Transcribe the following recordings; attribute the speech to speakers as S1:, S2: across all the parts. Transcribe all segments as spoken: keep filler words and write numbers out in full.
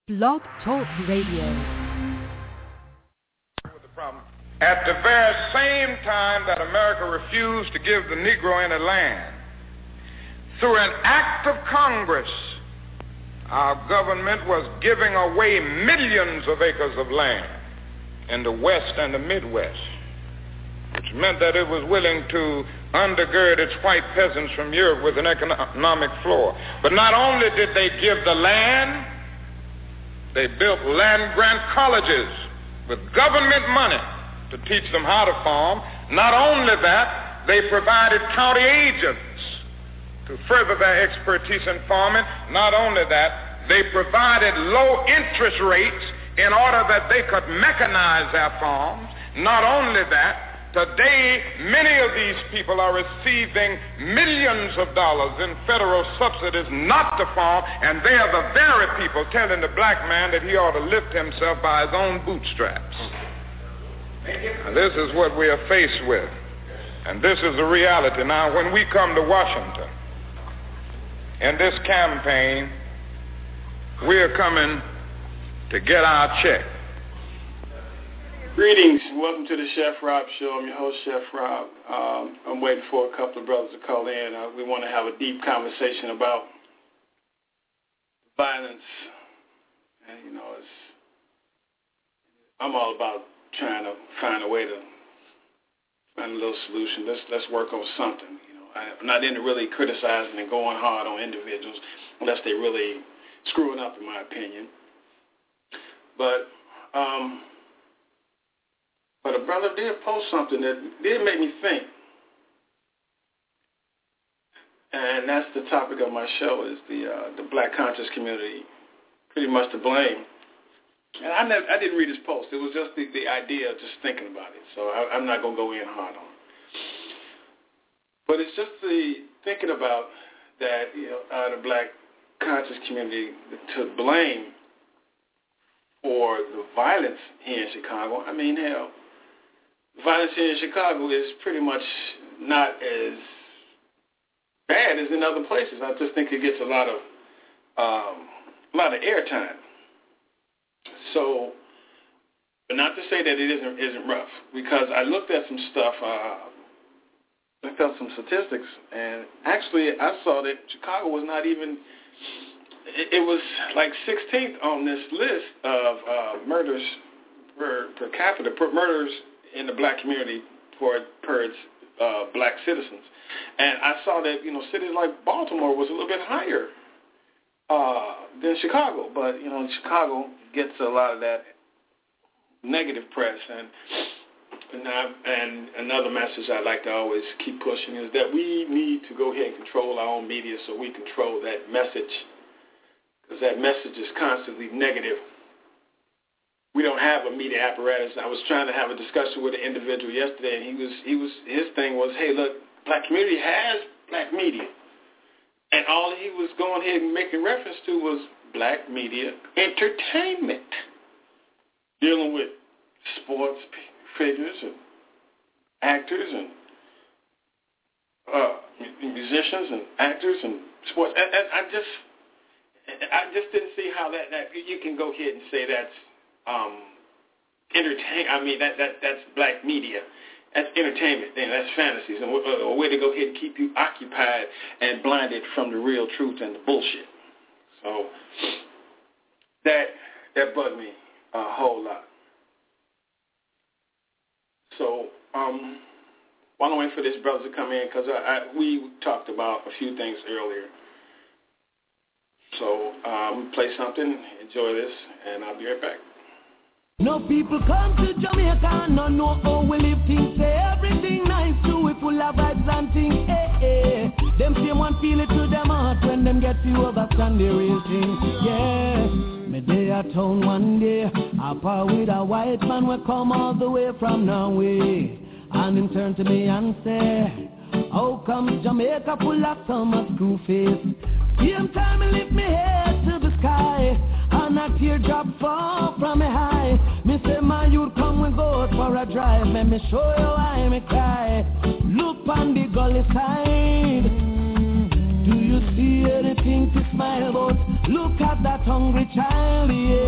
S1: Blog Talk Radio.
S2: At the very same time that America refused to give the Negro any land, through an act of Congress, our government was giving away millions of acres of land in the West and the Midwest, which meant that it was willing to undergird its white peasants from Europe with an economic floor. But not only did they give the land, they built land-grant colleges with government money to teach them how to farm. Not only that, they provided county agents to further their expertise in farming. Not only that, they provided low interest rates in order that they could mechanize their farms. Not only that, today, many of these people are receiving millions of dollars in federal subsidies not to farm, and they are the very people telling the black man that he ought to lift himself by his own bootstraps. And this is what we are faced with, and this is the reality. Now, when we come to Washington in this campaign, we are coming to get our check.
S3: Greetings. Welcome to the Chef Rob Show. I'm your host, Chef Rob. Um, I'm waiting for a couple of brothers to call in. Uh, we want to have a deep conversation about violence. And, you know, it's, I'm all about trying to find a way to find a little solution. Let's, let's work on something. You know, I, I'm not into really criticizing and going hard on individuals unless they really screwing up, in my opinion. But, um... But a brother did post something that did make me think. And that's the topic of my show, is the uh, the black conscious community pretty much to blame. And I never, I didn't read his post. It was just the, the idea of just thinking about it. So I, I'm not going to go in hard on it. But it's just the thinking about that, you know, uh, the black conscious community to blame for the violence here in Chicago. I mean, hell, violence here in Chicago is pretty much not as bad as in other places. I just think it gets a lot of um, a lot of airtime. So, but not to say that it isn't isn't rough, because I looked at some stuff. Uh, I looked at some statistics, and actually I saw that Chicago was not even. It, it was like sixteenth on this list of uh, murders per, per capita, per murders in the black community for per its uh, black citizens. And I saw that, you know, cities like Baltimore was a little bit higher uh, than Chicago. But, you know, Chicago gets a lot of that negative press. And and, I, and another message I like to always keep pushing is that we need to go ahead and control our own media so we control that message, because that message is constantly negative. We don't have a media apparatus. I was trying to have a discussion with an individual yesterday, and he was he was his thing was, hey, look, black community has black media, and all he was going ahead and making reference to was black media entertainment, dealing with sports figures and actors and uh, musicians and actors and sports. And, and I just I just didn't see how that, that you can go ahead and say that's Um, entertain. I mean, that, that that's black media. That's entertainment. Then that's fantasies, and a, a way to go ahead and keep you occupied and blinded from the real truth and the bullshit. So that that bugged me a whole lot. So um, while I'm waiting for this brother to come in, because I, I, we talked about a few things earlier. So um, play something, enjoy this, and I'll be right back.
S4: No people come to Jamaica and no know how we live things. Say everything nice too, we full of vibes and things. Eh, eh. Them same one feel it to them heart when them get you understand the real thing. Yeah, me day at town one day, I par with a white man we come all the way from Norway, and him turn to me and say, how come Jamaica full of summer screw face? Same time I lift me head to the sky, and a teardrop fall from me high. Me say, my youth, come we go for a drive. Let me show you why me cry. Look on the gully side. Do you see anything to smile about? Look at that hungry child, yeah.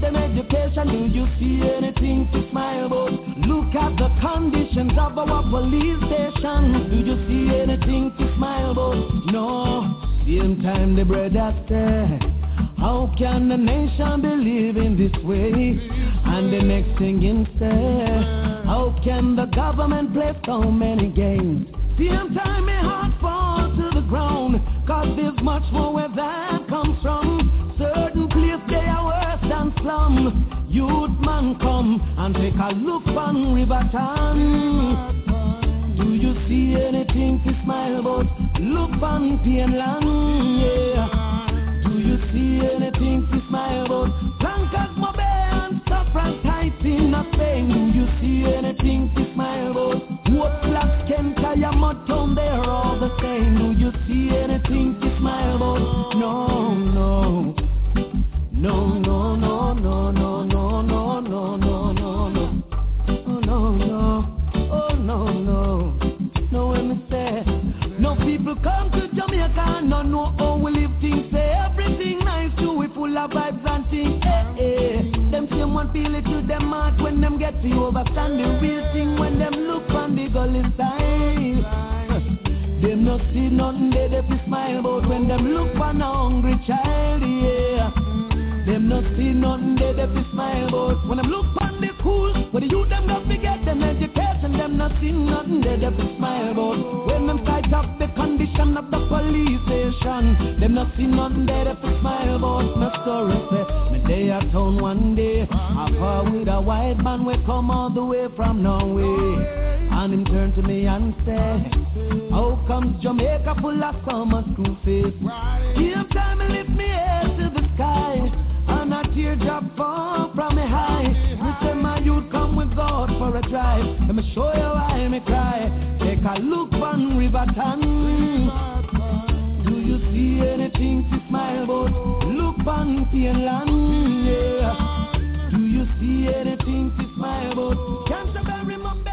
S4: them education. Do you see anything to smile about? Look at the conditions of our police station. Do you see anything to smile about? No. Same time the brothers say, how can the nation be living this way? And the next thing in say, how can the government play so many games? Same time my heart falls to the ground, cause there's much more where that comes from. Certain place they are worse than slum. Youth man come and take a look on Riverton. Do you see anything to smile about? Look on Pienland, yeah. Do you see anything to smile about? Blancas, Mobe and Saffron tight in a Spain. Do you see anything to smile about? What black Kent, Kayamot town, they're all the same. Do you see anything to smile about? No, no. No, no, no, no, no, no, no, no, no, no, no. Oh, no, no. Oh, no, no. No, when me say, no people come to Jamaica, no, no, oh, we live things, say everything nice too, we full of vibes and things, eh, eh. Them same one feel it to them heart when them get to overstand the real thing when them look on the gully side. Them not see nothing they they fi smile about when them look on a hungry child, yeah. Them not see nothing they they fi smile about when them look on the cool, where the youth them got to get them education. Them not see nothing they they fi smile about when them sight up the condition of the police station. Them not see nothing they they fi smile about. My story say, me day at town one day, I fought with a white man we come all the way from Norway. And him turn to me and say, how comes Jamaica full of summer school face? Give time and lift me head to the sky, and a teardrop fall from me high. Me say my youth come with God for a drive, let me show you why me cry. Take a look on Riverton. Do you see anything to smile about? Look on Pienland, yeah. Do you see anything to smile about? Canterbury, Mumbai.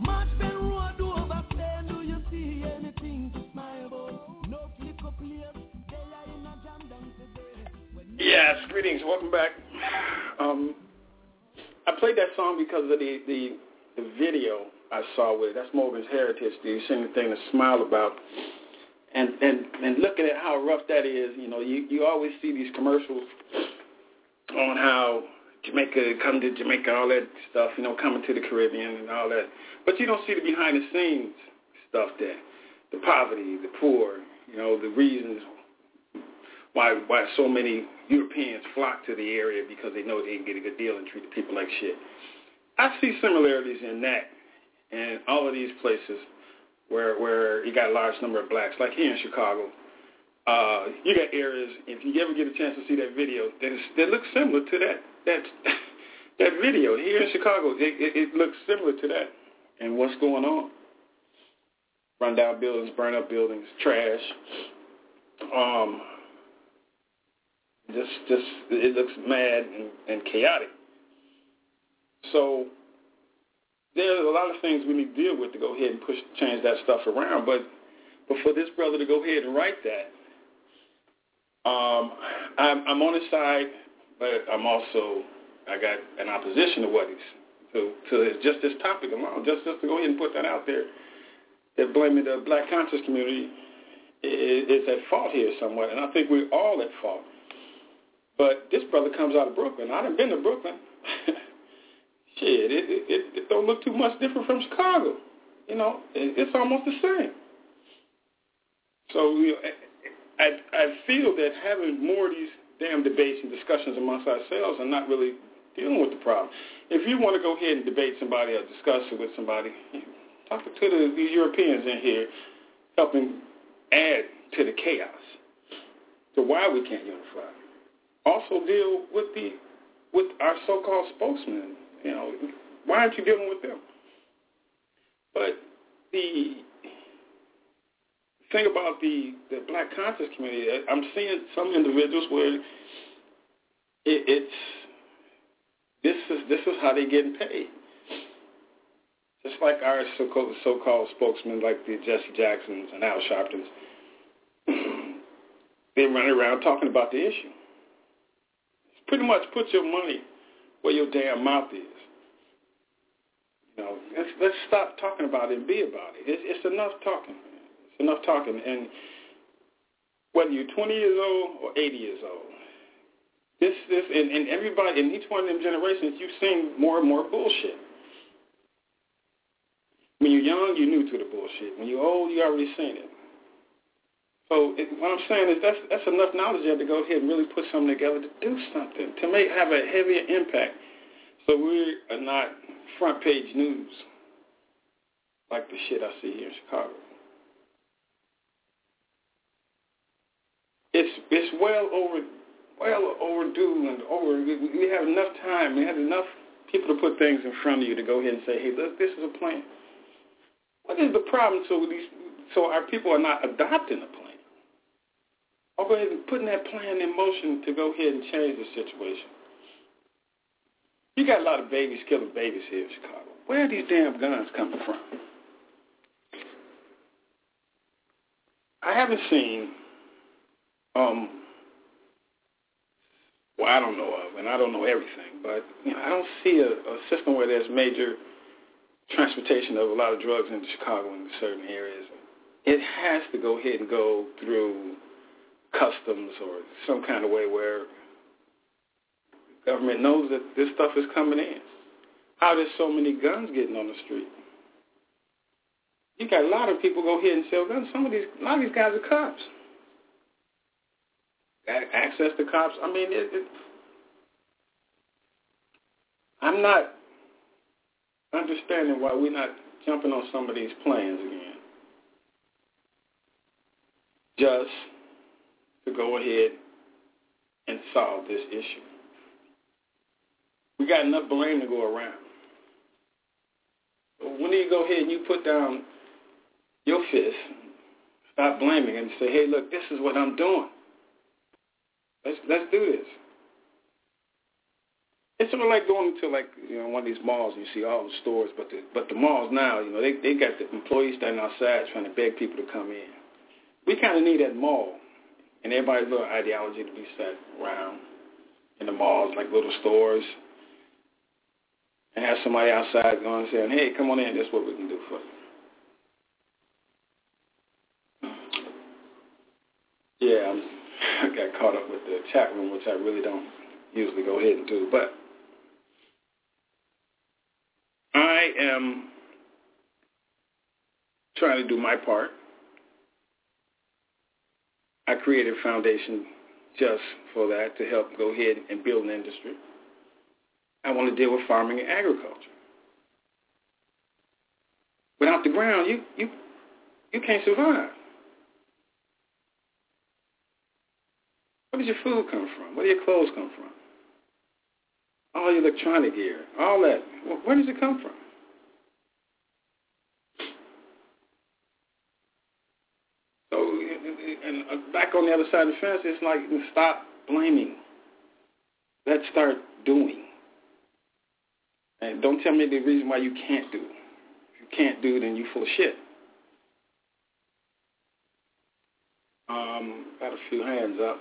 S3: Yes, greetings. Welcome back. Um, I played that song because of the, the, the video I saw with it. That's Morgan's Heritage. Do you see anything to smile about? And, and and looking at how rough that is, you know, you, you always see these commercials on how Jamaica, come to Jamaica, all that stuff, you know, coming to the Caribbean and all that. But you don't see the behind-the-scenes stuff there, the poverty, the poor, you know, the reasons why why so many Europeans flock to the area because they know they can get a good deal and treat the people like shit. I see similarities in that and all of these places where where you got a large number of blacks, like here in Chicago. Uh, you got areas, if you ever get a chance to see that video, that, is, that looks similar to that that that video. Here in Chicago, it, it, it looks similar to that and what's going on. Run down buildings, burn up buildings, trash. Um... Just, just, it looks mad and, and chaotic. So there's a lot of things we need to deal with to go ahead and push, change that stuff around. But, but for this brother to go ahead and write that, um, I'm, I'm on his side, but I'm also, I got an opposition to what he's, to, to just this topic alone, just, just to go ahead and put that out there. They're blaming the black conscious community is, is at fault here somewhat, and I think we're all at fault. But this brother comes out of Brooklyn. I done been to Brooklyn. Shit, it, it, it, it don't look too much different from Chicago. You know, it, it's almost the same. So you know, I, I feel that having more of these damn debates and discussions amongst ourselves and not really dealing with the problem. If you want to go ahead and debate somebody or discuss it with somebody, talk to the, these Europeans in here, helping add to the chaos, to why we can't unify. Also deal with the with our so-called spokesmen. You know, why aren't you dealing with them? But the thing about the, the black conscious community, I'm seeing some individuals where it, it's this is this is how they're getting paid. Just like our so-called, so-called spokesmen, like the Jesse Jacksons and Al Sharptons, they run around talking about the issue. Pretty much put your money where your damn mouth is. You know, let's, let's stop talking about it and be about it. It's, it's enough talking. It's enough talking. And whether you're twenty years old or eighty years old, this, this, and, and everybody, in each one of them generations, you've seen more and more bullshit. When you're young, you're new to the bullshit. When you're old, you already seen it. So it, what I'm saying is that's that's enough knowledge there to go ahead and really put something together to do something, to make have a heavier impact. So we are not front page news like the shit I see here in Chicago. It's it's well over well overdue and over. We have enough time. We have enough people to put things in front of you to go ahead and say, hey, look, this is a plan. What is the problem? So these so our people are not adopting a plan. Or go ahead and putting that plan in motion to go ahead and change the situation. You got a lot of babies killing babies here in Chicago. Where are these damn guns coming from? I haven't seen, um, well, I don't know of, and I don't know everything, but you know, I don't see a, a system where there's major transportation of a lot of drugs into Chicago in certain areas. It has to go ahead and go through customs or some kind of way where the government knows that this stuff is coming in. How there's so many guns getting on the street? You got a lot of people go ahead and sell guns. Some of these, a lot of these guys are cops. Access to cops. I mean, it, it, I'm not understanding why we're not jumping on some of these plans again. Just to go ahead and solve this issue. We got enough blame to go around. So when you go ahead and you put down your fist, stop blaming and say, hey, look, this is what I'm doing. Let's let's do this. It's sort of like going to like you know one of these malls and you see all the stores, but the but the malls now, you know, they they got the employees standing outside trying to beg people to come in. We kind of need that mall and everybody's little ideology to be set around in the malls, like little stores, and have somebody outside going and saying, hey, come on in, that's what we can do for you. Yeah, I'm, I got caught up with the chat room, which I really don't usually go ahead and do, but I am trying to do my part. I created a foundation just for that to help go ahead and build an industry. I want to deal with farming and agriculture. Without the ground, you you you can't survive. Where does your food come from? Where do your clothes come from? All your electronic gear, all that. Where does it come from? So, and back on the other side of the fence, it's like stop blaming. Let's start doing. And don't tell me the reason why you can't do. If you can't do, then you're full of shit. Um, got a few hands up.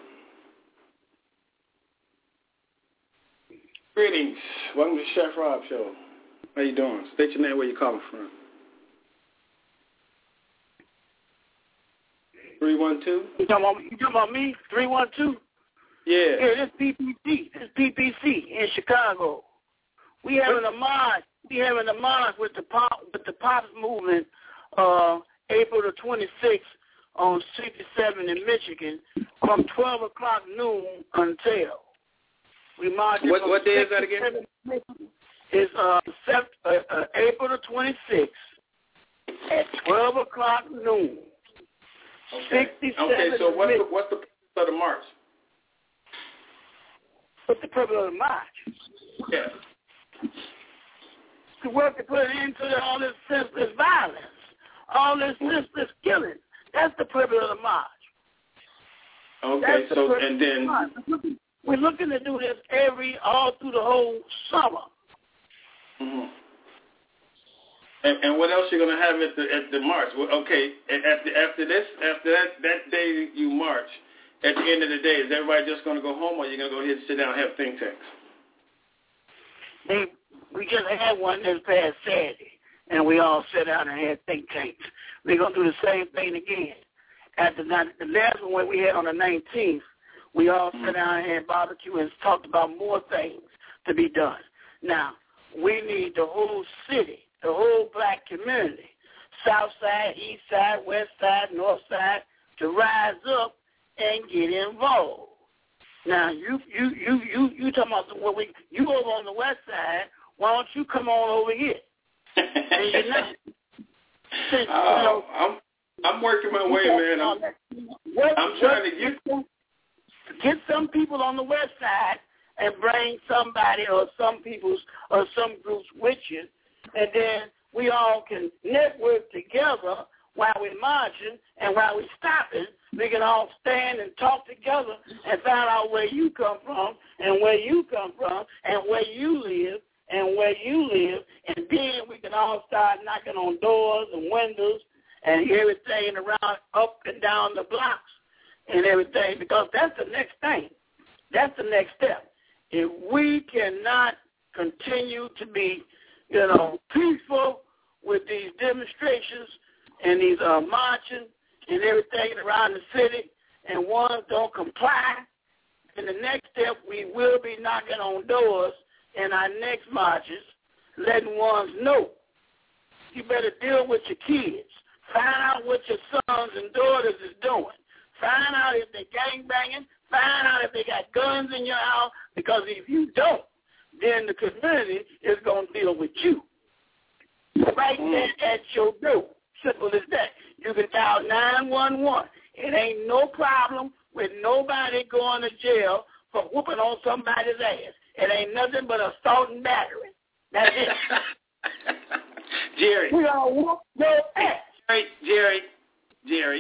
S3: Greetings. Welcome to Chef Rob Show. How you doing? State your name, where you calling from. three one two?
S5: You talking about, you talking about me? three one two?
S3: Yeah.
S5: Yeah, this P P C. This P P C in Chicago. We having a march. We having a march with the pop with the pop movement uh, April the twenty-sixth on sixty-seven in Michigan from twelve o'clock noon until. We marching
S3: What,
S5: from
S3: what day is that again?
S5: It's uh, sept, uh, uh, April the twenty-sixth at twelve o'clock noon.
S3: Okay. Okay, so what's the, what's the purpose of the march?
S5: What's the purpose of the march?
S3: Yeah.
S5: To work to put an end to all this senseless violence, all this senseless killing. That's the purpose of the march.
S3: Okay, so and then
S5: the we're looking to do this every all through the whole summer.
S3: Mm-hmm. And, and what else you're gonna have at the at the march? Well, okay, after after this after that that day you march, at the end of the day, is everybody just gonna go home, or you're gonna go ahead and sit down and have think tanks?
S5: They we just had one this past Saturday, and we all sat down and had think tanks. We're gonna do the same thing again. At the, the last one we had on the nineteenth, we all sat down and had barbecue and talked about more things to be done. Now, we need the whole city, the whole black community, south side, east side, west side, north side, to rise up and get involved. Now, you you you you you talking about what we you over on the west side? Why don't you come on over here? And you're not. Since,
S3: oh,
S5: you know,
S3: I'm I'm working my way, man. I'm,
S5: what,
S3: I'm trying to get
S5: get get some people on the west side and bring somebody or some people's or some groups with you, and then we all can network together while we're marching and while we're stopping. We can all stand and talk together and find out where you come from and where you come from and where you live and where you live, and then we can all start knocking on doors and windows and everything around up and down the blocks and everything, because that's the next thing. That's the next step. If we cannot continue to be, you know, peaceful with these demonstrations and these uh, marching and everything around the city, and ones don't comply, in the next step we will be knocking on doors in our next marches, letting ones know. You better deal with your kids. Find out what your sons and daughters is doing. Find out if they're gangbanging. Find out if they got guns in your house, because if you don't, then the community is going to deal with you. Right there at your door. Simple as that. You can dial nine one one. It ain't no problem with nobody going to jail for whooping on somebody's ass. It ain't nothing but assault and battery. That's it.
S3: Jerry.
S5: We gonna whoop your ass.
S3: Jerry, Jerry, Jerry.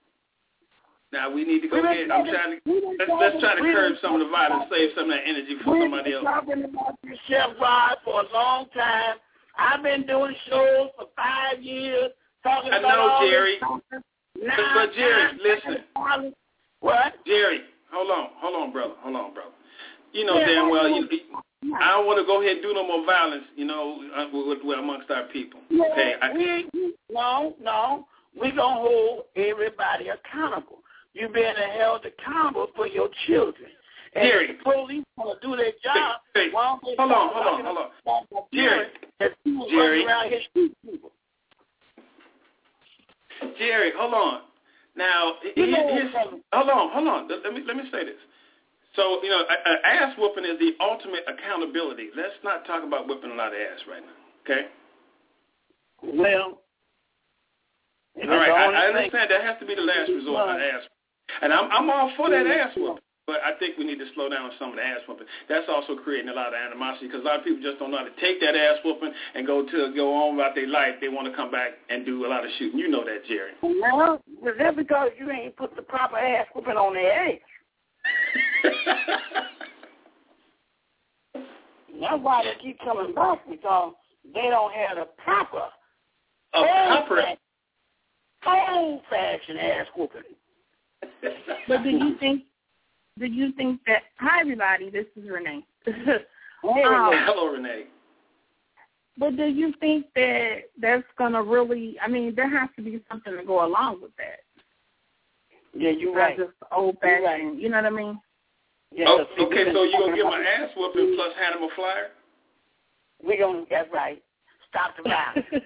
S3: Now we need to go ahead. I'm trying to let's, let's try to curb some of the violence, save some of that energy for somebody else.
S5: We've been talking about this, Chef Rod, for a long time. I've been doing shows for five years, talking
S3: I
S5: about
S3: know,
S5: all
S3: Jerry.
S5: this.
S3: But, but Jerry, listen.
S5: What?
S3: Jerry, hold on, hold on, brother, hold on, brother. You know
S5: yeah,
S3: damn well you, I don't want to go ahead and do no more violence, you know, with, with, amongst our people.
S5: Yeah,
S3: okay? I,
S5: we, no, no. We're going to hold everybody accountable. You're being held accountable for your children. And
S3: Jerry.
S5: if the police want to do their job,
S3: Jerry,
S5: why don't they
S3: hold on, hold on, hold on. Jerry, Jerry.
S5: Around here shooting people.
S3: Jerry, hold on. Now,
S5: You
S3: he,
S5: know
S3: his, hold on, hold on. Let me let me say this. So, you know, a, a ass whooping is the ultimate accountability. Let's not talk about whipping a lot of ass right now, okay?
S5: Well,
S3: all right, I, I understand that has to be the last resort, not ass. And I'm I'm all for that ass whooping, but I think we need to slow down on some of the ass whooping. That's also creating a lot of animosity, because a lot of people just don't know how to take that ass whooping and go to go on about their life. They want to come back and do a lot of shooting. You know that, Jerry.
S5: Well, that's because you ain't put the proper ass whooping on their ass. That's why they keep coming back, because they don't have the proper,
S3: a proper,
S5: old-fashioned ass whooping.
S6: But do you think? Do you think that? Hi, everybody. This is Renee.
S5: Hey,
S6: um,
S3: hello, Renee.
S6: But do you think that that's gonna really? I mean, there has to be something to go along with that.
S5: Yeah, you're right.
S6: Not just old-fashioned.
S5: Right.
S6: You know what I mean?
S5: Yeah,
S3: oh, okay, so you're going to give my ass whooping plus hand him a flyer?
S5: We're going to, that's right. Stop the violence.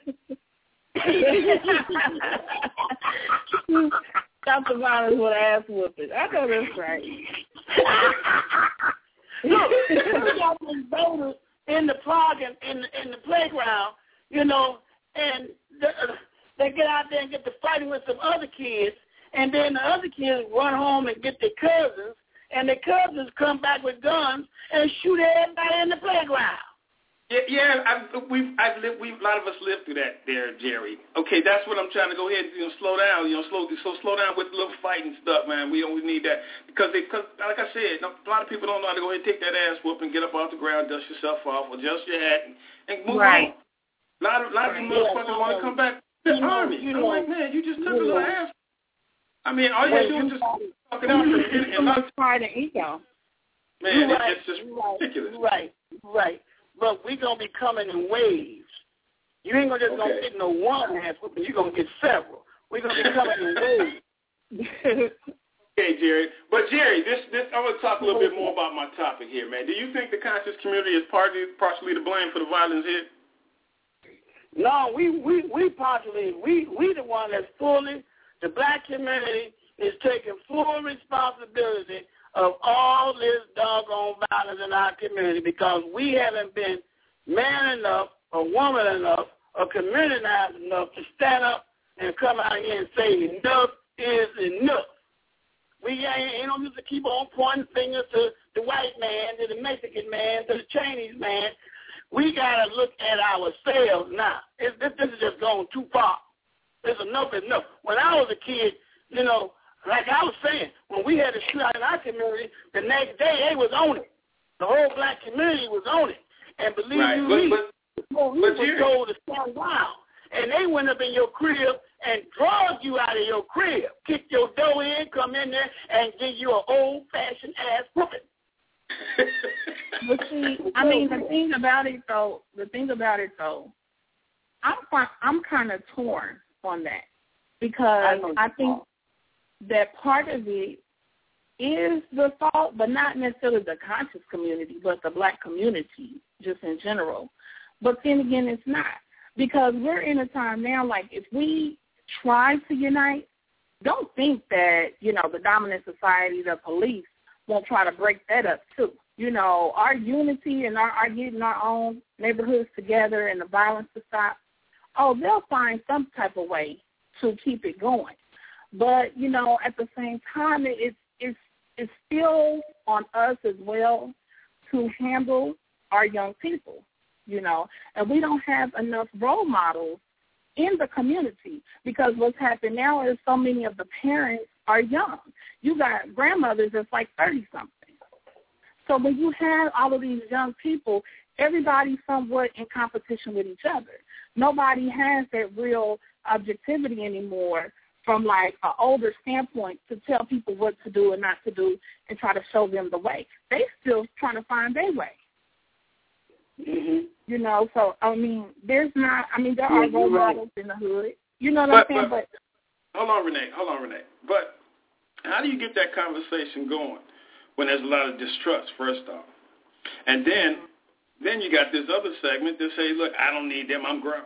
S6: Stop the violence with ass whooping. I know that's right.
S5: Look, we got these voters in the park and in the, in the playground, you know, and the, uh, they get out there and get to fighting with some other kids, and then the other kids run home and get their cousins, and the cousins come back with guns and shoot everybody in the playground.
S3: Yeah, yeah, I've, we've, I've lived, we've, a lot of us lived through that there, Jerry. Okay, that's what I'm trying to go ahead and, you know, slow down, you know, slow, so slow down with the little fighting stuff, man. We don't we need that. Because, they, cause, like I said, a lot of people don't know how to go ahead and take that ass whoop and get up off the ground, dust yourself off, adjust your hat, and, and move
S6: right.
S3: on. A lot of, lot of them motherfuckers yeah, want to come back to the army. I'm know, like, man, you just took a little ass. I mean, all you do is just talking out and, and, and
S6: pride and ego.
S3: Man,
S5: right,
S3: it's just
S5: right,
S3: ridiculous.
S5: Right, right. but we're going to be coming in waves. You ain't gonna just okay. going to get no one ass whooping. You're going to get several. We're going to be coming in waves.
S3: Okay, Jerry. But, Jerry, this, this I want to talk a little bit more about my topic here, man. Do you think the conscious community is partly, partially to blame for the violence here?
S5: No, we we we partially, we, we the one that's fully, the black community is taking full responsibility of all this doggone violence in our community because we haven't been man enough or woman enough or communitized enough to stand up and come out here and say enough is enough. We ain't, ain't no need to keep on pointing fingers to the white man, to the Mexican man, to the Chinese man. We got to look at ourselves now. It's, this, this is just going too far. There's enough is enough. When I was a kid, you know, like I was saying, when we had a shootout in our community, the next day they was on it. The whole black community was on it. And believe
S3: right.
S5: you
S3: but,
S5: me,
S3: but,
S5: we
S3: but
S5: were told to stand down. And they went up in your crib and drug you out of your crib, kick your door in, come in there, and give you an old-fashioned ass whooping.
S6: But see, I mean, the thing about it, though, the thing about it, though, I'm I'm kind of torn on that because I, I think that part of it is the fault, but not necessarily the conscious community, but the black community just in general. But then again, it's not. Because we're in a time now, like, if we try to unite, don't think that, you know, the dominant society, the police, won't try to break that up, too. You know, our unity and our, our getting our own neighborhoods together and the violence to stop, oh, they'll find some type of way to keep it going. But, you know, at the same time, it, it's, it's, it's still on us as well to handle our young people. You know, and we don't have enough role models in the community because what's happened now is so many of the parents are young. You got grandmothers that's like thirty-something. So when you have all of these young people, everybody's somewhat in competition with each other. Nobody has that real objectivity anymore from like an older standpoint to tell people what to do and not to do and try to show them the way. They still trying to find their way.
S5: Mm-hmm.
S6: You know, so, I mean, there's not, I mean, there are role models in the hood. You know what
S3: but,
S6: I'm saying?
S3: But,
S6: but
S3: hold on, Renee. Hold on, Renee. But how do you get that conversation going when there's a lot of distrust, first off? And then then you got this other segment that say, look, I don't need them, I'm grown.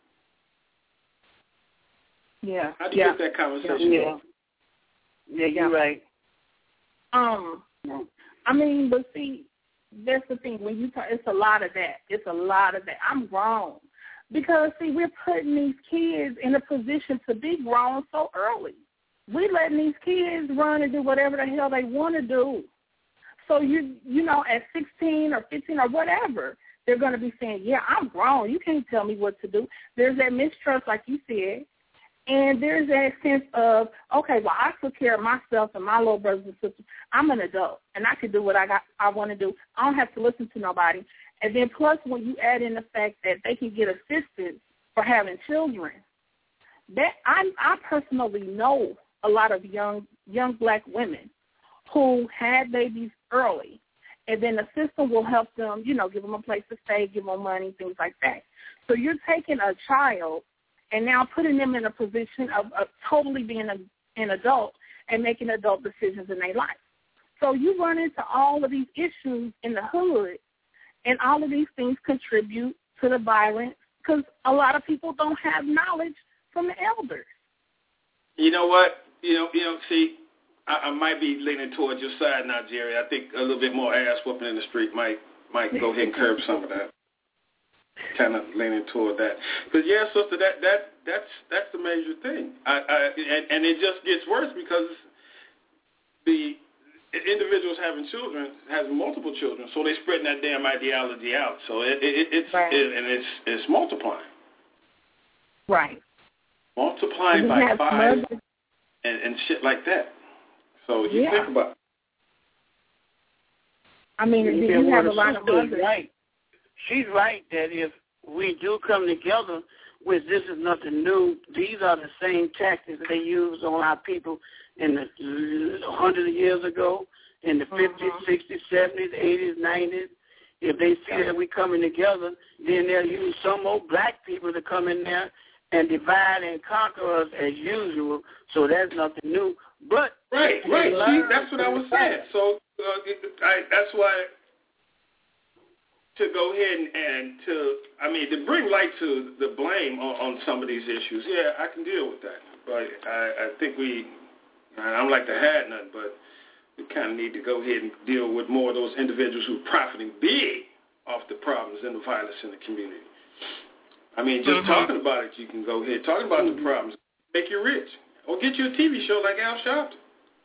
S6: Yeah.
S3: How do you
S6: yeah.
S3: get that conversation
S5: yeah.
S3: going?
S5: Yeah, you're right.
S6: Um, I mean, but see, that's the thing. When you talk, it's a lot of that. It's a lot of that. I'm grown. Because, see, we're putting these kids in a position to be grown so early. We're letting these kids run and do whatever the hell they want to do. So, you you know, at sixteen or fifteen or whatever, they're going to be saying, yeah, I'm grown. You can't tell me what to do. There's that mistrust, like you said. And there's that sense of, okay, well, I took care of myself and my little brothers and sisters. I'm an adult, and I can do what I got. I want to do. I don't have to listen to nobody. And then plus when you add in the fact that they can get assistance for having children, that I, I personally know a lot of young young black women who had babies early, and then the system will help them, you know, give them a place to stay, give them money, things like that. So you're taking a child and now putting them in a position of, of totally being a, an adult and making adult decisions in their life. So you run into all of these issues in the hood, and all of these things contribute to the violence because a lot of people don't have knowledge from the elders.
S3: You know what? You know, you know. See, I, I might be leaning towards your side now, Jerry. I think a little bit more ass whooping in the street might might go ahead and curb some of that. Kind of leaning toward that, because yeah, sister, that that that's that's the major thing. I, I and, and it just gets worse because the individuals having children has multiple children, so they're spreading that damn ideology out. So it, it, it's
S6: right.
S3: it, and it's it's multiplying,
S6: right?
S3: Multiplying by five and, and shit like that. So you
S6: yeah.
S3: think about it.
S6: I mean, you, you have a lot of mothers.
S5: Right. She's right that if we do come together, which this is nothing new, these are the same tactics they used on our people in the hundreds of years ago, in the fifties, sixties, seventies, eighties, nineties. If they see that we coming together, then they'll use some more black people to come in there and divide and conquer us as usual. So that's nothing new. But
S3: right, right. See, that's what I was saying. So uh, I, that's why to go ahead and, and to, I mean, to bring light to the blame on, on some of these issues. Yeah, I can deal with that. But I, I think we, I don't like to have none, but we kind of need to go ahead and deal with more of those individuals who are profiting big off the problems and the violence in the community. I mean, just mm-hmm. talking about it, you can go ahead, talking about mm-hmm. the problems, make you rich. Or get you a T V show like Al Sharpton.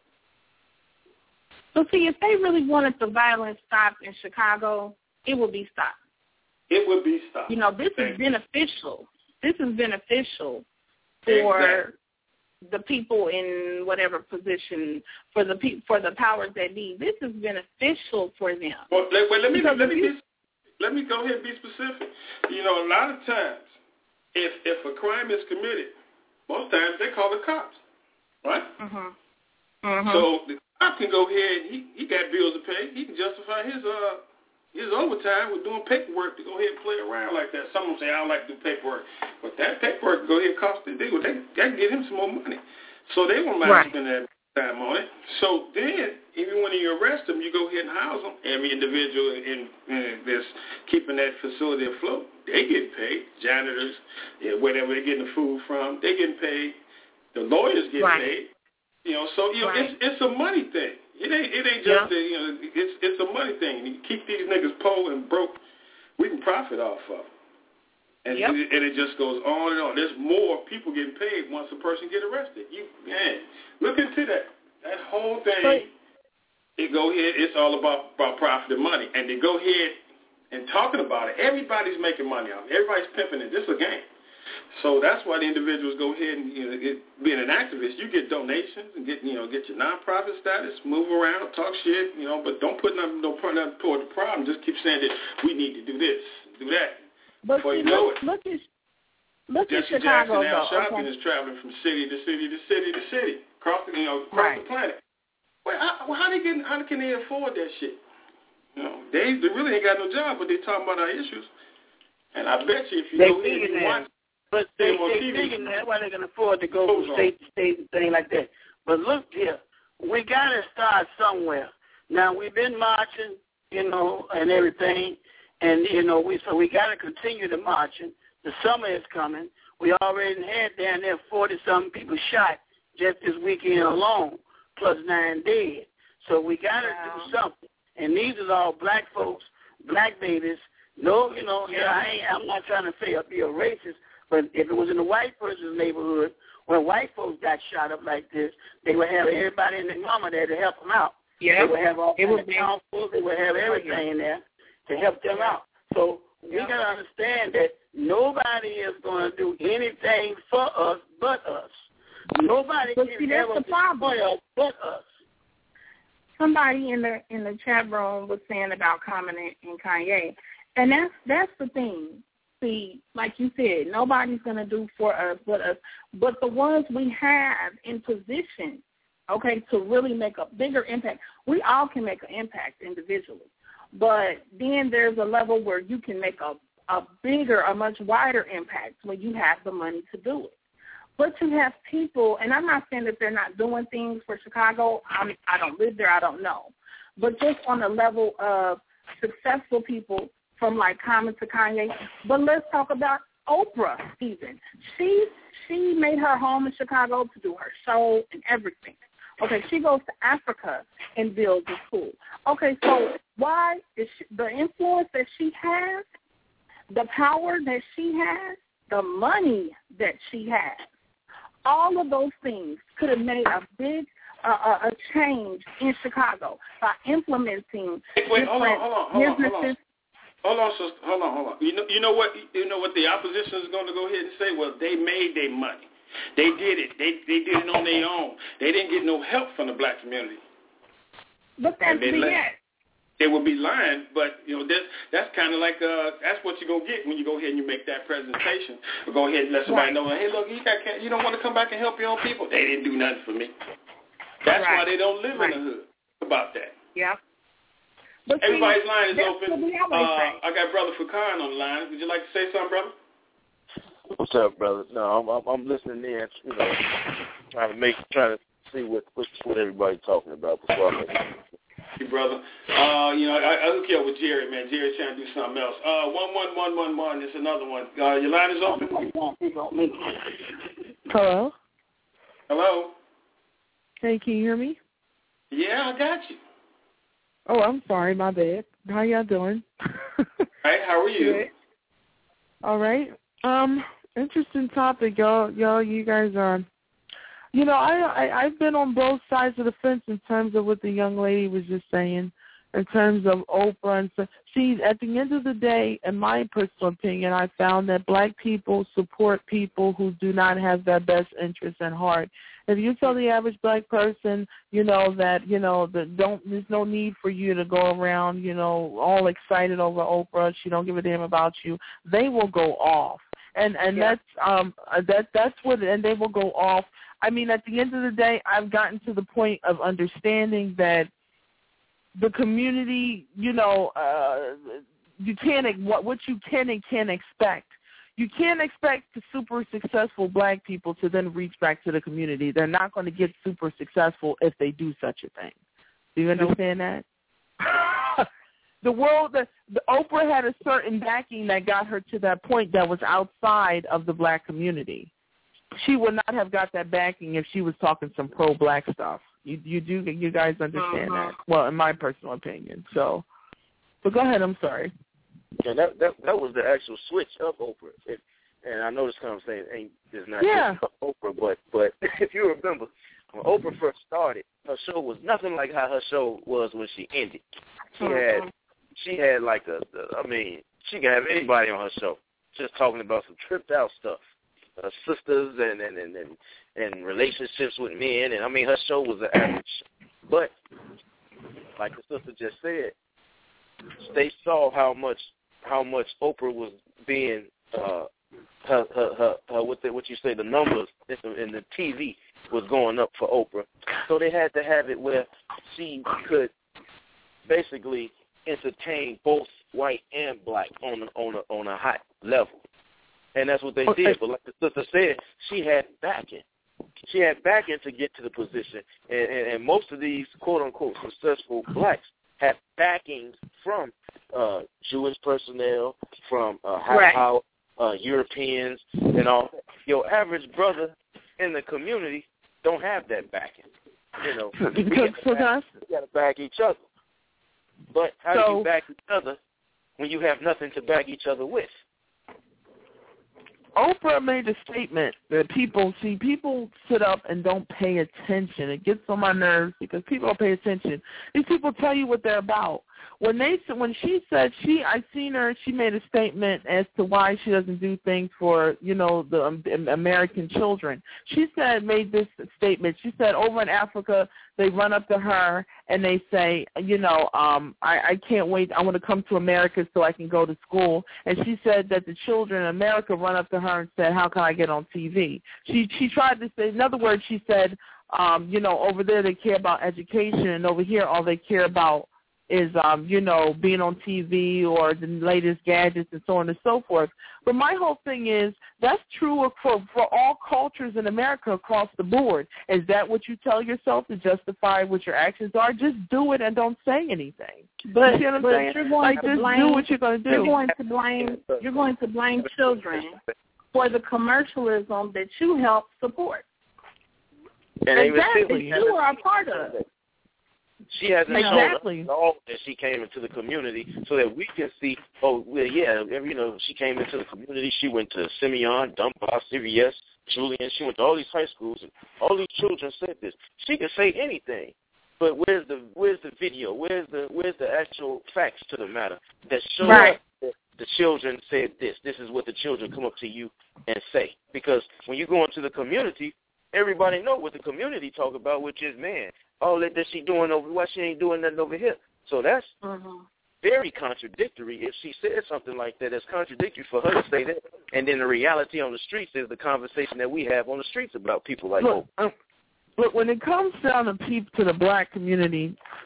S6: So, see, if they really wanted the violence stopped in Chicago, it would be stopped.
S3: It would be stopped.
S6: You know, this is beneficial. This is beneficial for exactly. the people in whatever position, for the pe- for the powers that be. This is beneficial for them.
S3: Well, let, well, let me let me be, let me go ahead and be specific. You know, a lot of times, if if a crime is committed, most times they call the cops, right?
S6: Mm-hmm. Mm-hmm.
S3: So the cop can go ahead. He he got bills to pay. He can justify his uh his overtime with doing paperwork to go ahead and play around like that. Some of them say I don't like to do paperwork, but that paperwork go ahead and cost the deal. They that can get him some more money, so they won't mind right. spending that time on it. So then, even when you arrest them, you go ahead and house them. Every individual in, in this keeping that facility afloat, they get paid. Janitors, yeah, whatever they're getting the food from, they getting paid. The lawyers get
S6: right.
S3: paid. You know, so you know
S6: right.
S3: it's it's a money thing. It ain't it ain't just
S6: yeah.
S3: a, you know it's it's a money thing. You keep these niggas poor and broke, we can profit off of. And,
S6: yep.
S3: it, and it just goes on and on. There's more people getting paid once a person get arrested. You man, look into that. That whole thing. But, it go ahead. It's all about about profit and money. And they go ahead and talking about it. Everybody's making money out of it. Everybody's pimping it. This is a game. So that's why the individuals go ahead and, you know, it, being an activist, you get donations and get, you know, get your nonprofit status, move around, talk shit, you know, but don't put nothing, don't put nothing toward the problem. Just keep saying that we need to do this, do that.
S6: But
S3: before
S6: see,
S3: you know
S6: look,
S3: it.
S6: look at look
S3: Jesse
S6: at Chicago,
S3: Jackson, Al
S6: though.
S3: Sharpton
S6: Okay.
S3: is traveling from city to city to city to city, across the, you know, across
S6: right.
S3: the planet. Wait, how, how they get? How can they afford that shit? You know, they they really ain't got no job, but they talking about our issues. And I bet you if you
S5: they
S3: go ahead and watch.
S5: But they, they thinking that's why they can afford to go from state to state and things like that. But look here, we got to start somewhere. Now, we've been marching, you know, and everything, and, you know, we so we got to continue the marching. The summer is coming. We already had down there forty-something people shot just this weekend alone, plus nine dead. So we got to wow. do something. And these are all black folks, black babies. No, you know, yeah, I ain't, I'm not trying to say I'll be a racist, but if it was in a white person's neighborhood where white folks got shot up like this, they would have everybody and their mama there to help them out.
S6: Yeah.
S5: They would have all kinds of counsels. They would have everything in there to help them out. So we got to understand that nobody is going to do anything for us but us. Nobody
S6: but
S5: can
S6: see,
S5: ever destroy us but us.
S6: Somebody in the in the chat room was saying about Common and Kanye, and that's that's the thing. See, like you said, nobody's going to do for us but us. But the ones we have in position, okay, to really make a bigger impact, we all can make an impact individually. But then there's a level where you can make a, a bigger, a much wider impact when you have the money to do it. But you have people, and I'm not saying that they're not doing things for Chicago. I'm, I don't live there. I don't know. But just on the level of successful people, from like Common to Kanye, but let's talk about Oprah even. She she made her home in Chicago to do her show and everything. Okay, she goes to Africa and builds a school. Okay, so why is she, the influence that she has, the power that she has, the money that she has, all of those things could have made a big uh, a change in Chicago by implementing
S3: Wait,
S6: different
S3: hold on, hold on, hold on,
S6: businesses.
S3: hold on. Hold on, sister. Hold on, hold on. You know, you know what? You know what the opposition is going to go ahead and say? Well, they made their money. They did it. They they did it on their own. They didn't get no help from the black community.
S6: But that's the it.
S3: They would be lying, but you know that's that's kind of like uh that's what you gonna get when you go ahead and you make that presentation. Or go ahead and let somebody right. know, hey, look, you got you don't want to come back and help your own people. They didn't do nothing for me. That's
S6: right.
S3: why they don't live
S6: right.
S3: in the hood about that.
S6: Yeah. But
S3: Everybody's
S6: see,
S3: line is open. Uh,
S6: I
S3: got Brother Furkan on the line. Would you like to say something, brother?
S7: What's up, brother? No, I'm I'm, I'm listening in. You know, trying to make trying to see what what, what everybody's talking about before I make it.
S3: Hey, brother. Uh, you know, I, I hook you up with Jerry, man. Jerry's trying to do something else. Uh, one one one one one. It's another one. Uh, your line is open.
S8: Hello.
S3: Hello.
S8: Hey, can you hear me?
S3: Yeah, I got you.
S8: Oh, I'm sorry, my bad. How y'all doing?
S3: Hey, how are you?
S8: Good. All right. Um, interesting topic, y'all. Y'all, you guys are. You know, I, I I've been on both sides of the fence in terms of what the young lady was just saying, in terms of Oprah and so. See, at the end of the day, in my personal opinion, I found that black people support people who do not have their best interests at heart. If you tell the average black person, you know, that, you know, that don't, there's no need for you to go around, you know, all excited over Oprah, she don't give a damn about you, they will go off. And and yeah. that's um that that's what and they will go off. I mean, at the end of the day, I've gotten to the point of understanding that the community, you know, uh, you can't what what you can and can't expect. You can't expect the super successful black people to then reach back to the community. They're not going to get super successful if they do such a thing. Do you understand that? The world, the, the Oprah had a certain backing that got her to that point that was outside of the black community. She would not have got that backing if she was talking some pro-black stuff. You, you do, you guys understand uh-huh. that? Well, in my personal opinion. So, but go ahead. I'm sorry.
S7: Yeah, that that that was the actual switch of Oprah. It, and I know this conversation ain't is not
S8: yeah.
S7: just Oprah, but but if you remember, when Oprah first started, her show was nothing like how her show was when she ended. She uh-huh. had she had like a, a, I mean, she could have anybody on her show just talking about some tripped out stuff, uh, sisters and and, and and and relationships with men, and I mean her show was an average. But like the sister just said, they saw how much. how much Oprah was being, uh, her, her, her, her, what, the, what you say, the numbers in the T V was going up for Oprah. So they had to have it where she could basically entertain both white and black on a, on a, on a high level. And that's what they did. But like the sister said, she had backing. She had backing to get to the position. And, and, and most of these quote-unquote successful blacks have backings from uh, Jewish personnel, from uh, high
S6: right.
S7: power uh, Europeans, and all. Your average brother in the community don't have that backing. You know, we got to back each other. But how
S8: so,
S7: do you back each other when you have nothing to back each other with?
S8: Oprah made a statement that people, see, people sit up and don't pay attention. It gets on my nerves because people don't pay attention. These people tell you what they're about. When they, when she said she, I seen her, she made a statement as to why she doesn't do things for, you know, the um, American children. She said, made this statement. She said, over in Africa, they run up to her and they say, you know, um, I, I can't wait. I want to come to America so I can go to school. And she said that the children in America run up to her and said, how can I get on T V? She she tried to say, in other words, she said, um, you know, over there they care about education, and over here all they care about is, um, you know, being on T V or the latest gadgets and so on and so forth. But my whole thing is that's true for, for all cultures in America across the board. Is that what you tell yourself to justify what your actions are? Just do it and don't say anything.
S6: But,
S8: you see what I'm
S6: but
S8: saying?
S6: you're going
S8: like,
S6: to
S8: just
S6: blame,
S8: do what you're going to do.
S6: You're going to blame. You're going to blame children for the commercialism that you help support.
S7: And
S6: exactly, you are a part of it.
S7: She hasn't
S8: exactly.
S7: shown us all that she came into the community so that we can see, oh, well, yeah, you know, she came into the community. She went to Simeon, Dunbar, C V S, Julian. She went to all these high schools, and all these children said this. She can say anything, but where's the where's the video? Where's the where's the actual facts to the matter that show
S6: right.
S7: us that the children said this? This is what the children come up to you and say. Because when you go into the community, everybody know what the community talk about, which is, man, all that, that she doing over, why she ain't doing nothing over here? So that's
S6: mm-hmm.
S7: very contradictory. If she said something like that, it's contradictory for her to say that. And then the reality on the streets is the conversation that we have on the streets about people like
S8: look, um, look, when it comes down to people, to the black community,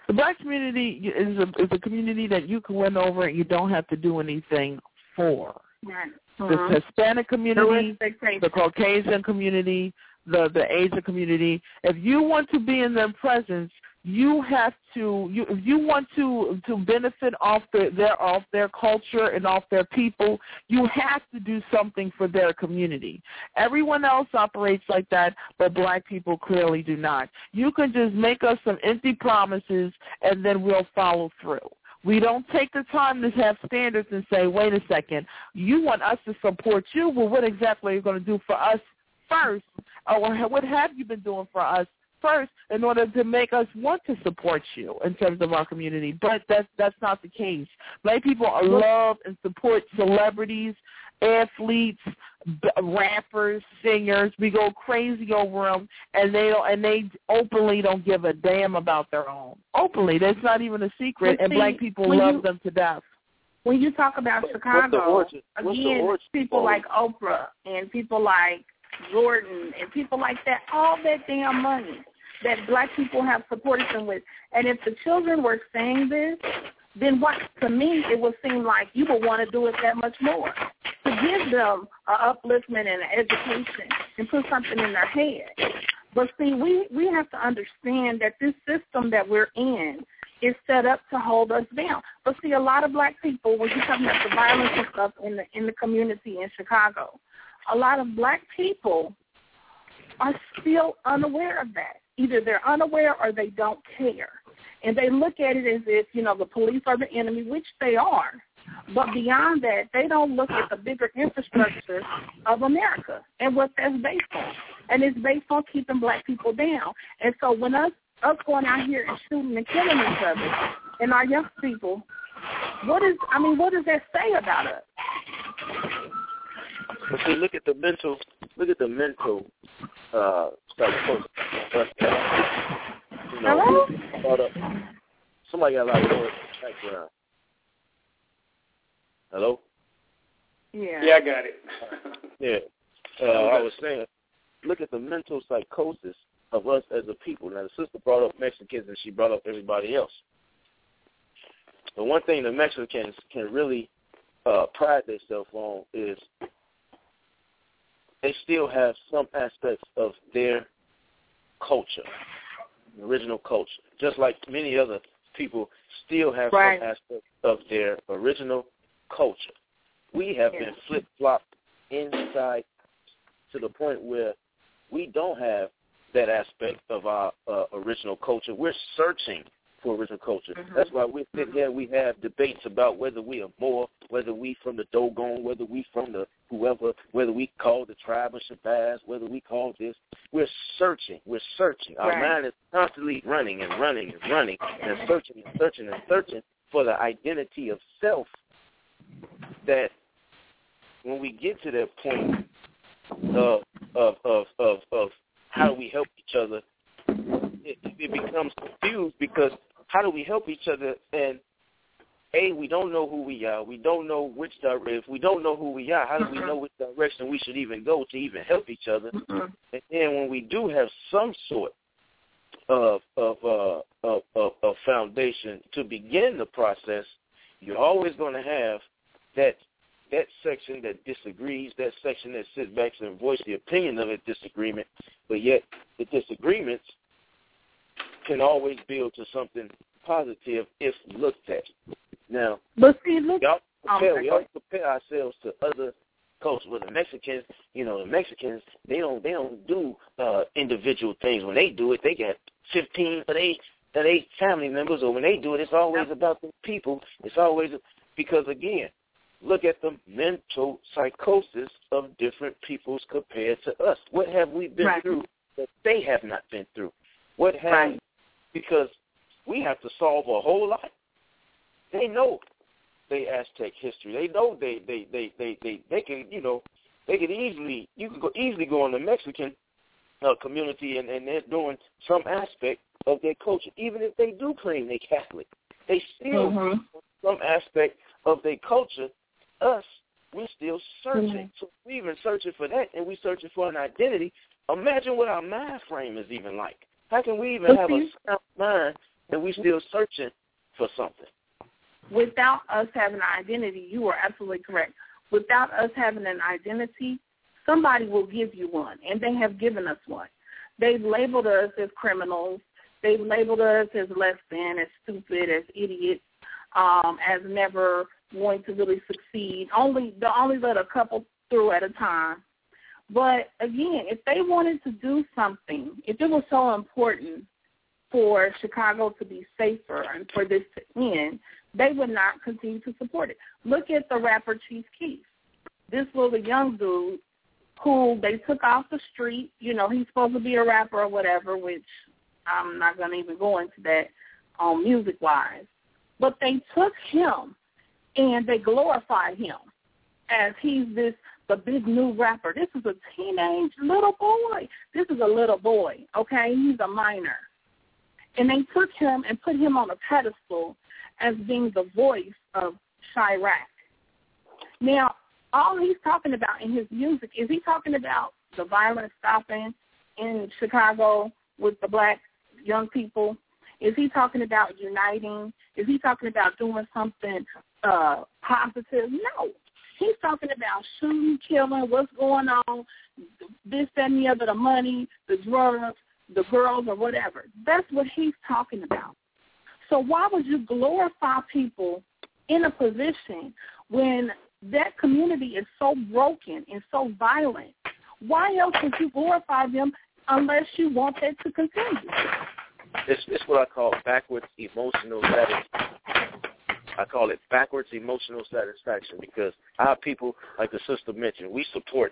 S8: The black community is a, is a community that you can win over and you don't have to do anything for.
S6: Right.
S8: Uh-huh. The Hispanic community, the Caucasian community, the, the Asian community. If you want to be in their presence, you have to. You, if you want to to benefit off the, their off their culture and off their people, you have to do something for their community. Everyone else operates like that, but black people clearly do not. You can just make us some empty promises, and then we'll follow through. We don't take the time to have standards and say, wait a second, you want us to support you. Well, what exactly are you going to do for us first? Or what have you been doing for us first in order to make us want to support you in terms of our community? But that's, that's not the case. Black people love and support celebrities, athletes, rappers, singers. We go crazy over them, and they don't, and they openly don't give a damn about their own. Openly, that's not even a secret, and
S6: see,
S8: black people love
S6: you,
S8: them to death.
S6: When you talk about Chicago, again, people like Oprah and people like Jordan and people like that, all that damn money that black people have supported them with. And if the children were saying this, then what, to me, it would seem like you would want to do it that much more, to give them an upliftment and an education and put something in their head. But see, we, we have to understand that this system that we're in is set up to hold us down. But see, a lot of black people, when you're talking about the violence and stuff in the in the community in Chicago, a lot of black people are still unaware of that. Either they're unaware or they don't care. And they look at it as if, you know, the police are the enemy, which they are. But beyond that, they don't look at the bigger infrastructure of America and what that's based on. And it's based on keeping black people down. And so when us, us going out here and shooting and killing each other and our young people, what is, I mean, what does that say about us?
S7: But see, look at the mental, look at the mental uh, stuff. You know, Hello? Somebody got a lot of noise background. Hello?
S3: Yeah. Yeah, I got it.
S7: yeah. Uh, I was saying, look at the mental psychosis of us as a people. Now, the sister brought up Mexicans and she brought up everybody else. The one thing the Mexicans can really uh, pride themselves on is they still have some aspects of their culture, the original culture, just like many other people still have right. some aspects of their original culture. We have yeah. been flip-flopped inside to the point where we don't have that aspect of our uh, original culture. We're searching for original culture. Mm-hmm. That's why we sit here, we have debates about whether we are more, whether we from the Dogon, whether we from the whoever, whether we call the tribe of Shabazz, whether we call this. We're searching. We're searching. Our right. mind is constantly running and running and running and searching and searching and searching for the identity of self, that when we get to that point of of of of, of how do we help each other, it, it becomes confused, because how do we help each other? And A, we don't know who we are. We don't know which direction. If we don't know who we are, how do we know which direction we should even go to even help each other? And then when we do have some sort of of uh, of, of, of foundation to begin the process, you're always going to have that that section that disagrees, that section that sits back and voice the opinion of a disagreement, but yet the disagreements can always build to something positive if looked at. Now,
S6: but see, look,
S7: we, all prepare,
S6: oh,
S7: we always compare ourselves to other cultures. With the Mexicans, you know, the Mexicans, they don't they don't do uh, individual things. When they do it, they got fifteen of eight of eight family members, or when they do it, it's always about the people. It's always because, again, look at the mental psychosis of different peoples compared to us. What have we been right. through that they have not been through? What have right. because we have to solve a whole lot. They know they Aztec history. They know they they they they they, they can you know they can easily you can go easily go in the Mexican uh, community and, and they're doing some aspect of their culture, even if they do claim they're Catholic. They still mm-hmm. some aspect of their culture. Us, we're still searching. Mm-hmm. So we're even searching for that, and we're searching for an identity. Imagine what our mind frame is even like. How can we even have a sound mind and we still searching for something.
S6: Without us having an identity, you are absolutely correct. Without us having an identity, somebody will give you one, and they have given us one. They've labeled us as criminals. They've labeled us as less than, as stupid, as idiots, um, as never going to really succeed. Only they only let a couple through at a time. But, again, if they wanted to do something, if it was so important for Chicago to be safer and for this to end, they would not continue to support it. Look at the rapper Chief Keef. This was a young dude who they took off the street. You know, he's supposed to be a rapper or whatever, which I'm not going to even go into that um, music-wise. But they took him and they glorified him as he's this the big new rapper. This is a teenage little boy. This is a little boy, okay? He's a minor. And they took him and put him on a pedestal as being the voice of Chirac. Now, all he's talking about in his music, is he talking about the violence stopping in Chicago with the black young people? Is he talking about uniting? Is he talking about doing something uh, positive? No. He's talking about shooting, killing, what's going on, this, that, and the other, the money, the drugs, the girls, or whatever. That's what he's talking about. So why would you glorify people in a position when that community is so broken and so violent? Why else would you glorify them unless you want that to continue?
S7: It's, it's what I call backwards emotional satisfaction. I call it backwards emotional satisfaction because our people, like the sister mentioned, we support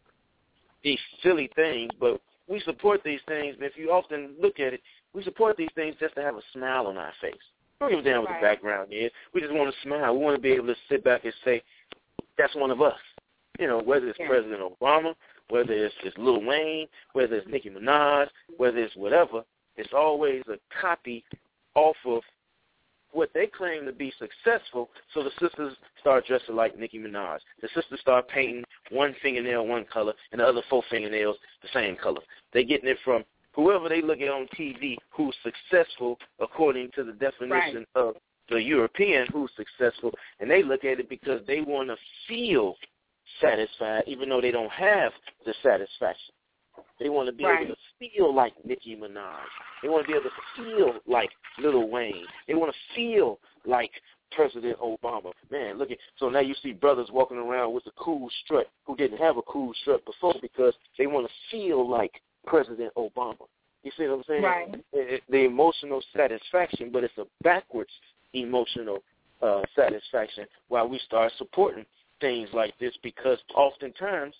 S7: these silly things, but we support these things, and if you often look at it, we support these things just to have a smile on our face. We don't give a damn what the background is. We just want to smile. We want to be able to sit back and say, that's one of us. You know, whether it's yeah. President Obama, whether it's, it's Lil Wayne, whether it's Nicki Minaj, whether it's whatever, it's always a copy off of what they claim to be successful, so the sisters start dressing like Nicki Minaj. The sisters start painting one fingernail one color and the other four fingernails the same color. They're getting it from whoever they look at on T V who's successful according to the definition right. of the European who's successful, and they look at it because they want to feel satisfied even though they don't have the satisfaction. They want to be right. able to feel like Nicki Minaj. They want to be able to feel like Lil Wayne. They want to feel like President Obama. Man, look at so now you see brothers walking around with a cool strut who didn't have a cool strut before because they want to feel like President Obama. You see what I'm saying?
S6: Right.
S7: It, the emotional satisfaction, but it's a backwards emotional uh, satisfaction while we start supporting things like this because oftentimes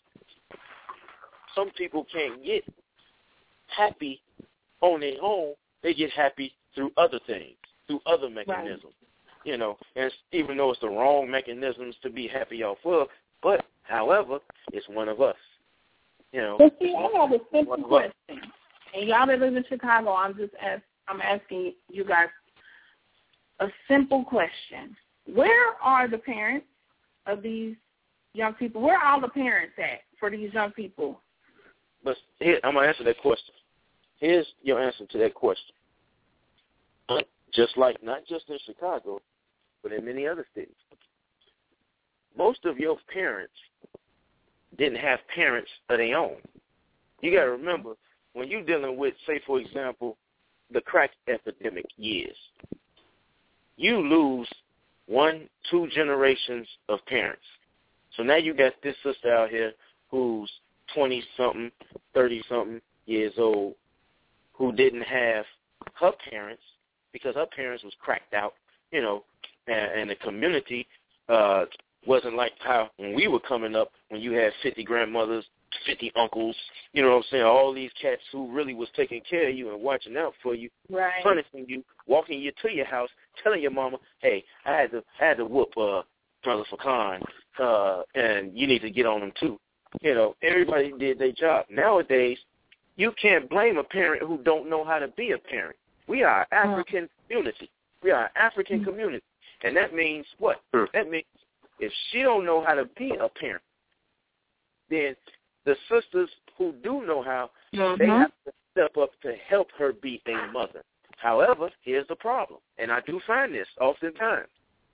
S7: some people can't get happy on their own. They get happy through other things, through other mechanisms. Right. You know, and it's, even though it's the wrong mechanisms to be happy off of, but, however, it's one of us. You know.
S6: But see, I have a simple question. And y'all that live in Chicago, I'm just ask, I'm asking you guys a simple question. Where are the parents of these young people? Where are all the parents at for these young people?
S7: But here, I'm going to answer that question. Here's your answer to that question. Just like, not just in Chicago, but in many other cities. Most of your parents didn't have parents of their own. You got to remember, when you're dealing with, say, for example, the crack epidemic years, you lose one, two generations of parents. So now you got this sister out here who's twenty-something, thirty-something years old, who didn't have her parents because her parents was cracked out, you know, and, and the community uh, wasn't like how when we were coming up, when you had fifty grandmothers, fifty uncles, you know what I'm saying, all these cats who really was taking care of you and watching out for you,
S6: right.
S7: punishing you, walking you to your house, telling your mama, hey, I had to I had to whoop uh, Brother Fakan, uh, and you need to get on him too. You know, everybody did their job. Nowadays, you can't blame a parent who don't know how to be a parent. We are an African community. We are an African mm-hmm. community. And that means what? That means if she don't know how to be a parent, then the sisters who do know how, mm-hmm. they have to step up to help her be a mother. However, here's the problem, and I do find this oftentimes.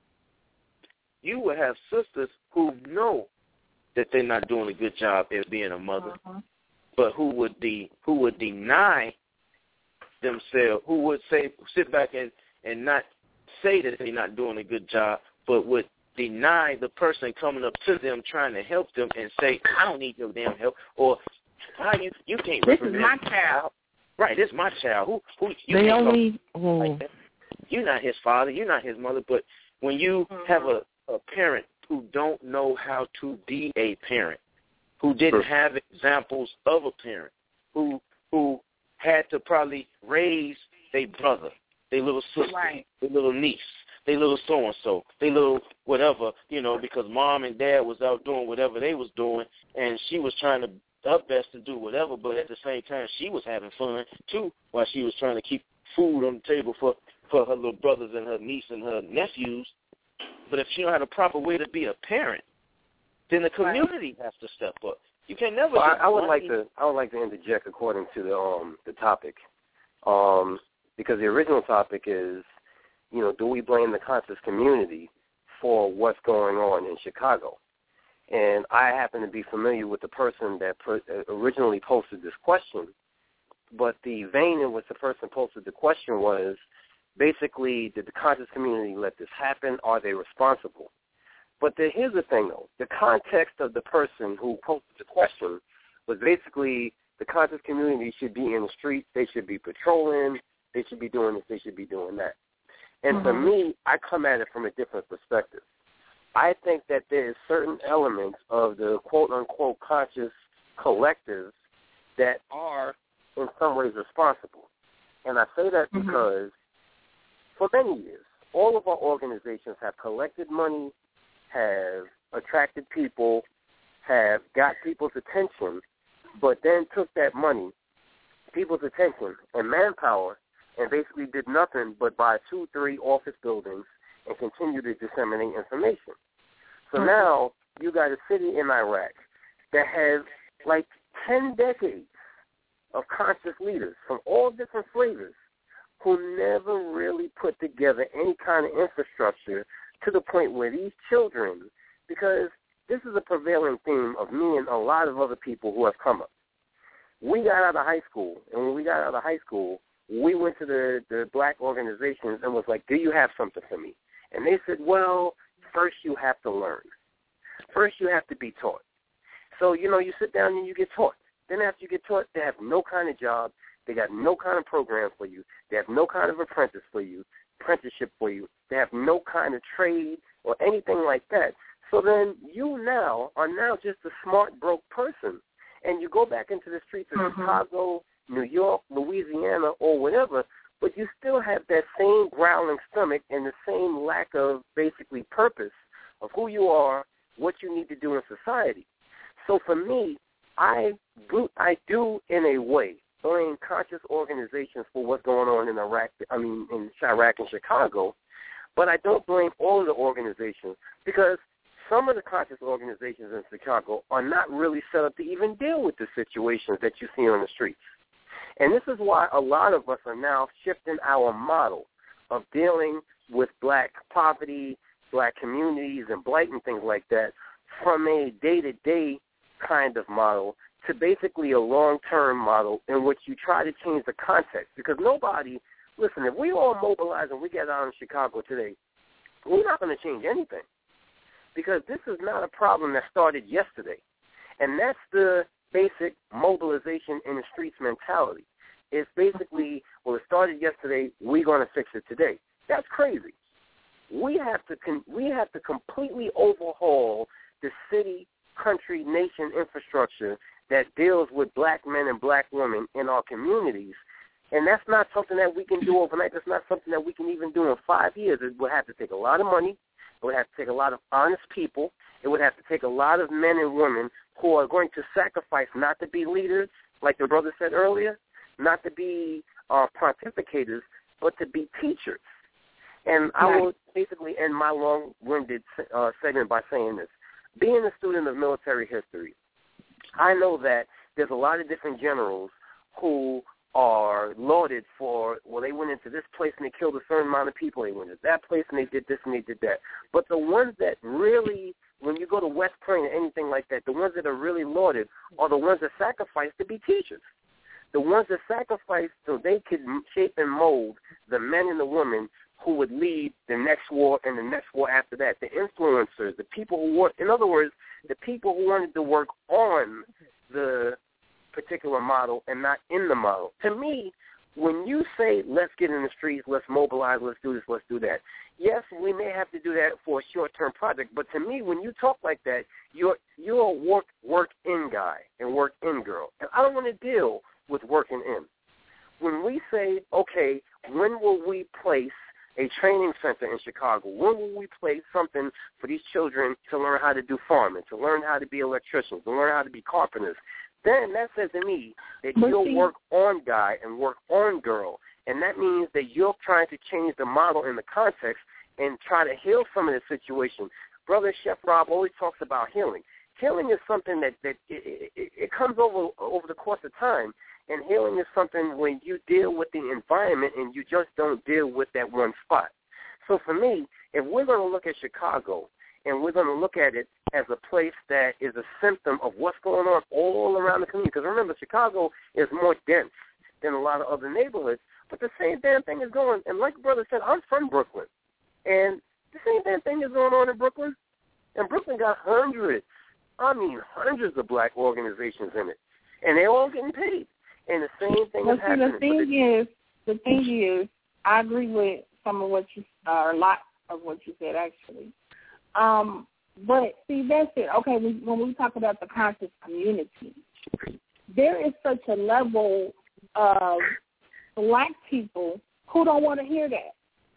S7: You will have sisters who know that they're not doing a good job at being a mother, uh-huh. but who would de- who would deny themselves, who would say, sit back and, and not say that they're not doing a good job, but would deny the person coming up to them trying to help them and say, I don't need your damn help, or how you you can't
S6: This
S7: represent
S6: is my child.
S7: Right, this is my child. Who who you
S8: they
S7: can't
S8: only
S7: oh. like that. You're not his father, you're not his mother, but when you mm-hmm. have a, a parent who don't know how to be a parent, who didn't have examples of a parent, who who had to probably raise their brother, their little sister,
S6: right.
S7: their little niece, their little so-and-so, their little whatever, you know, because mom and dad was out doing whatever they was doing, and she was trying to her best to do whatever, but at the same time, she was having fun, too, while she was trying to keep food on the table for, for her little brothers and her niece and her nephews. But if she don't have a proper way to be a parent, then the community right. has to step up. You can never.
S9: Well, I, I would like to. I would like to interject according to the um the topic, um because the original topic is, you know, do we blame the conscious community for what's going on in Chicago? And I happen to be familiar with the person that put, uh, originally posted this question, but the vein in which the person posted the question was basically, did the conscious community let this happen? Are they responsible? But the, here's the thing, though. The context of the person who posted the question was basically the conscious community should be in the streets, they should be patrolling, they should be doing this, they should be doing that. And mm-hmm. for me, I come at it from a different perspective. I think that there is certain elements of the quote-unquote conscious collectives that are in some ways responsible. And I say that mm-hmm. because for many years, all of our organizations have collected money, have attracted people, have got people's attention, but then took that money, people's attention, and manpower, and basically did nothing but buy two, three office buildings and continue to disseminate information. So mm-hmm. now you got a city in Iraq that has like ten decades of conscious leaders from all different flavors who never really put together any kind of infrastructure to the point where these children, because this is a prevailing theme of me and a lot of other people who have come up. We got out of high school, and when we got out of high school, we went to the, the black organizations and was like, do you have something for me? And they said, well, first you have to learn. First you have to be taught. So, you know, you sit down and you get taught. Then after you get taught, they have no kind of job. They got no kind of program for you. They have no kind of apprentice for you, apprenticeship for you. They have no kind of trade or anything like that. So then you now are now just a smart, broke person. And you go back into the streets of mm-hmm. Chicago, New York, Louisiana, or whatever, but you still have that same growling stomach and the same lack of basically purpose of who you are, what you need to do in society. So for me, I do, I do in a way blame conscious organizations for what's going on in Iraq, I mean in Iraq and Chicago, but I don't blame all of the organizations because some of the conscious organizations in Chicago are not really set up to even deal with the situations that you see on the streets. And this is why a lot of us are now shifting our model of dealing with black poverty, black communities, and blight and things like that from a day-to-day kind of model to basically a long-term model in which you try to change the context. Because nobody, listen, if we all mobilize and we get out in Chicago today, we're not going to change anything. Because this is not a problem that started yesterday. And that's the basic mobilization in the streets mentality. It's basically, well, it started yesterday, we're going to fix it today. That's crazy. We have to con- we have to completely overhaul the city, country, nation infrastructure that deals with black men and black women in our communities. And that's not something that we can do overnight. That's not something that we can even do in five years. It would have to take a lot of money. It would have to take a lot of honest people. It would have to take a lot of men and women who are going to sacrifice not to be leaders, like the brother said earlier, not to be uh, pontificators, but to be teachers. And I will basically end my long-winded uh, segment by saying this. Being a student of military history, I know that there's a lot of different generals who are lauded for, well, they went into this place and they killed a certain amount of people. They went to that place and they did this and they did that. But the ones that really, when you go to West Point or anything like that, the ones that are really lauded are the ones that sacrifice to be teachers. The ones that sacrifice so they could shape and mold the men and the women who would lead the next war and the next war after that, the influencers, the people who work, in other words, the people who wanted to work on the particular model and not in the model. To me, when you say, let's get in the streets, let's mobilize, let's do this, let's do that, yes, we may have to do that for a short-term project, but to me, when you talk like that, you're, you're a work, work-in guy and work-in girl. And I don't want to deal with working in. When we say, okay, when will we place a training center in Chicago? When will we place something for these children to learn how to do farming, to learn how to be electricians, to learn how to be carpenters? Then that says to me that you're a work-on guy and work-on girl, and that means that you're trying to change the model in the context and try to heal some of the situation. Brother Chef Rob always talks about healing. Healing is something that, that it, it, it comes over over the course of time, and healing is something when you deal with the environment and you just don't deal with that one spot. So for me, if we're going to look at Chicago and we're going to look at it as a place that is a symptom of what's going on all around the community, because remember, Chicago is more dense than a lot of other neighborhoods, but the same damn thing is going, and like the brother said, I'm from Brooklyn, and the same damn thing is going on in Brooklyn, and Brooklyn got hundreds, I mean hundreds of black organizations in it, and they're all getting paid. And the same thing
S6: well,
S9: is
S6: see,
S9: happening.
S6: The thing is, the thing is, I agree with some of what you, uh, or a lot of what you said, actually. Um, but see, that's it. Okay, we, when we talk about the conscious community, there is such a level of black people who don't want to hear that.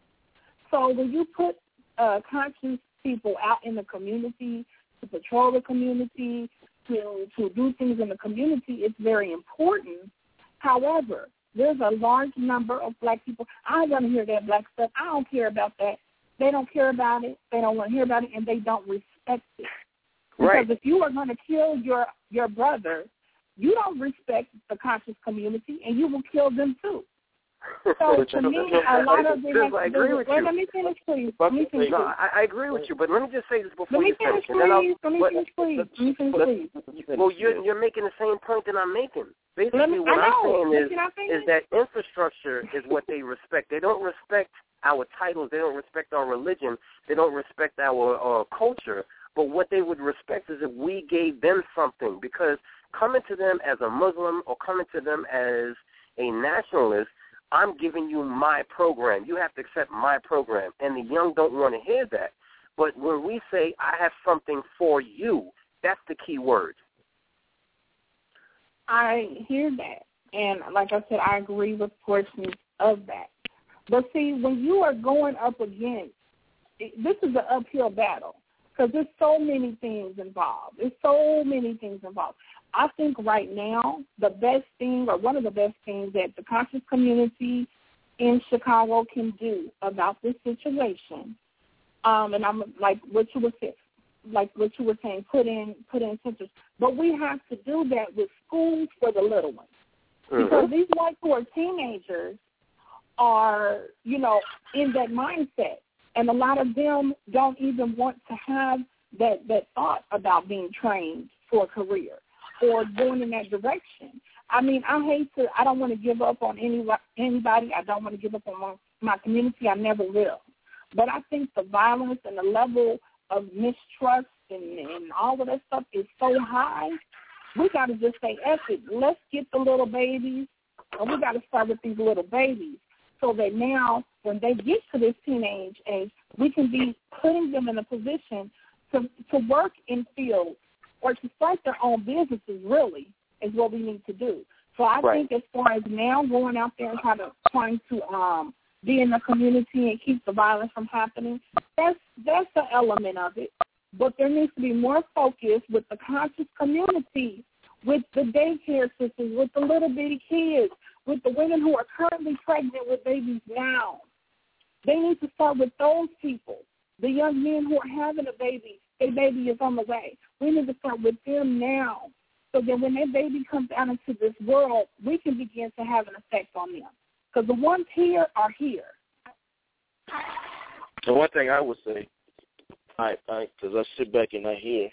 S6: So when you put uh, conscious people out in the community to patrol the community, to to do things in the community, it's very important. However, there's a large number of black people. I don't want to hear that black stuff. I don't care about that. They don't care about it. They don't want to hear about it, and they don't respect it.
S9: Right.
S6: Because if you are going to kill your, your brother, you don't respect the conscious community, and you will kill them too. So to me, a lot of it has
S9: I
S6: to do
S9: agree
S6: with,
S9: with
S6: wait,
S9: you.
S6: let me finish, please. Let me finish,
S9: no,
S6: please.
S9: I, I agree with you, but let me just say this before
S6: Let me
S9: you
S6: finish,
S9: finish.
S6: please. Let me finish, please. Let me finish, please.
S9: Well, you're, you're making the same point that I'm making. Basically,
S6: me,
S9: what I'm saying is,
S6: is
S9: is that infrastructure is what they respect. They don't respect our titles. They don't respect our religion. They don't respect our uh, culture. But what they would respect is if we gave them something, because coming to them as a Muslim or coming to them as a nationalist, I'm giving you my program. You have to accept my program. And the young don't want to hear that. But when we say, I have something for you, that's the key word.
S6: I hear that. And like I said, I agree with portions of that. But see, when you are going up against, this is an uphill battle because there's so many things involved. There's so many things involved. I think right now the best thing, or one of the best things that the conscious community in Chicago can do about this situation, um, and I'm like what you were saying, like what you were saying, put in put in centers. But we have to do that with schools for the little ones, mm-hmm. because these whites who are teenagers are, you know, in that mindset, and a lot of them don't even want to have that that thought about being trained for a career or going in that direction. I mean, I hate to, I don't want to give up on any, anybody. I don't want to give up on my, my community. I never will. But I think the violence and the level of mistrust and, and all of that stuff is so high, we got to just say, F it. Let's get the little babies, and we got to start with these little babies so that now when they get to this teenage age, we can be putting them in a position to, to work in fields or to start their own businesses, really, is what we need to do. So I
S9: right.
S6: think as far as now going out there and trying to, trying to um, be in the community and keep the violence from happening, that's that's an element of it. But there needs to be more focus with the conscious community, with the daycare sisters, with the little bitty kids, with the women who are currently pregnant with babies now. They need to start with those people. The young men who are having a baby, their baby is on the way. We need to start with them now So then when that baby comes out into this world, we can begin to have an effect on them. Because the ones here are here.
S7: The one thing I would say, I, I, because I sit back and I hear,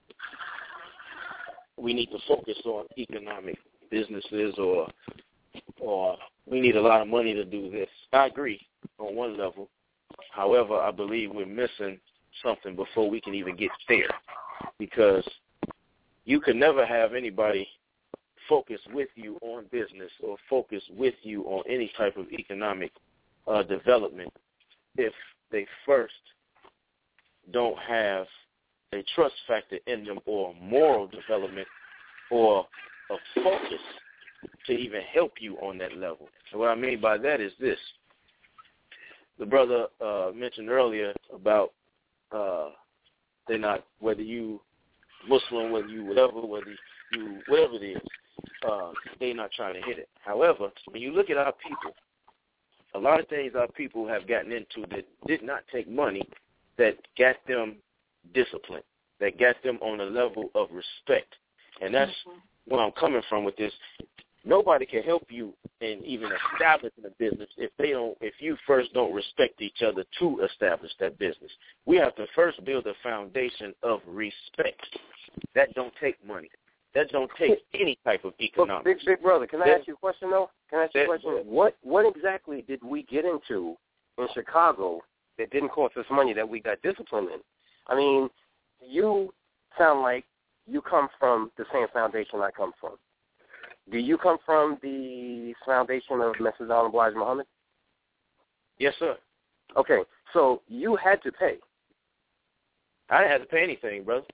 S7: we need to focus on economic businesses, or, or we need a lot of money to do this. I agree on one level. However, I believe we're missing something before we can even get there, because you can never have anybody focus with you on business or focus with you on any type of economic uh, development if they first don't have a trust factor in them, or moral development, or a focus to even help you on that level. And what I mean by that is this. The brother uh, mentioned earlier about uh, they're not, whether you Muslim, whether you whatever, whether you whatever it is, uh, they're not trying to hit it. However, when you look at our people, a lot of things our people have gotten into that did not take money, that got them disciplined, that got them on a level of respect. And that's mm-hmm. where I'm coming from with this. Nobody can help you in even establishing a business if they don't, if you first don't respect each other to establish that business. We have to first build a foundation of respect. That don't take money. That don't take any type of economics.
S9: Big, big brother, can I that, ask you a question, though? Can I ask you a question? What, what exactly did we get into in Chicago that didn't cost us money that we got disciplined in? I mean, you sound like you come from the same foundation I come from. Do you come from the foundation of Missus Al and Elijah Muhammad?
S7: Yes, sir.
S9: Okay, so you had to pay.
S7: I didn't have to pay anything, brother.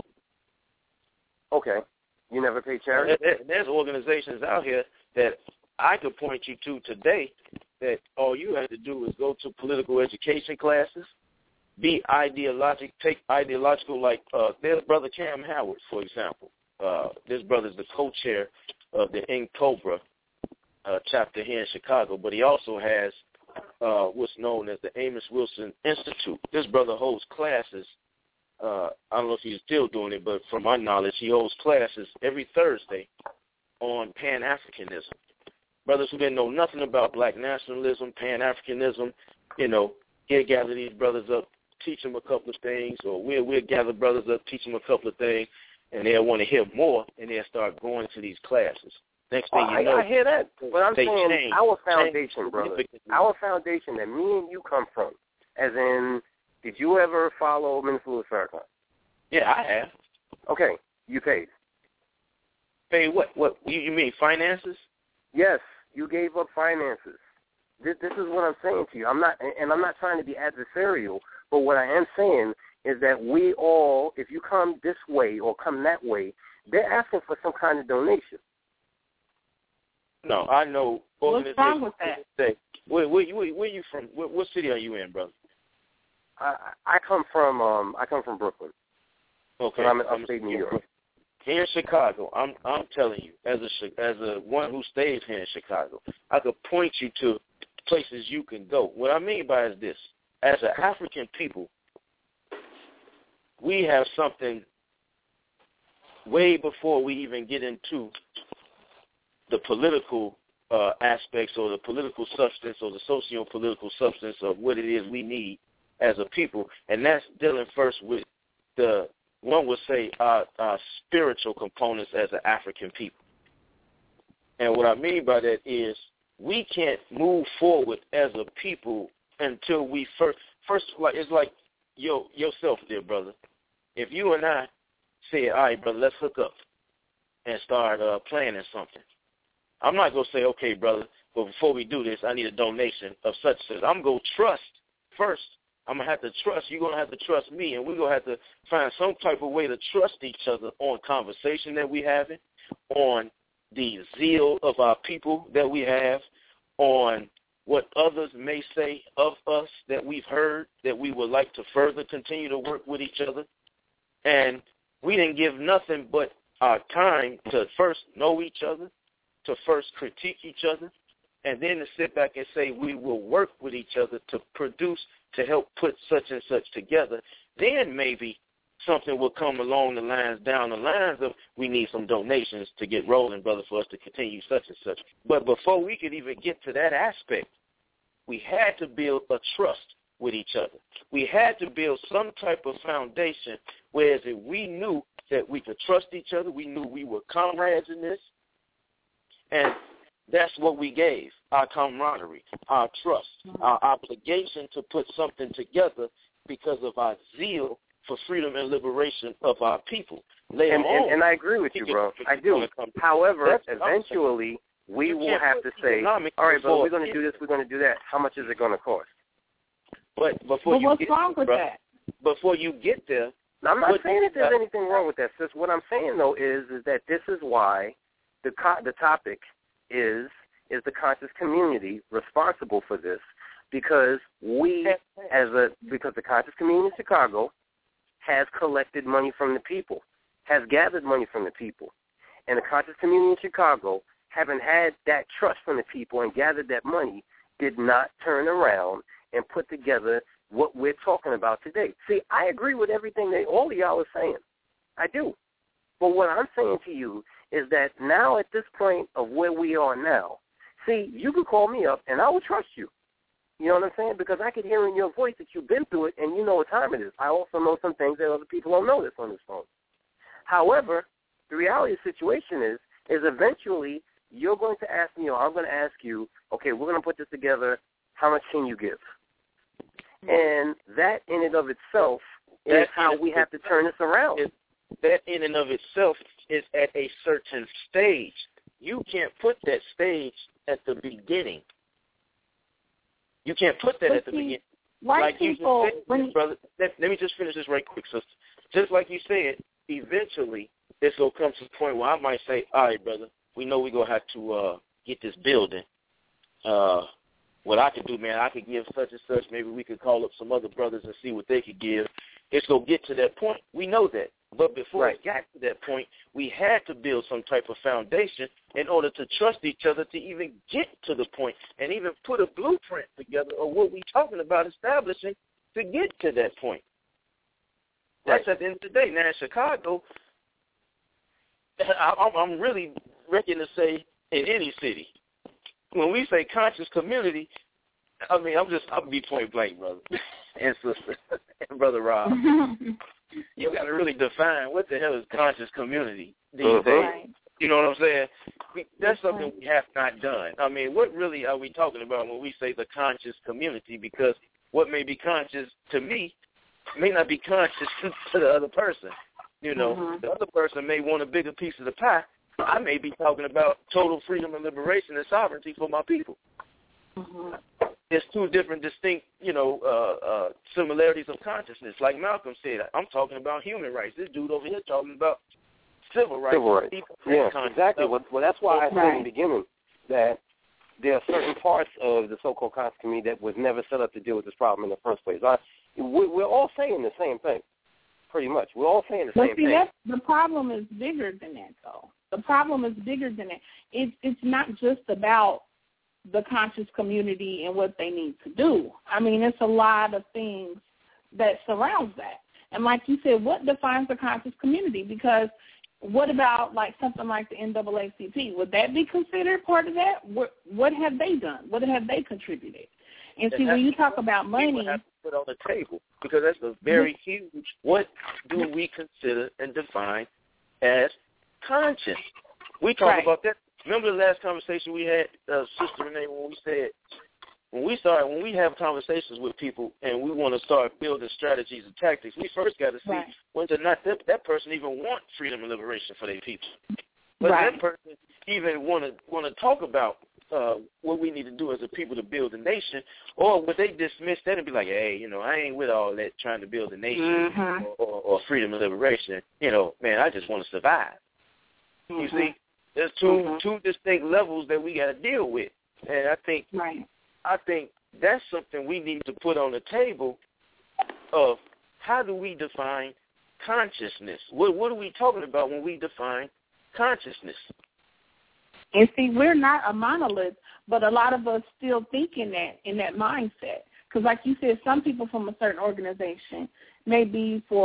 S9: Okay. You never paid charity?
S7: There's organizations out here that I could point you to today that all you have to do is go to political education classes, be ideologic, take ideological, like uh, there's Brother Cam Howard, for example. Uh, this brother's the co-chair of the N Cobra uh, chapter here in Chicago, but he also has uh, what's known as the Amos Wilson Institute. This brother holds classes. Uh, I don't know if he's still doing it, but from my knowledge, he holds classes every Thursday on Pan-Africanism. Brothers who didn't know nothing about black nationalism, Pan-Africanism, you know, he'll gather these brothers up, teach them a couple of things, or we'll, we'll gather brothers up, teach them a couple of things, and they'll want to hear more, and they'll start going to these classes. Next thing
S9: oh,
S7: you know,
S9: I, I hear that. But I'm saying
S7: change,
S9: our foundation, brother, our foundation that me and you come from, as in, did you ever follow Minister Louis Farrakhan?
S7: Yeah, I have.
S9: Okay, you paid.
S7: Paid what? What you, you mean finances?
S9: Yes, you gave up finances. This, this is what I'm saying to you. I'm not, and I'm not trying to be adversarial, but what I am saying is that we all, if you come this way or come that way, they're asking for some kind of donation.
S7: No, I know.
S6: What's wrong with that?
S7: Say, where, where, where, where you from? Where, what city are you in, brother?
S9: I, I come from um I come from Brooklyn.
S7: Okay,
S9: I'm in upstate New York.
S7: Here in Chicago, I'm I'm telling you, as a as a one who stays here in Chicago, I could point you to places you can go. What I mean by is this: as an African people, we have something way before we even get into the political uh, aspects or the political substance or the socio-political substance of what it is we need as a people, and that's dealing first with the, one would say, our, our spiritual components as an African people. And what I mean by that is we can't move forward as a people until we first, first like it's like yo, yourself, dear brother. If you and I say, all right, brother, let's hook up and start uh, planning something, I'm not going to say, okay, brother, but before we do this, I need a donation of such and such. I'm going to trust first. I'm going to have to trust. You're going to have to trust me, and we're going to have to find some type of way to trust each other on conversation that we're having, on the zeal of our people that we have, on what others may say of us that we've heard that we would like to further continue to work with each other. And we didn't give nothing but our time to first know each other, to first critique each other, and then to sit back and say we will work with each other to produce, to help put such and such together. Then maybe something will come along the lines, down the lines of we need some donations to get rolling, brother, for us to continue such and such. But before we could even get to that aspect, we had to build a trust with each other. We had to build some type of foundation, whereas if we knew that we could trust each other, we knew we were comrades in this, and that's what we gave, our camaraderie, our trust, our obligation to put something together because of our zeal for freedom and liberation of our people. Later
S9: and,
S7: on,
S9: and, and I agree with you, bro. I do. However, eventually, we will have to say, all right, but we're going to do this, we're going to do that. How much is it going to cost?
S7: But before
S6: but
S7: you
S6: what's
S7: get
S6: wrong with
S7: bro,
S6: that?
S7: Before you get there,
S9: now, I'm not saying that there's anything wrong with that, sis. What I'm saying, though, is is that this is why the co- the topic is is the conscious community responsible for this, because we, as a because the conscious community in Chicago has collected money from the people, has gathered money from the people, and the conscious community in Chicago, having had that trust from the people and gathered that money, did not turn around and put together what we're talking about today. See, I agree with everything that all of y'all are saying. I do. But what I'm saying to you is that now at this point of where we are now, see, you can call me up and I will trust you. You know what I'm saying? Because I can hear in your voice that you've been through it and you know what time it is. I also know some things that other people don't notice on this phone. However, the reality of the situation is, is eventually you're going to ask me or I'm going to ask you, okay, we're going to put this together. How much can you give? And that in and of itself is that how we have to turn this around.
S7: Is, that in and of itself is at a certain stage. You can't put that stage at the beginning. You can't put that
S6: but
S7: at the
S6: see,
S7: beginning.
S6: White
S7: like
S6: people,
S7: you just said,
S6: when
S7: brother, let, let me just finish this right quick, sister. Just like you said, eventually this will come to the point where I might say, all right, brother, we know we're going to have to uh, get this building. Uh What I could do, man, I could give such and such. Maybe we could call up some other brothers and see what they could give. It's going to get to that point. We know that. But before
S9: right.
S7: it got to that point, we had to build some type of foundation in order to trust each other to even get to the point and even put a blueprint together of what we're talking about establishing to get to that point. That's right. At the end of the day. Now, in Chicago, I, I'm really reckon to say in any city, when we say conscious community, I mean, I'm just, I'll be point blank, brother and sister and Brother Rob. You got to really define what the hell is conscious community these
S9: uh-huh.
S7: days.
S6: Right.
S7: You know what I'm saying? We, that's something we have not done. I mean, what really are we talking about when we say the conscious community? Because what may be conscious to me may not be conscious to the other person. You know, uh-huh. the other person may want a bigger piece of the pie. I may be talking about total freedom and liberation and sovereignty for my people.
S6: Mm-hmm.
S7: There's two different distinct, you know, uh, uh, similarities of consciousness. Like Malcolm said, I'm talking about human rights. This dude over here talking about civil rights.
S9: Civil rights. Yeah, exactly. Well, well, that's why I said right. in the beginning that there are certain parts of the so-called conscious community that was never set up to deal with this problem in the first place. I, we're all saying the same thing, pretty much. We're all saying the
S6: but
S7: same
S6: see,
S7: thing.
S6: That's, the problem is bigger than that, though. The problem is bigger than that. It's it's not just about the conscious community and what they need to do. I mean, it's a lot of things that surrounds that. And like you said, what defines the conscious community? Because what about like something like the N double A C P? Would that be considered part of that? What what have they done? What have they contributed? And, and see, when you talk about money,
S7: have to put on the table, because that's a very huge. What do we consider and define as conscious? We talk
S6: right.
S7: about that. Remember the last conversation we had, uh, Sister Renee, when we said, when we start, when we have conversations with people and we want to start building strategies and tactics, we first got to see
S6: right.
S7: whether or not that, that person even wants freedom and liberation for their people. Whether
S6: right.
S7: that person even want to want to talk about uh, what we need to do as a people to build a nation, or would they dismiss that and be like, hey, you know, I ain't with all that trying to build a nation
S6: mm-hmm.
S7: or, or, or freedom and liberation. You know, man, I just want to survive.
S6: Mm-hmm.
S7: You see? There's two mm-hmm. two distinct levels that we got to deal with, and I think
S6: right.
S7: I think that's something we need to put on the table. Of how do we define consciousness? What what are we talking about when we define consciousness?
S6: And see, we're not a monolith, but a lot of us still think in that in that mindset. Because, like you said, some people from a certain organization may be for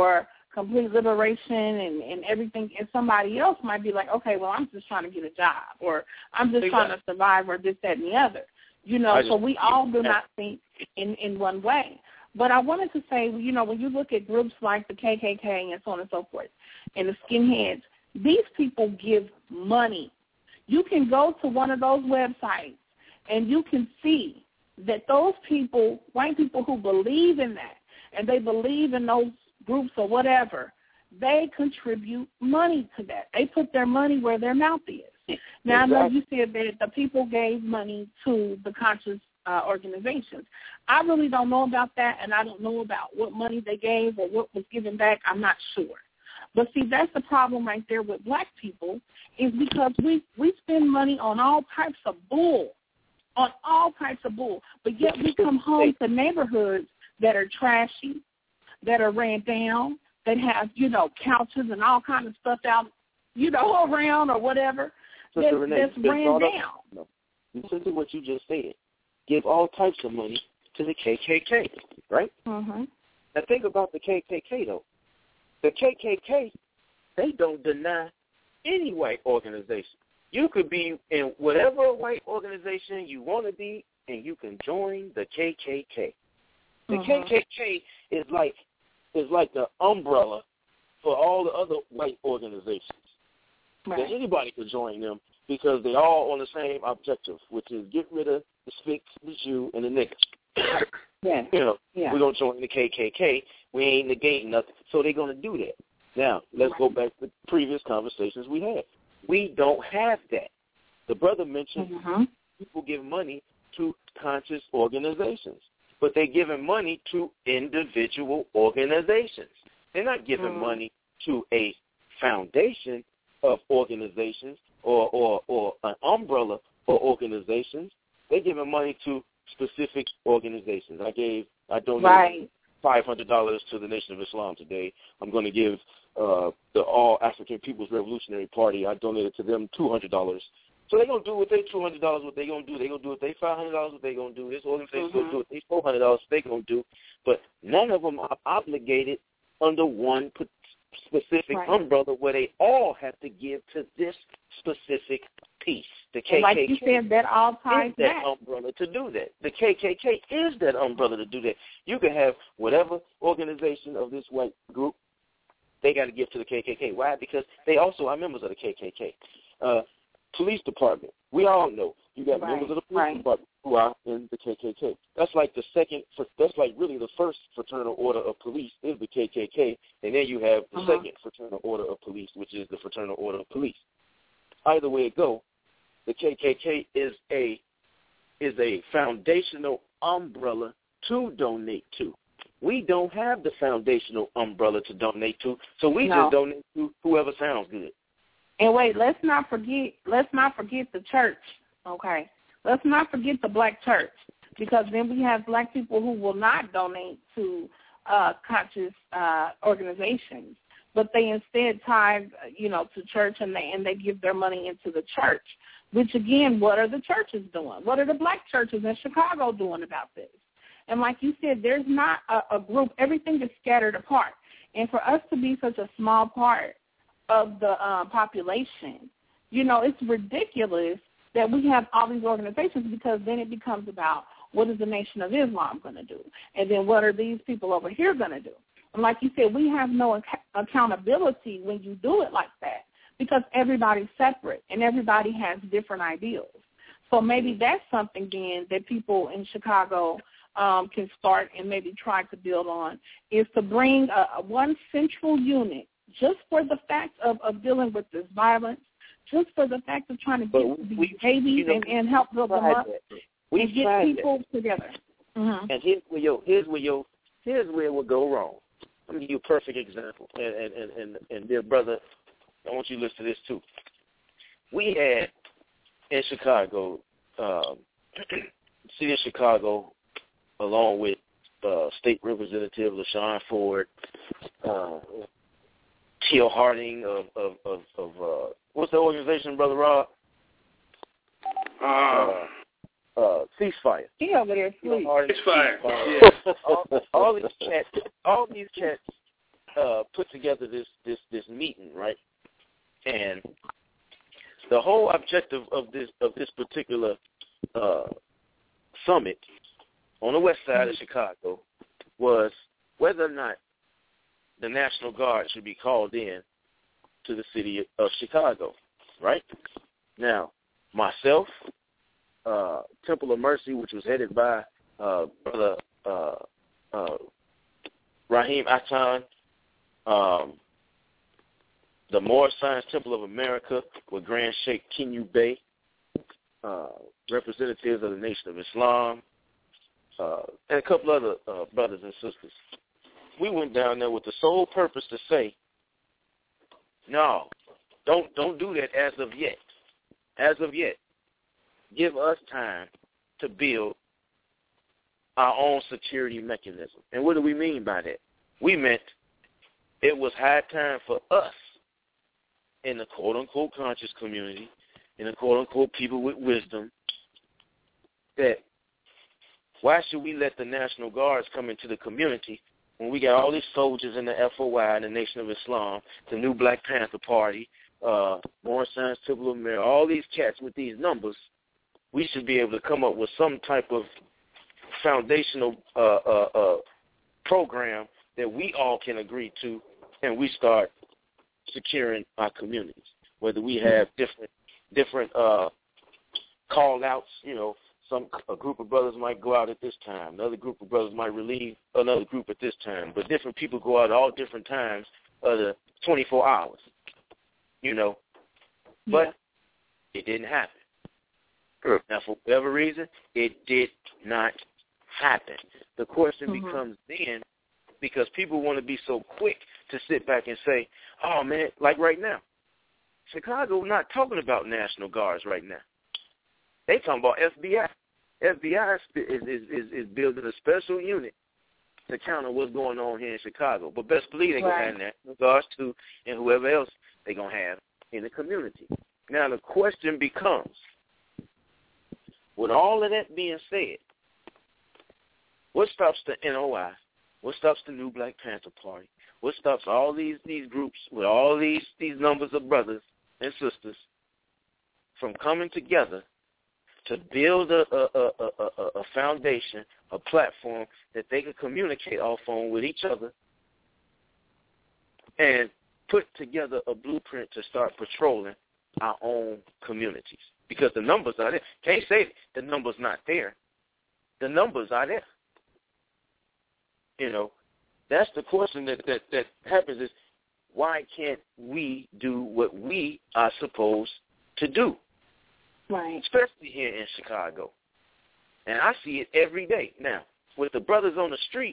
S6: complete liberation and, and everything, and somebody else might be like, okay, well, I'm just trying to get a job, or I'm just exactly. trying to survive, or this, that, and the other. You know, just, so we all do not think in, in one way. But I wanted to say, you know, when you look at groups like the K K K and so on and so forth, and the skinheads, these people give money. You can go to one of those websites, and you can see that those people, white people who believe in that, and they believe in those groups or whatever, they contribute money to that. They put their money where their mouth is. Now, exactly. I know you said that the people gave money to the conscious uh, organizations. I really don't know about that, and I don't know about what money they gave or what was given back. I'm not sure. But, see, that's the problem right there with black people, is because we, we spend money on all types of bull, on all types of bull, but yet we come home to neighborhoods that are trashy, that are ran down, that have, you know, couches and all kinds of stuff out, you know, around or whatever, that's, Renee, that's ran down.
S7: No. Listen to what you just said. Give all types of money to the K K K, right?
S6: Mm-hmm.
S7: Now think about the K K K, though. The K K K, they don't deny any white organization. You could be in whatever white organization you want to be, and you can join the K K K. The mm-hmm. K K K is like is like the umbrella for all the other white organizations.
S6: Right.
S7: That anybody could join them because they're all on the same objective, which is get rid of the Spicks, the Jew, and the niggas.
S6: Yeah.
S7: You know,
S6: yeah.
S7: we're going to join the K K K. We ain't negating nothing. So they're going to do that. Now, let's go back to previous conversations we had. We don't have that. The brother mentioned
S6: mm-hmm.
S7: people give money to conscious organizations, but they're giving money to individual organizations. They're not giving mm-hmm. money to a foundation of organizations or, or, or an umbrella for organizations. They're giving money to specific organizations. I gave, I donated
S6: right.
S7: five hundred dollars to the Nation of Islam today. I'm going to give uh, the All African People's Revolutionary Party, I donated to them two hundred dollars. So they're going to do what they two hundred dollars, what they're going to do. They're going to do what they five hundred dollars, what they're going to do. This organization's mm-hmm. going to do what they four hundred dollars, what they're going to do. But none of them are obligated under one specific
S6: right.
S7: umbrella where they all have to give to this specific piece. The K K K
S6: like you said, that all ties
S7: is that
S6: back.
S7: umbrella to do that. The K K K is that umbrella to do that. You can have whatever organization of this white group, they got to give to the K K K. Why? Because they also are members of the K K K. Uh, police department, we all know you got
S6: right.
S7: members of the police
S6: right.
S7: department who are in the K K K. That's like the second, that's like really the first fraternal order of police is the K K K, and then you have the uh-huh. second fraternal order of police, which is the fraternal order of police. Either way it go, the K K K is a is a foundational umbrella to donate to. We don't have the foundational umbrella to donate to, so we
S6: no.
S7: just donate to whoever sounds good.
S6: And wait, let's not forget let's not forget the church, okay? Let's not forget the black church, because then we have black people who will not donate to uh, conscious uh, organizations, but they instead tie, you know, to church, and they and they give their money into the church. Which, again, what are the churches doing? What are the black churches in Chicago doing about this? And like you said, there's not a, a group. Everything is scattered apart. And for us to be such a small part of the uh, population, you know, it's ridiculous that we have all these organizations, because then it becomes about what is the Nation of Islam going to do? And then what are these people over here going to do? And like you said, we have no ac- accountability when you do it like that, because everybody's separate and everybody has different ideals. So maybe that's something then that people in Chicago um, can start and maybe try to build on, is to bring a, a one central unit just for the fact of, of dealing with this violence, just for the fact of trying to get
S7: we,
S6: these
S7: we,
S6: babies
S7: you know,
S6: and, and help build them up
S7: we
S6: and get people
S7: that.
S6: together. Mm-hmm.
S7: And here's where your here's where your here's where it will go wrong. Let me give you a perfect example. And and, and, and, and dear brother, I want you to listen to this too. We had in Chicago, um, city of Chicago, along with uh, State Representative LaShawn Ford, uh, Teal Harding of of of, of uh, what's the organization, Brother Rob?
S3: Uh,
S7: uh, uh, ceasefire.
S6: He over there asleep.
S3: Ceasefire.
S7: Yeah. all, all these cats, all these cats uh, put together this, this, this meeting, right? And the whole objective of this of this particular uh, summit on the west side of Chicago was whether or not the National Guard should be called in to the city of Chicago, right? Now, myself, uh, Temple of Mercy, which was headed by uh, Brother uh, uh, Raheem Atan, um, the Moorish Science Temple of America with Grand Sheikh Kinyu Bey, uh, representatives of the Nation of Islam, uh, and a couple other uh, brothers and sisters. We went down there with the sole purpose to say, no, don't don't do that as of yet. As of yet, give us time to build our own security mechanism. And what do we mean by that? We meant it was high time for us in the quote-unquote conscious community, in the quote-unquote people with wisdom, that why should we let the National Guards come into the community when we got all these soldiers in the F O I, the Nation of Islam, the new Black Panther Party, uh, Moorish Science Temple of America, all these cats with these numbers? We should be able to come up with some type of foundational uh, uh, uh, program that we all can agree to, and we start securing our communities. Whether we have different different uh, call-outs, you know, some a group of brothers might go out at this time, another group of brothers might relieve another group at this time, but different people go out at all different times of the twenty-four hours, you know. But yeah. It didn't happen. Sure. Now, for whatever reason, it did not happen. The question mm-hmm. becomes then, because people want to be so quick to sit back and say, oh, man, like right now, Chicago not talking about National Guards right now. They talking about F B I. F B I is, is, is, is building a special unit to counter what's going on here in Chicago. But best believe they're going to have National Guards too, and whoever else they're going to have in the community. Now the question becomes, with all of that being said, what stops the N O I? What stops the new Black Panther Party? What stops all these, these groups with all these, these numbers of brothers and sisters from coming together to build a, a, a, a, a foundation, a platform that they can communicate off on with each other and put together a blueprint to start patrolling our own communities? Because the numbers are there. Can't say the numbers not there. The numbers are there. You know, that's the question that, that, that happens is, why can't we do what we are supposed to do?
S6: Right.
S7: Especially here in Chicago. And I see it every day. Now, with the brothers on the street,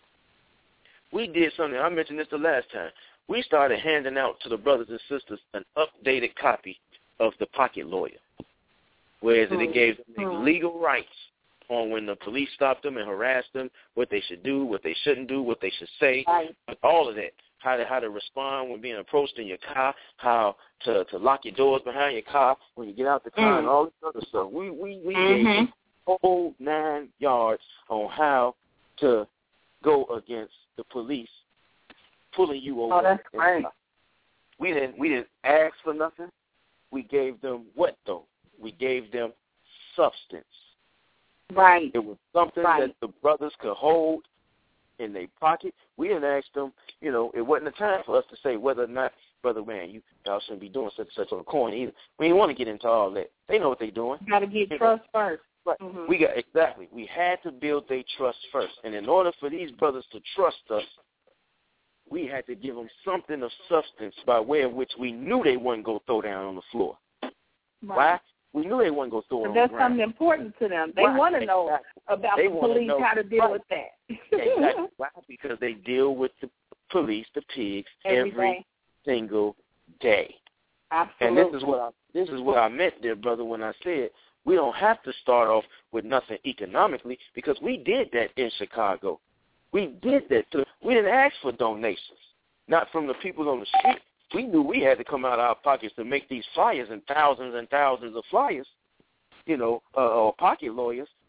S7: we did something. I mentioned this the last time. We started handing out to the brothers and sisters an updated copy of the Pocket Lawyer, whereas mm-hmm. it gave them mm-hmm. legal rights on when the police stopped them and harassed them, what they should do, what they shouldn't do, what they should say, right. all of that. How to how to respond when being approached in your car, how to, to lock your doors behind your car when you get out the car, mm. and all this other stuff. We we we mm-hmm. gave a whole nine yards on how to go against the police pulling you over.
S6: Oh, that's great.
S7: We didn't we didn't ask for nothing. We gave them what though? We gave them substance.
S6: Right.
S7: It was something right. that the brothers could hold in their pocket. We didn't ask them, you know, it wasn't a time for us to say whether or not, brother, man, you y'all shouldn't be doing such and such on the corner either. We didn't want to get into all that. They know what they're doing.
S6: You got to get trust first.
S7: Right. Mm-hmm. We got exactly. We had to build their trust first, and in order for these brothers to trust us, we had to give them something of substance by way of which we knew they wasn't going to throw down on the floor.
S6: Right.
S7: Why? We knew they wasn't going to throw it on
S6: that's
S7: the ground.
S6: Something important to them. They
S7: right.
S6: want to know
S7: exactly.
S6: about
S7: they
S6: the police,
S7: know.
S6: how to deal
S7: right.
S6: with that.
S7: exactly. Why? Because they deal with the police, the pigs,
S6: every,
S7: every single day.
S6: Absolutely.
S7: And this is what I this is what I meant, dear brother, when I said we don't have to start off with nothing economically, because we did that in Chicago. We did that too. We didn't ask for donations, not from the people on the street. We knew we had to come out of our pockets to make these flyers and thousands and thousands of flyers, you know, uh, or pocket lawyers.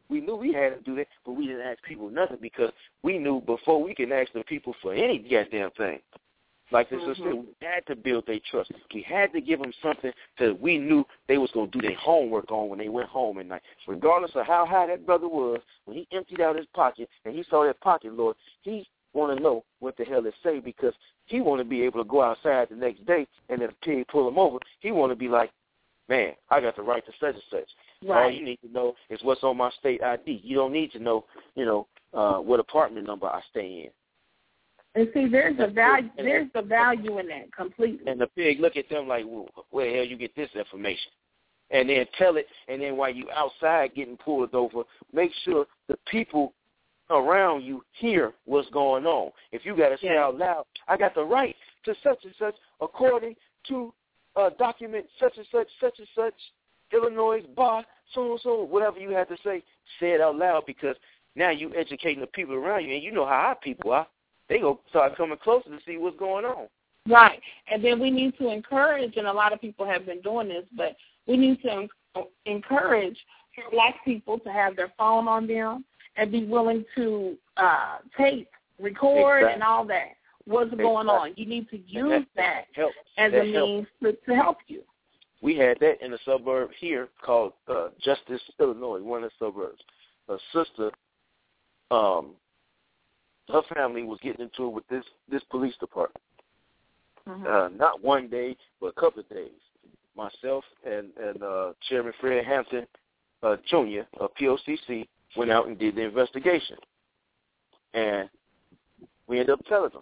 S7: We knew we had to do that, but we didn't ask people nothing because we knew before we can ask the people for any goddamn thing. Like the sister said, we had to build their trust. We had to give them something that we knew they was going to do their homework on when they went home at night. Regardless of how high that brother was, when he emptied out his pocket and he saw that pocket, Lord, he want to know what the hell it say because he want to be able to go outside the next day and if a pig pull him over, he want to be like, man, I got the right to such and such.
S6: Right.
S7: All you need to know is what's on my state I D. You don't need to know, you know, uh, what apartment number I stay in.
S6: And see, there's a value. There's the value in that completely.
S7: And the pig look at them like, well, where the hell you get this information? And then tell it. And then while you outside getting pulled over, make sure the people around you hear what's going on. If you got to say
S6: yeah.
S7: out loud, I got the right to such and such according to a document such and such, such and such, Illinois bar, so and so, whatever you have to say, say it out loud because now you educating the people around you, and you know how our people are. They go start coming closer to see what's going on.
S6: Right. And then we need to encourage, and a lot of people have been doing this, but we need to encourage black people to have their phone on them and be willing to uh, tape, record,
S7: exactly.
S6: and all that. What's
S7: exactly.
S6: going on? You need to use that,
S7: that
S6: as
S7: that
S6: a means to, to help you.
S7: We had that in a suburb here called uh, Justice, Illinois, one of the suburbs. A sister, um, her family was getting into it with this, this police department. Mm-hmm. Uh, not one day, but a couple of days. Myself and, and uh, Chairman Fred Hampton, uh, Junior of P O C C, went out and did the investigation. And we ended up telling them,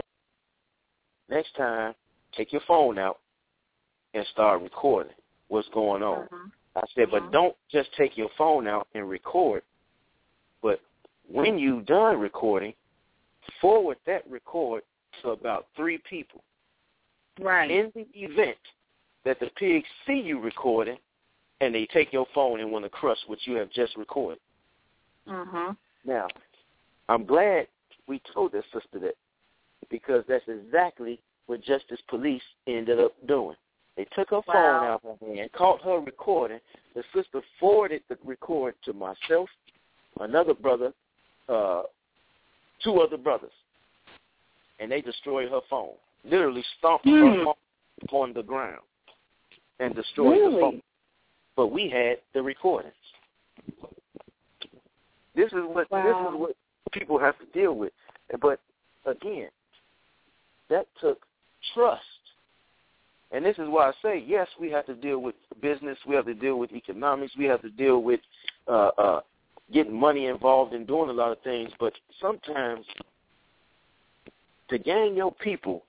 S7: next time, take your phone out and start recording what's going on.
S6: Mm-hmm.
S7: I said,
S6: mm-hmm.
S7: but don't just take your phone out and record. But when you're done recording, forward that record to about three people.
S6: Right.
S7: In the event that the pigs see you recording and they take your phone and want to crush what you have just recorded.
S6: Mm-hmm.
S7: Now, I'm glad we told this sister that because that's exactly what Justice Police ended up doing. They took her phone
S6: wow.
S7: out of her hand, caught her recording. The sister forwarded the record to myself, another brother, uh, two other brothers, and they destroyed her phone. Literally stomped mm. her phone on the ground and destroyed
S6: really?
S7: the phone. But we had the recordings. This is what
S6: wow.
S7: this is what people have to deal with. But again, that took trust. And this is why I say, yes, we have to deal with business. We have to deal with economics. We have to deal with uh, uh, getting money involved in doing a lot of things. But sometimes to gain your people,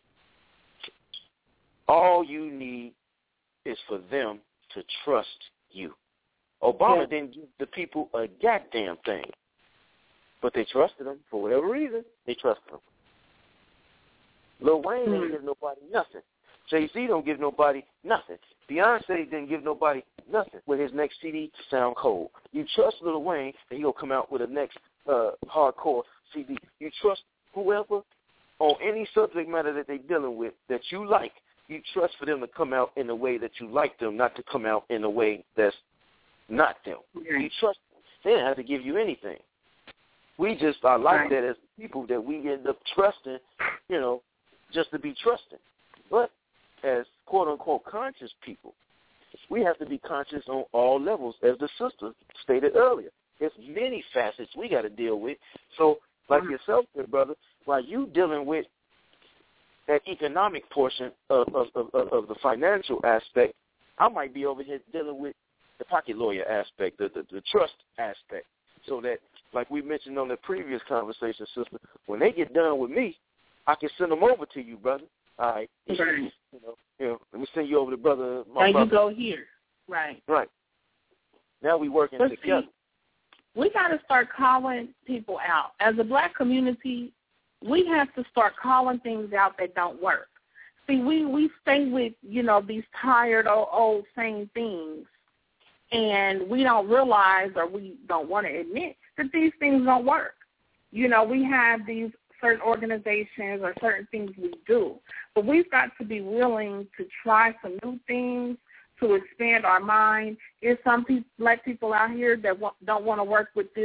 S7: all you need is for them to trust you. Obama yeah. didn't give the people a goddamn thing, but they trusted him for whatever reason. They trusted him. Lil Wayne mm. didn't give nobody nothing. Jay-Z don't give nobody nothing. Beyonce didn't give nobody nothing with his next C D to sound cold. You trust Lil Wayne that he'll come out with a next uh, hardcore C D. You trust whoever on any subject matter that they're dealing with that you like. You trust for them to come out in the way that you like them, not to come out in a way that's not them. Mm-hmm. You trust them. They didn't have to give you anything. We just are like right. that as people that we end up trusting, you know, just to be trusting. But as quote-unquote conscious people, we have to be conscious on all levels, as the sister stated earlier. There's many facets we got to deal with. So, like mm-hmm. yourself, good brother, while you dealing with that economic portion of, of, of, of the financial aspect, I might be over here dealing with the pocket lawyer aspect, the, the, the trust aspect, so that, like we mentioned on the previous conversation, sister, when they get done with me, I can send them over to you, brother. All right.
S6: Right.
S7: You know, you know, let me send you over to brother.
S6: My
S7: now
S6: you go here. Right.
S7: Right. Now we working
S6: but
S7: together.
S6: See, we got to start calling people out. As a black community, we have to start calling things out that don't work. See, we, we stay with, you know, these tired old, old same things, and we don't realize or we don't want to admit that these things don't work. You know, we have these certain organizations or certain things we do, but we've got to be willing to try some new things to expand our mind. There's some people, black people out here that w- don't want to work with this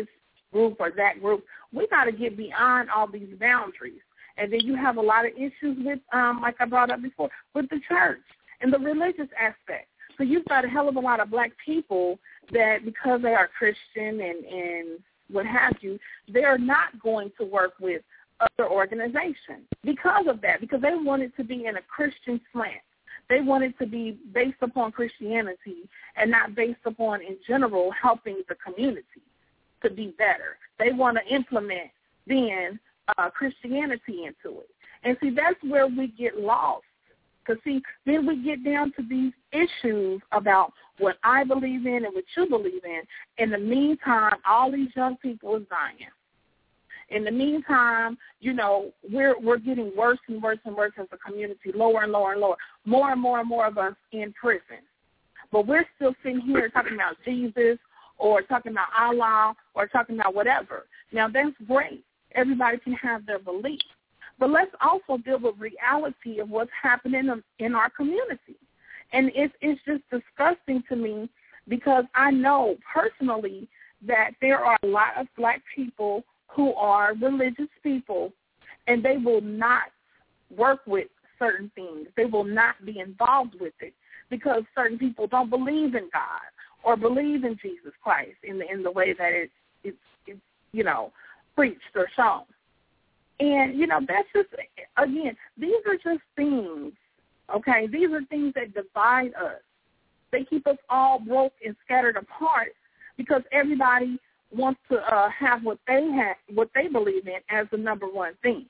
S6: group or that group. We got to get beyond all these boundaries. And then you have a lot of issues with, um, like I brought up before, with the church and the religious aspect. So you've got a hell of a lot of black people that because they are Christian and, and what have you, they're not going to work with other organizations because of that, because they want it to be in a Christian slant. They want it to be based upon Christianity and not based upon, in general, helping the community to be better. They want to implement, then, uh, Christianity into it. And, see, that's where we get lost. Because, see, then we get down to these issues about what I believe in and what you believe in. In the meantime, all these young people are dying. In the meantime, you know, we're we're getting worse and worse and worse as a community, lower and lower and lower, more and more and more of us in prison. But we're still sitting here talking about Jesus or talking about Allah or talking about whatever. Now, that's great. Everybody can have their beliefs. But let's also deal with reality of what's happening in our community. And it's, it's just disgusting to me because I know personally that there are a lot of black people who are religious people, and they will not work with certain things. They will not be involved with it because certain people don't believe in God or believe in Jesus Christ in the in the way that it, it's, it's, you know, preached or shown. And, you know, that's just, again, these are just things, okay? These are things that divide us. They keep us all broke and scattered apart because everybody wants to uh, have what they have, what they believe in as the number one thing.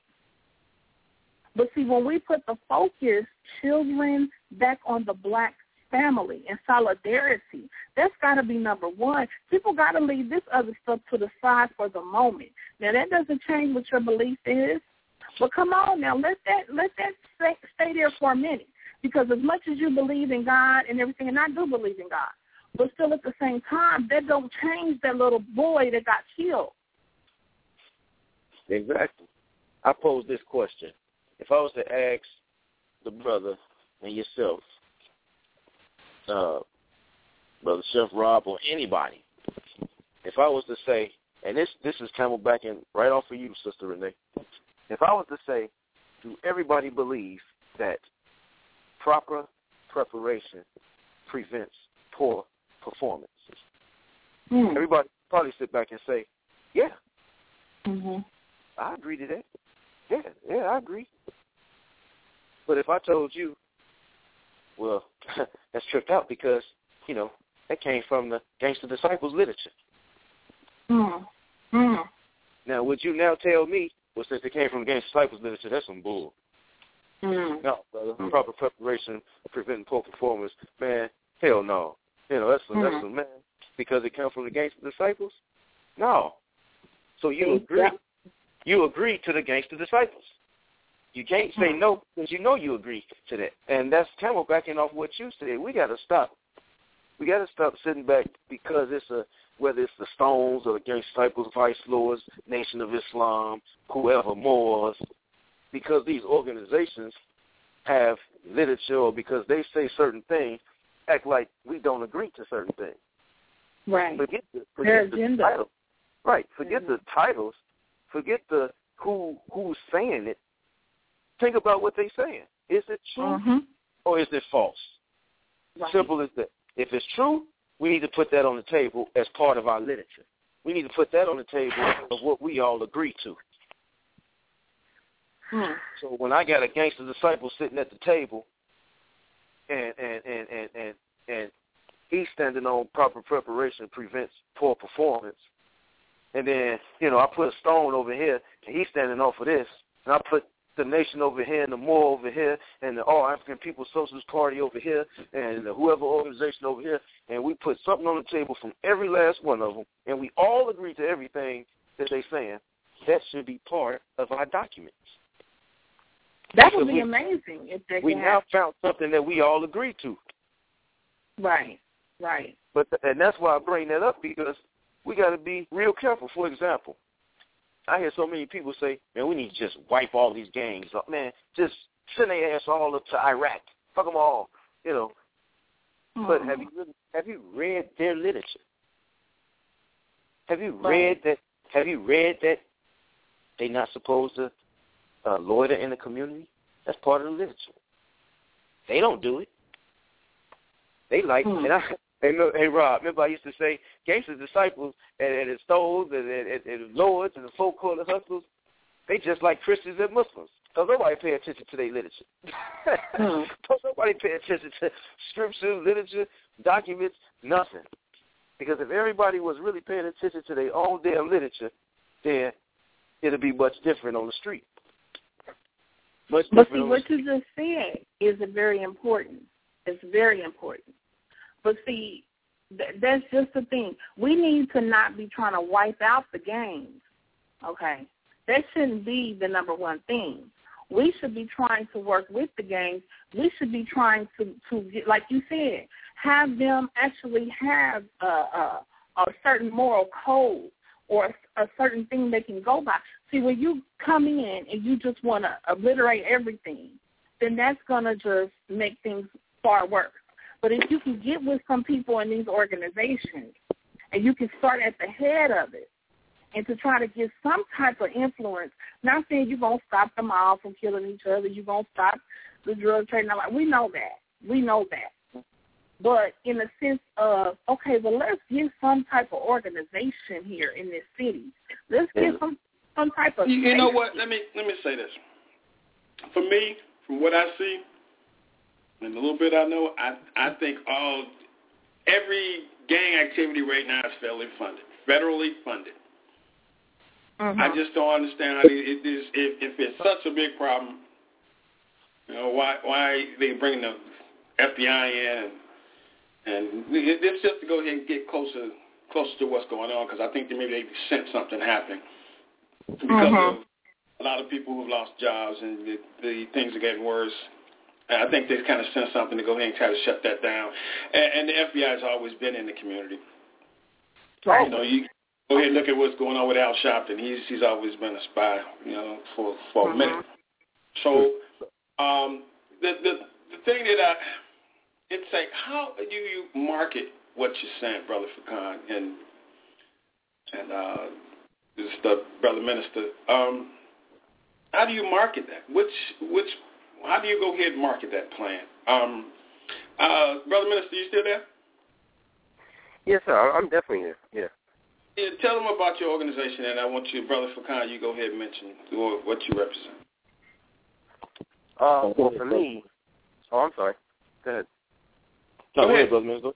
S6: But see, when we put the focus, children, back on the black family and solidarity, that's got to be number one. People got to leave this other stuff to the side for the moment. Now, that doesn't change what your belief is, but come on now, let that let that stay, stay there for a minute. Because as much as you believe in God and everything, and I do believe in God, but still at the same time, that don't change that little boy that got killed.
S7: Exactly. I pose this question. If I was to ask the brother and yourself, uh, Brother Chef Rob or anybody, if I was to say, and this this is camelbacking right off of you, Sister Renee, if I was to say, do everybody believe that proper preparation prevents poor performance?
S6: Mm.
S7: Everybody probably sit back and say, yeah,
S6: mm-hmm.
S7: I agree to that. Yeah, yeah, I agree. But if I told you, well, that's tripped out because, you know, that came from the Gangster Disciples literature.
S6: Mm. Mm.
S7: Now, would you now tell me, well, since it came from the Gangster Disciples literature, that's some bull.
S6: Mm.
S7: No, brother. Mm. Proper preparation, preventing poor performance, man, hell no. You know, that's a,
S6: mm.
S7: that's a man. Because it comes from the Gangster Disciples? No. So you agree.
S6: Yeah.
S7: You agree to the Gangster Disciples. You can't say
S6: mm.
S7: no because you know you agree to that. And that's camelbacking off what you said. We got to stop. We got to stop sitting back because it's a, whether it's the Stones or the Gangster Disciples, Vice Lords, Nation of Islam, whoever, Moors, because these organizations have literature or because they say certain things, act like we don't agree to certain things.
S6: Right.
S7: Forget the,
S6: Their
S7: forget the
S6: agenda.
S7: titles. Right. Forget
S6: mm-hmm.
S7: the titles. Forget the who who's saying it. Think about what they're saying. Is it true
S6: mm-hmm.
S7: or is it false?
S6: Right.
S7: Simple as that. If it's true, we need to put that on the table as part of our literature. We need to put that on the table of what we all agree to.
S6: Hmm.
S7: So when I got a Gangster Disciple sitting at the table and and, and, and, and, and he's standing on proper preparation prevents poor performance, and then, you know, I put a Stone over here and he's standing off of this, and I put the Nation over here and the Moor over here and the All African People's Socialist Party over here and the whoever organization over here, and we put something on the table from every last one of them, and we all agree to everything that they're saying, that should be part of our documents.
S6: That would
S7: so
S6: be
S7: we,
S6: amazing if they
S7: we
S6: could
S7: now
S6: have.
S7: found something that we all agree to.
S6: Right, right.
S7: But and that's why I bring that up, because we got to be real careful. For example, I hear so many people say, man, we need to just wipe all these gangs up. Man, just send their ass all up to Iraq. Fuck them all, you know. Mm-hmm. But have you really, have you read their literature? Have you read
S6: right.
S7: that Have you read that they're not supposed to uh, loiter in the community? That's part of the literature. They don't do it. They like, mm. and I, hey, look, hey, Rob, remember I used to say, gangsters' disciples and, and the stones and, and, and, and the lords and the so-called hustlers, they just like Christians and Muslims. Because nobody pay attention to their literature. mm. Don't nobody pay attention to scripture, literature, documents, nothing. Because if everybody was really paying attention to their own damn literature, then it'll be much different on the street. Much
S6: but
S7: different
S6: see, what you just said is very important. It's very important. But see, th- that's just the thing. We need to not be trying to wipe out the gangs, okay? That shouldn't be the number one thing. We should be trying to work with the gangs. We should be trying to, to get, like you said, have them actually have a, a, a certain moral code or a, a certain thing they can go by. See, when you come in and you just want to obliterate everything, then that's going to just make things far worse. But if you can get with some people in these organizations and you can start at the head of it and to try to get some type of influence, not saying you're going to stop them all from killing each other, you're going to stop the drug trade. We know that. We know that. But in the sense of, okay, well, let's get some type of organization here in this city. Let's get some, some type of...
S3: You, you know what? Let me let me say this. For me, from what I see, and a little bit I know, I, I think all every gang activity right now is federally funded. Federally funded. Mm-hmm. I just don't understand how it is, if, if it's such a big problem, you know, why why they bringing the F B I in and and it's just to go ahead and get closer closer to what's going on, because I think that maybe they sense something happening because mm-hmm. of a lot of people who've lost jobs and the, the things are getting worse. And I think they kind of sense something to go ahead and try to shut that down. And, and the F B I has always been in the community. Right. You know, you go ahead and look at what's going on with Al Sharpton. He's he's always been a spy, you know, for for mm-hmm. a minute. So um, the the the thing that I it's like, how do you market what you're saying, Brother Fakan, and and uh, this is the Brother Minister? Um, how do you market that? Which which how do you go ahead and market that plan? Um, uh, Brother Minister, you still there?
S9: Yes, sir. I'm definitely here. Yeah.
S3: Yeah. Tell them about your organization, and I want you, Brother Fakan, you go ahead and mention what you represent.
S9: Uh, well, for me, oh, I'm sorry. Go ahead.
S7: No, go ahead, Brother Minister.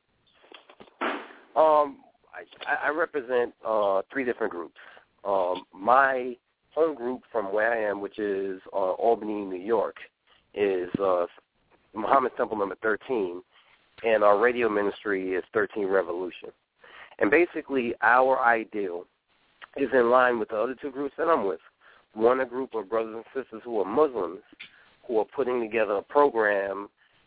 S9: Um, I, I represent uh, three different groups. Um, my home group from where I am, which is uh, Albany, New York, is uh, Muhammad Temple number thirteen, and our radio ministry is thirteen Revolution. And basically, our ideal is in line with the other two groups that I'm with. One, a group of brothers and sisters who are Muslims who are putting together a program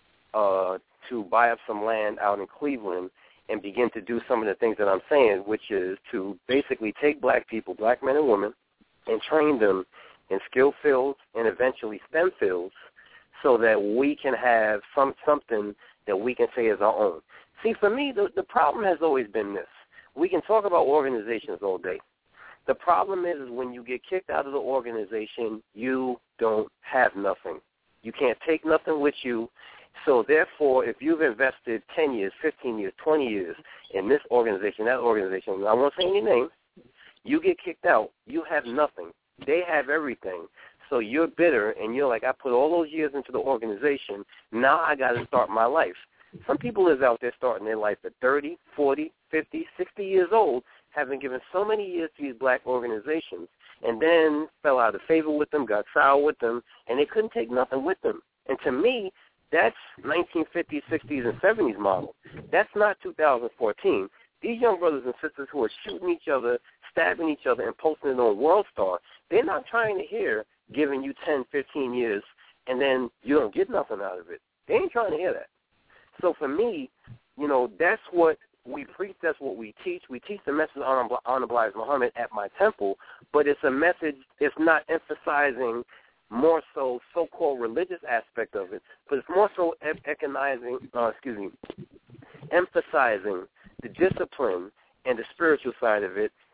S9: uh, to buy up some land out in Cleveland and begin to do some of the things that I'm saying, which is to basically take black people, black men and women, and train them in skill fields and eventually STEM fields so that we can have some something that we can say is our own. See, for me, the, the problem has always been this. We can talk about organizations all day. The problem is, is when you get kicked out of the organization, you don't have nothing. You can't take nothing with you. So, therefore, if you've invested ten years, fifteen years, twenty years in this organization, that organization, I won't say any names, you get kicked out, you have nothing. They have everything. So you're bitter, and you're like, I put all those years into the organization. Now I got to start my life. Some people is out there starting their life at thirty, forty, fifty, sixty years old, having given so many years to these black organizations, and then fell out of favor with them, got sour with them, and they couldn't take nothing with them. And to me, that's nineteen fifties, sixties, and seventies model. That's not two thousand fourteen. These young brothers and sisters who are shooting each other, stabbing each other, and posting it on WorldStar, they're not trying to hear giving you ten, fifteen years, and then you don't get nothing out of it. They ain't trying to hear that. So for me, you know, that's what we preach, that's what we teach. We teach the message of Honorable Elijah Muhammad at my temple, but it's a message, it's not emphasizing more so so-called religious aspect of it, but it's more so economizing, uh, excuse me, emphasizing the discipline and the spiritual side of it,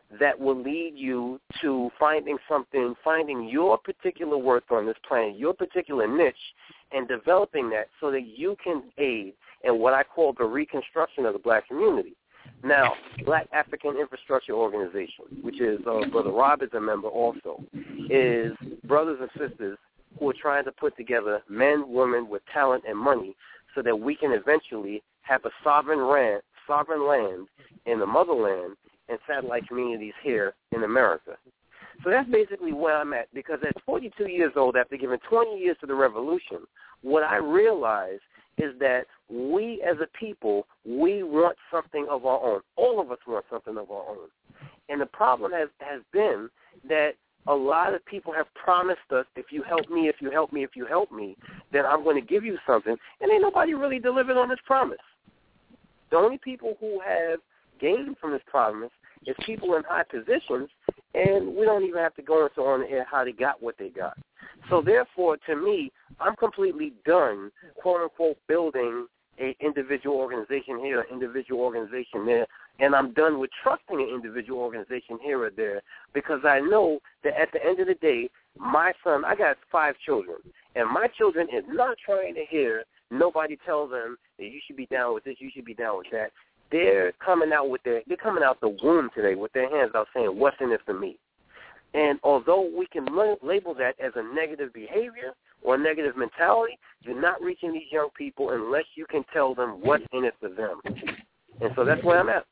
S9: that will lead you to finding something, finding your particular worth on this planet, your particular niche, and developing that so that you can aid in what I call the reconstruction of the black community. Now, Black African Infrastructure Organization, which is uh, Brother Rob is a member also, is brothers and sisters who are trying to put together men, women with talent and money so that we can eventually have a sovereign land, sovereign land in the motherland and satellite communities here in America. So that's basically where I'm at, because at forty-two years old, after giving twenty years to the revolution, what I realized is that we as a people, we want something of our own. All of us want something of our own. And the problem has, has been that a lot of people have promised us, if you help me, if you help me, if you help me, then I'm going to give you something. And ain't nobody really delivered on this promise. The only people who have gained from this promise is people in high positions, and we don't even have to go into on the air how they got what they got. So therefore, to me, I'm completely done, quote-unquote, building an individual organization here, an individual organization there, and I'm done with trusting an individual organization here or there, because I know that at the end of the day, my son, I got five children, and my children is not trying to hear nobody tell them that you should be down with this, you should be down with that. They're coming out with their, they're coming out the womb today with their hands out saying, what's in it for me? And although we can label that as a negative behavior or a negative mentality, you're not reaching these young people unless you can tell them what's in it for them. And so that's where I'm at.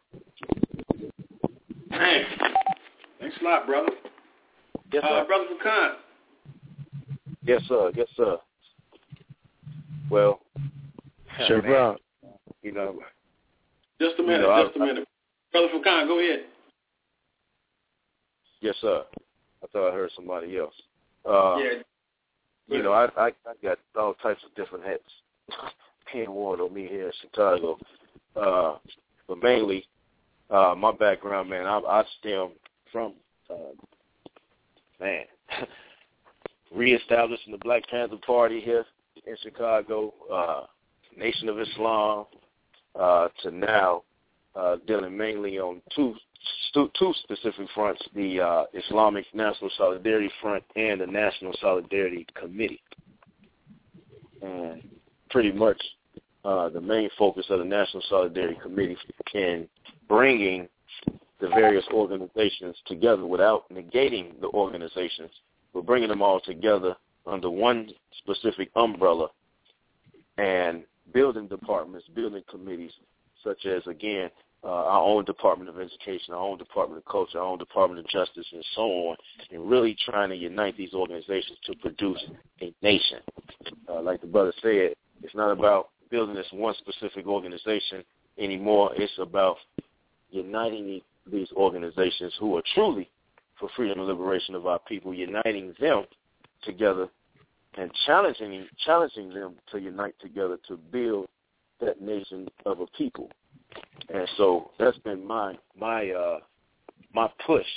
S3: Man, thanks a lot, brother.
S7: Yes,
S3: uh,
S7: sir.
S3: Brother Furkan.
S7: Yes, sir. Yes, sir. Well,
S10: sure, bro.
S7: You know,
S3: just a minute,
S7: you know,
S3: just
S7: I,
S3: a minute. Brother Furkan, go ahead.
S7: Yes, sir. I thought I heard somebody else. Uh,
S3: yeah.
S7: You know, I, I I got all types of different hats being worn on me here in Chicago. Uh, but mainly, uh, my background, man, I, I stem from, uh, man, reestablishing the Black Panther Party here in Chicago, uh, Nation of Islam, uh, to now uh, dealing mainly on two two specific fronts, the uh, Islamic National Solidarity Front and the National Solidarity Committee. And pretty much uh, the main focus of the National Solidarity Committee in bringing the various organizations together without negating the organizations, but bringing them all together under one specific umbrella and building departments, building committees, such as, again, Uh, our own Department of Education, our own Department of Culture, our own Department of Justice, and so on, and really trying to unite these organizations to produce a nation. Uh, like the brother said, it's not about building this one specific organization anymore. It's about uniting these organizations who are truly for freedom and liberation of our people, uniting them together and challenging challenging them to unite together to build that nation of a people. And so that's been my my uh, my push,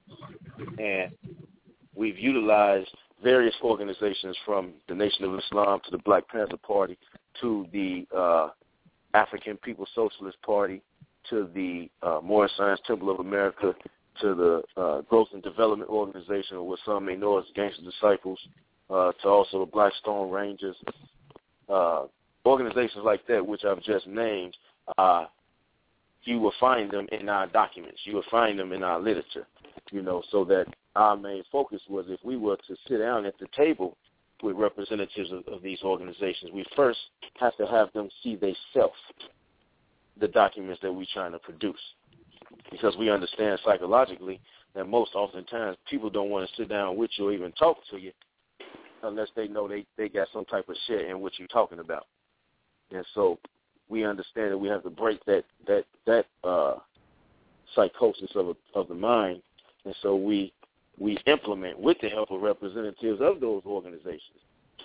S7: and we've utilized various organizations from the Nation of Islam to the Black Panther Party to the uh, African People's Socialist Party to the uh, Moorish Science Temple of America to the uh, Growth and Development Organization, or what some may know as Gangster Disciples, uh, to also the Black Stone Rangers, uh, organizations like that, which I've just named. Uh, you will find them in our documents. You will find them in our literature, you know, so that our main focus was if we were to sit down at the table with representatives of, of these organizations, we first have to have them see they self the documents that we're trying to produce, because we understand psychologically that most oftentimes people don't want to sit down with you or even talk to you unless they know they, they got some type of share in what you're talking about. And so we understand that we have to break that that that uh, psychosis of a, of the mind, and so we we implement with the help of representatives of those organizations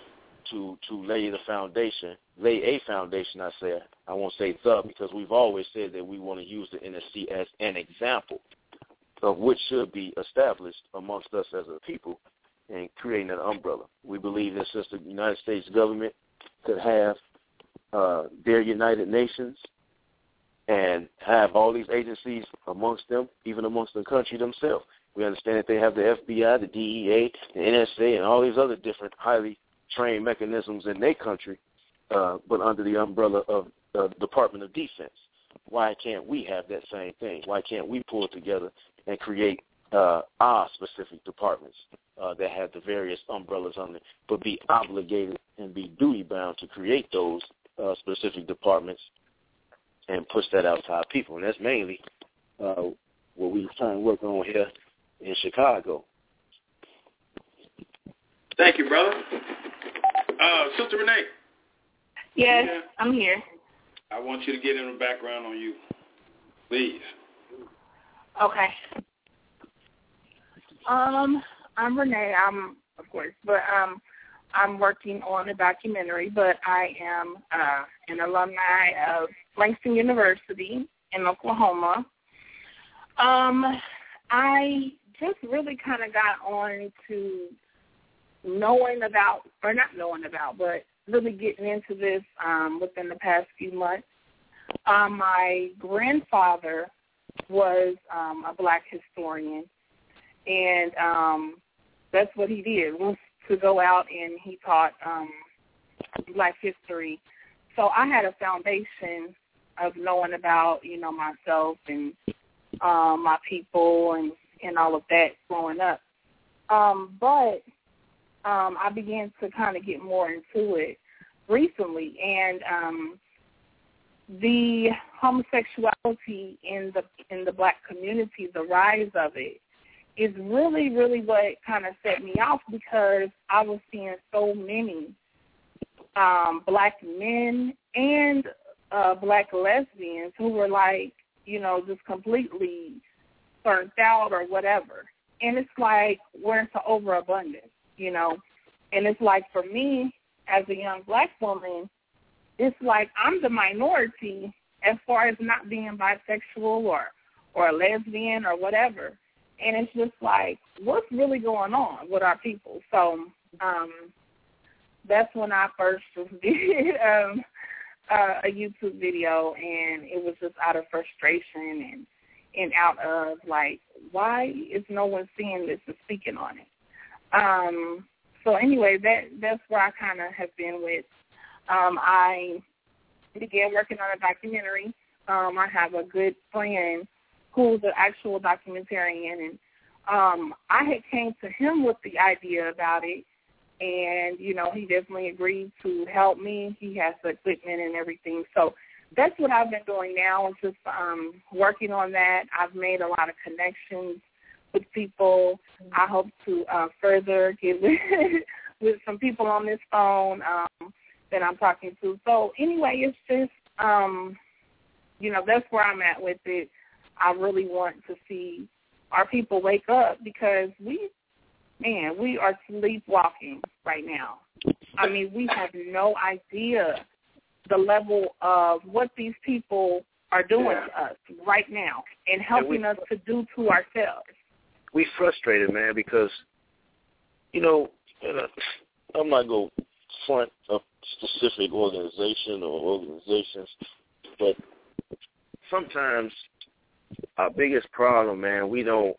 S7: to to lay the foundation, lay a foundation. I say I won't say the, because we've always said that we want to use the N S C as an example of what should be established amongst us as a people in creating an umbrella. We believe that since the United States government could have Uh, their United Nations and have all these agencies amongst them, even amongst the country themselves. We understand that they have the F B I, the D E A, the N S A, and all these other different highly trained mechanisms in their country, uh, but under the umbrella of the Department of Defense. Why can't we have that same thing? Why can't we pull together and create uh, our specific departments uh, that have the various umbrellas on it, but be obligated and be duty-bound to create those uh, specific departments and push that out to our people? And that's mainly uh, what we're trying to work on here in Chicago.
S3: Thank you, brother. Uh, Sister Renee.
S6: Yes, yeah. I'm here.
S3: I want you to get in the background on you, please.
S6: Okay. Um, I'm Renee. I'm, of course, but um, I'm working on a documentary, but I am uh, an alumni of Langston University in Oklahoma. Um, I just really kind of got on to knowing about, or not knowing about, but really getting into this um, within the past few months. Um, my grandfather was um, a black historian, and um, that's what he did, was to go out and he taught um, black history. So I had a foundation of knowing about, you know, myself and um, my people and, and all of that growing up. Um, but um, I began to kind of get more into it recently, and um, the homosexuality in the in the black community, the rise of it, is really, really what kind of set me off, because I was seeing so many um, black men and uh, black lesbians who were like, you know, just completely burnt out or whatever. And it's like we're into overabundance, you know. And it's like for me, as a young black woman, it's like I'm the minority as far as not being bisexual or, or a lesbian or whatever. And it's just like, what's really going on with our people? So um, that's when I first just did um, uh, a YouTube video, and it was just out of frustration and, and out of, like, why is no one seeing this and speaking on it? Um, so anyway, that that's where I kind of have been with. Um, I began working on a documentary. Um, I have a good friend who's an actual documentarian, and um, I had came to him with the idea about it, and, you know, he definitely agreed to help me. He has the equipment and everything. So that's what I've been doing now, is just um, working on that. I've made a lot of connections with people. I hope to uh, further get with, with some people on this phone um, that I'm talking to. So anyway, it's just, um, you know, that's where I'm at with it. I really want to see our people wake up, because we, man, we are sleepwalking right now. I mean, we have no idea the level of what these people are doing yeah. to us right now and helping and we, us to do to ourselves.
S7: We frustrated, man, because, you know, I'm not going to front a specific organization or organizations, but sometimes our biggest problem, man, we don't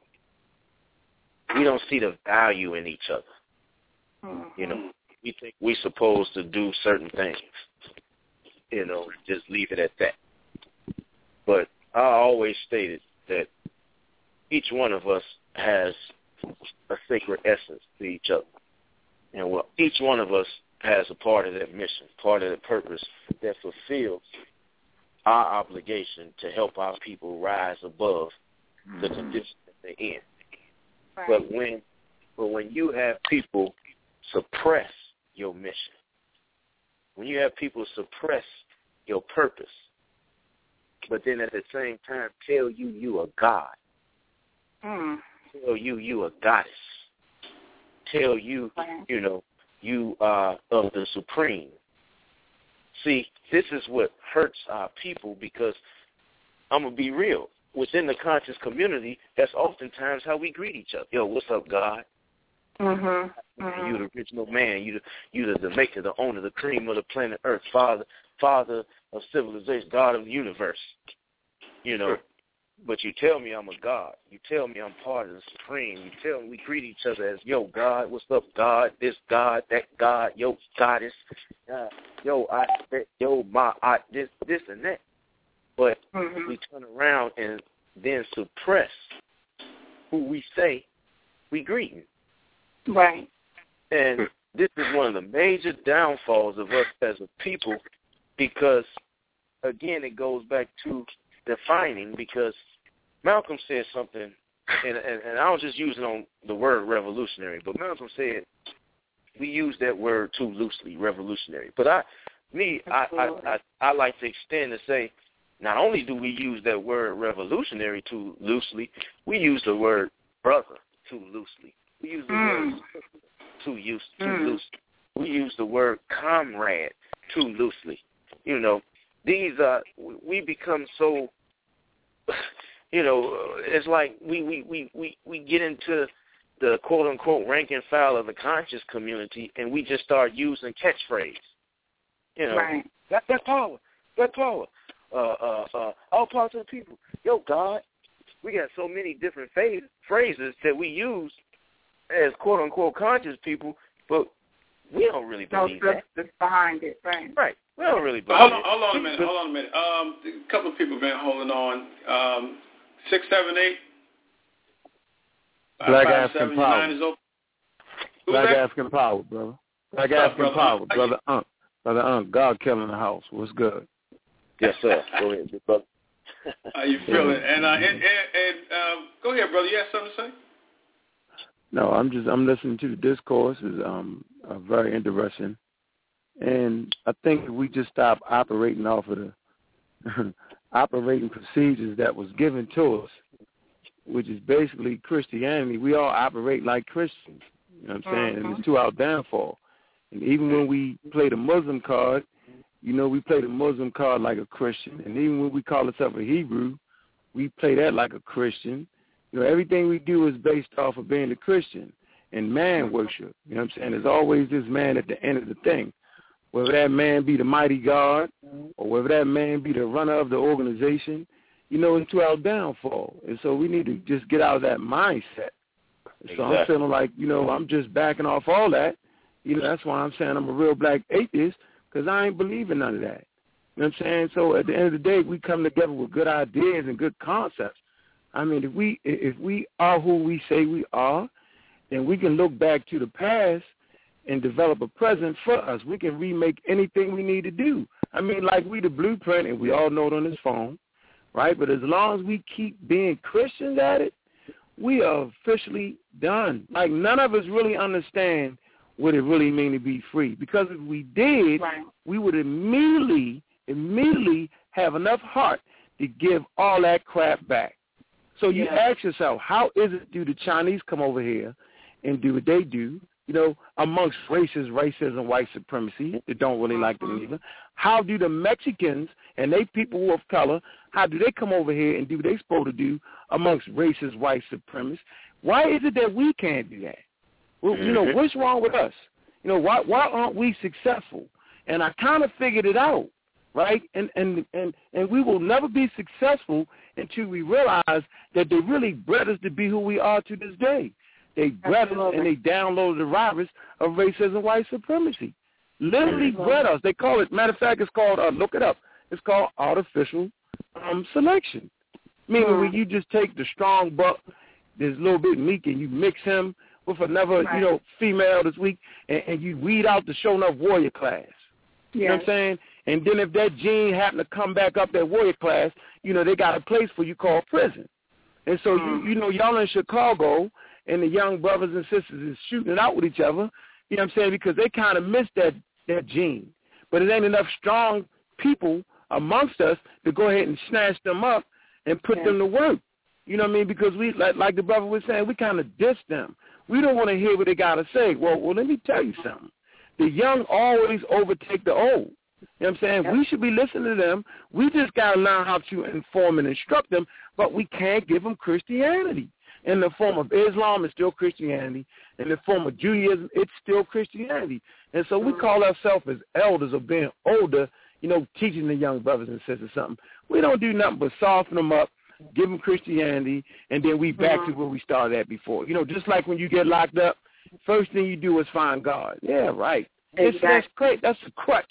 S7: we don't see the value in each other. Mm-hmm. You know, we think we're supposed to do certain things, you know, just leave it at that. But I always stated that each one of us has a sacred essence to each other. And well, each one of us has a part of that mission, part of the purpose that fulfills our obligation to help our people rise above the condition that they're in. Right. But when, but when you have people suppress your mission, when you have people suppress your purpose, but then at the same time tell you you are God, mm. tell you you are goddess, tell you, you know, you are of the supreme. See, this is what hurts our people, because I'm going to be real. Within the conscious community, that's oftentimes how we greet each other. Yo, what's up, God?
S6: Mm-hmm. Mm-hmm.
S7: You the original man. You the, you the, the maker, the owner, the cream of the planet Earth, Father, Father of civilization, God of the universe. you know. But you tell me I'm a God. You tell me I'm part of the Supreme. You tell me we greet each other as, yo, God, what's up, God, this God, that God, yo, Goddess, uh, yo, I, that, yo, my, I, this, this, and that. But mm-hmm. we turn around and then suppress who we say we greeting.
S6: Right.
S7: And this is one of the major downfalls of us as a people because, again, it goes back to defining, because Malcolm said something, and, and, and I was just using on the word revolutionary, but Malcolm said we use that word too loosely, revolutionary. But I, me, I, I, I, I like to extend and say, not only do we use that word revolutionary too loosely, we use the word brother too loosely. We use the mm. word too, use, too mm. loosely. We use the word comrade too loosely. You know, these uh, we become so, you know, it's like we, we, we, we, we get into the quote-unquote rank and file of the conscious community, and we just start using catchphrase. You know,
S6: right.
S7: that, that's power. That's power. Uh, uh, uh, all power to the people. Yo, God, we got so many different phase, phrases that we use as quote-unquote conscious people, but we don't really believe
S6: no,
S7: that.
S6: No behind it, right.
S7: Right. We don't really believe
S3: hold on,
S7: it.
S3: Hold on a minute. Hold on a minute. Um, a couple of people have been holding on. Um, six, seven, eight.
S10: Black
S3: five,
S10: African
S3: seven,
S10: power.
S3: nine is open. Who's
S10: Black
S3: that?
S10: African power, brother. Black
S3: What's
S10: African
S3: up,
S10: power,
S3: brother?
S10: brother Unc. Brother Unc, God killing the house. What's good?
S7: Yes, sir. Go ahead, big brother.
S3: How you feeling? And, uh, and, and, and um, go ahead, brother. You have something to say?
S10: No, I'm just I'm listening to the discourse. Is um uh, very interesting, and I think if we just stop operating off of the operating procedures that was given to us, which is basically Christianity, we all operate like Christians. You know what I'm saying?
S6: Mm-hmm.
S10: And it's to our downfall. And even when we play the Muslim card, you know, we play the Muslim card like a Christian. And even when we call ourselves a Hebrew, we play that like a Christian. You know, everything we do is based off of being a Christian and man worship. You know what I'm saying? There's always this man at the end of the thing. Whether that man be the mighty God or whether that man be the runner of the organization, you know, it's to our downfall. And so we need to just get out of that mindset. Exactly. So I'm feeling like, you know, I'm just backing off all that. You know, that's why I'm saying I'm a real black atheist, because I ain't believing none of that. You know what I'm saying? So at the end of the day, we come together with good ideas and good concepts. I mean, if we if we are who we say we are, then we can look back to the past and develop a present for us. We can remake anything we need to do. I mean, like we the blueprint, and we all know it on this phone, right? But as long as we keep being Christians at it, we are officially done. Like none of us really understand what it really means to be free. Because if we did,
S6: right.
S10: we would immediately, immediately have enough heart to give all that crap back. So you
S6: yeah.
S10: ask yourself, how is it do the Chinese come over here and do what they do, you know, amongst races, racism, white supremacy, they don't really like them either. How do the Mexicans and they people of color, how do they come over here and do what they're supposed to do amongst racist, white supremacists? Why is it that we can't do that? Well, you know, what's wrong with us? You know, why why aren't we successful? And I kind of figured it out, right? And, and and and we will never be successful until we realize that they really bred us to be who we are to this day. They bred us and they downloaded the virus of racism, white supremacy. Literally bred us. They call it, matter of fact, it's called, uh, look it up, it's called artificial um, selection. Meaning mm-hmm. when you just take the strong buck, there's a little bit meek, and you mix him with another, right. you know, female this week, and, and you weed out the show enough warrior class. You yes. know what I'm saying? And then if that gene happen to come back up that warrior class, you know, they got a place for you called prison. And so, mm. you, you know, y'all in Chicago, and the young brothers and sisters is shooting it out with each other, you know what I'm saying, because they kind of missed that, that gene. But it ain't enough strong people amongst us to go ahead and snatch them up and put yes. them to work. You know what I mean? Because we, like, like the brother was saying, we kind of diss them. We don't want to hear what they got to say. Well, well, let me tell you something. The young always overtake the old. You know what I'm saying? Yep. We should be listening to them. We just got to learn how to inform and instruct them, but we can't give them Christianity. In the form of Islam, it's still Christianity. In the form of Judaism, it's still Christianity. And so we call ourselves as elders of being older you know, teaching the young brothers and sisters something. We don't do nothing but soften them up, give them Christianity, and then we back mm-hmm. to where we started at before. You know, just like when you get locked up, first thing you do is find God. Yeah, right. Exactly. It's, that's great. That's a crutch.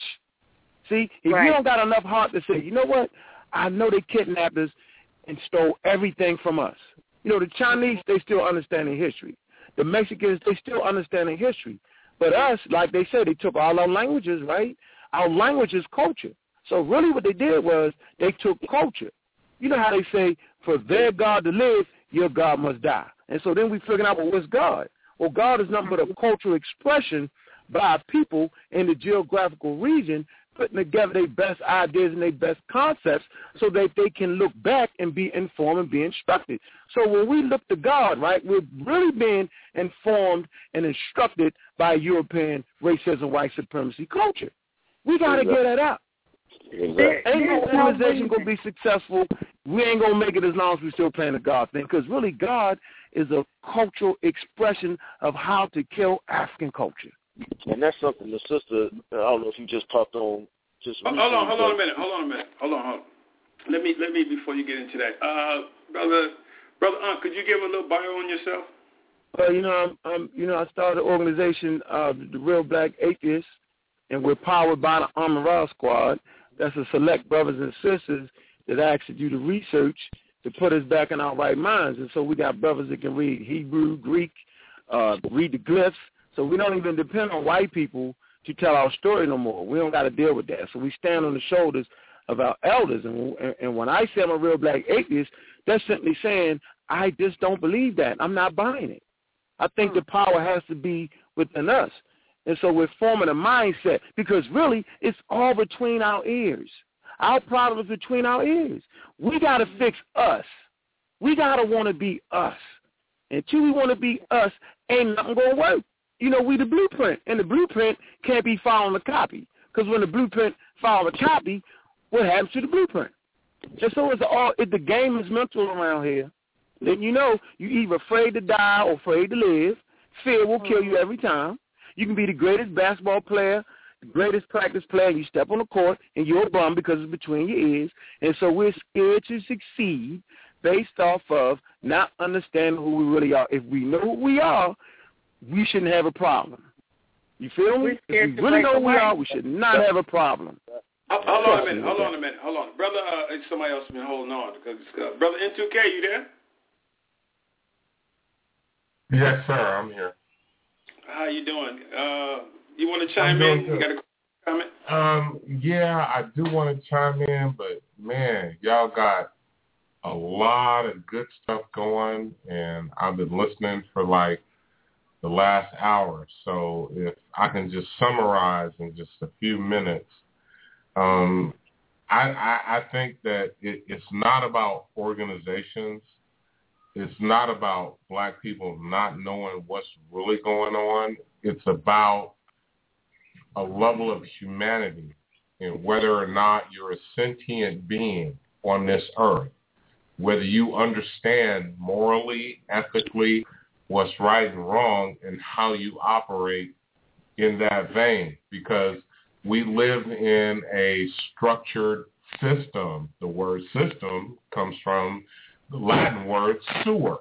S10: See, if right. you don't got enough heart to say, you know what, I know they kidnapped us and stole everything from us. You know, the Chinese, they still understanding history. The Mexicans, they still understanding history. But us, like they said, they took all our languages, right? Our language is culture. So really what they did was they took culture. You know how they say, for their God to live, your God must die. And so then we figured out, well, what's God? Well, God is nothing but a cultural expression by people in the geographical region putting together their best ideas and their best concepts so that they can look back and be informed and be instructed. So when we look to God, right, we're really being informed and instructed by European racism, white supremacy culture. We got to get that out. Exactly. Ain't no organization going to be successful. We ain't going to make it as long as we're still playing the God thing, because really God is a cultural expression of how to kill African culture.
S7: And that's something the sister, I don't know if you just talked on. Just
S3: oh, hold on, hold on a minute, hold on a minute, hold on, hold on. Let me, let me, before you get into that, uh, brother, brother, Aunt, could you give a little bio on yourself?
S10: Well, you know, I'm, I'm you know, I started an organization, uh, the Real Black Atheists, and we're powered by the Amara Squad. That's a select brothers and sisters that actually do the research to put us back in our right minds. And so we got brothers that can read Hebrew, Greek, uh, read the glyphs. So we don't even depend on white people to tell our story no more. We don't got to deal with that. So we stand on the shoulders of our elders. And, and when I say I'm a real black atheist, that's simply saying I just don't believe that. I'm not buying it. I think the power has to be within us. And so we're forming a mindset because really it's all between our ears. Our problem is between our ears. We got to fix us. We got to want to be us. Until we want to be us, ain't nothing going to work. You know, we the blueprint, and the blueprint can't be following the copy. Because when the blueprint follows the copy, what happens to the blueprint? And so it's all, if the game is mental around here, then you know you're either afraid to die or afraid to live. Fear will kill you every time. You can be the greatest basketball player, the greatest practice player, and you step on the court, and you're a bum because it's between your ears. And so we're scared to succeed based off of not understanding who we really are. If we know who we are, we shouldn't have a problem. You feel me? If we really know who we are, we should not have a problem.
S3: Hold, hold on a minute. Hold on a minute. Hold on. Brother, uh, somebody else has been holding on. because uh, Brother N two K, you there?
S11: Yes, sir. I'm here.
S3: How you doing? Uh, you want to chime in? You got a comment?
S11: Um, yeah, I do want to chime in, but, man, y'all got a lot of good stuff going, and I've been listening for, like, the last hour. So if I can just summarize in just a few minutes, um, I, I, I think that it, it's not about organizations. It's not about black people not knowing what's really going on. It's about a level of humanity and whether or not you're a sentient being on this earth, whether you understand morally, ethically, what's right and wrong, and how you operate in that vein, because we live in a structured system. The word system comes from the Latin word sewer.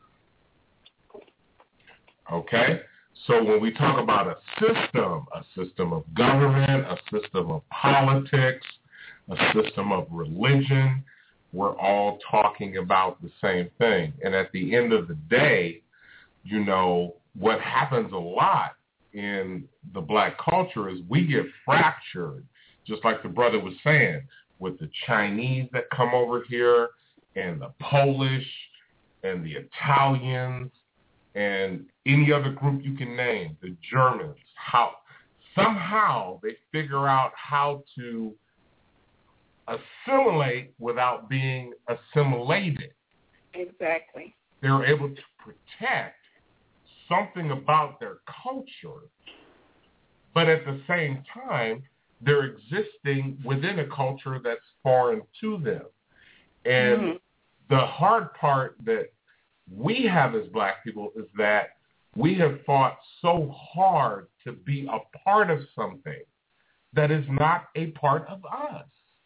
S11: Okay? So when we talk about a system, a system of government, a system of politics, a system of religion, we're all talking about the same thing. And at the end of the day, you know, what happens a lot in the black culture is we get fractured, just like the brother was saying, with the Chinese that come over here and the Polish and the Italians and any other group you can name, the Germans. How somehow they figure out how to assimilate without being assimilated.
S6: Exactly.
S11: They're able to protect something about their culture, but at the same time, they're existing within a culture that's foreign to them. And mm-hmm. the hard part that we have as black people is that we have fought so hard to be a part of something that is not a part of us.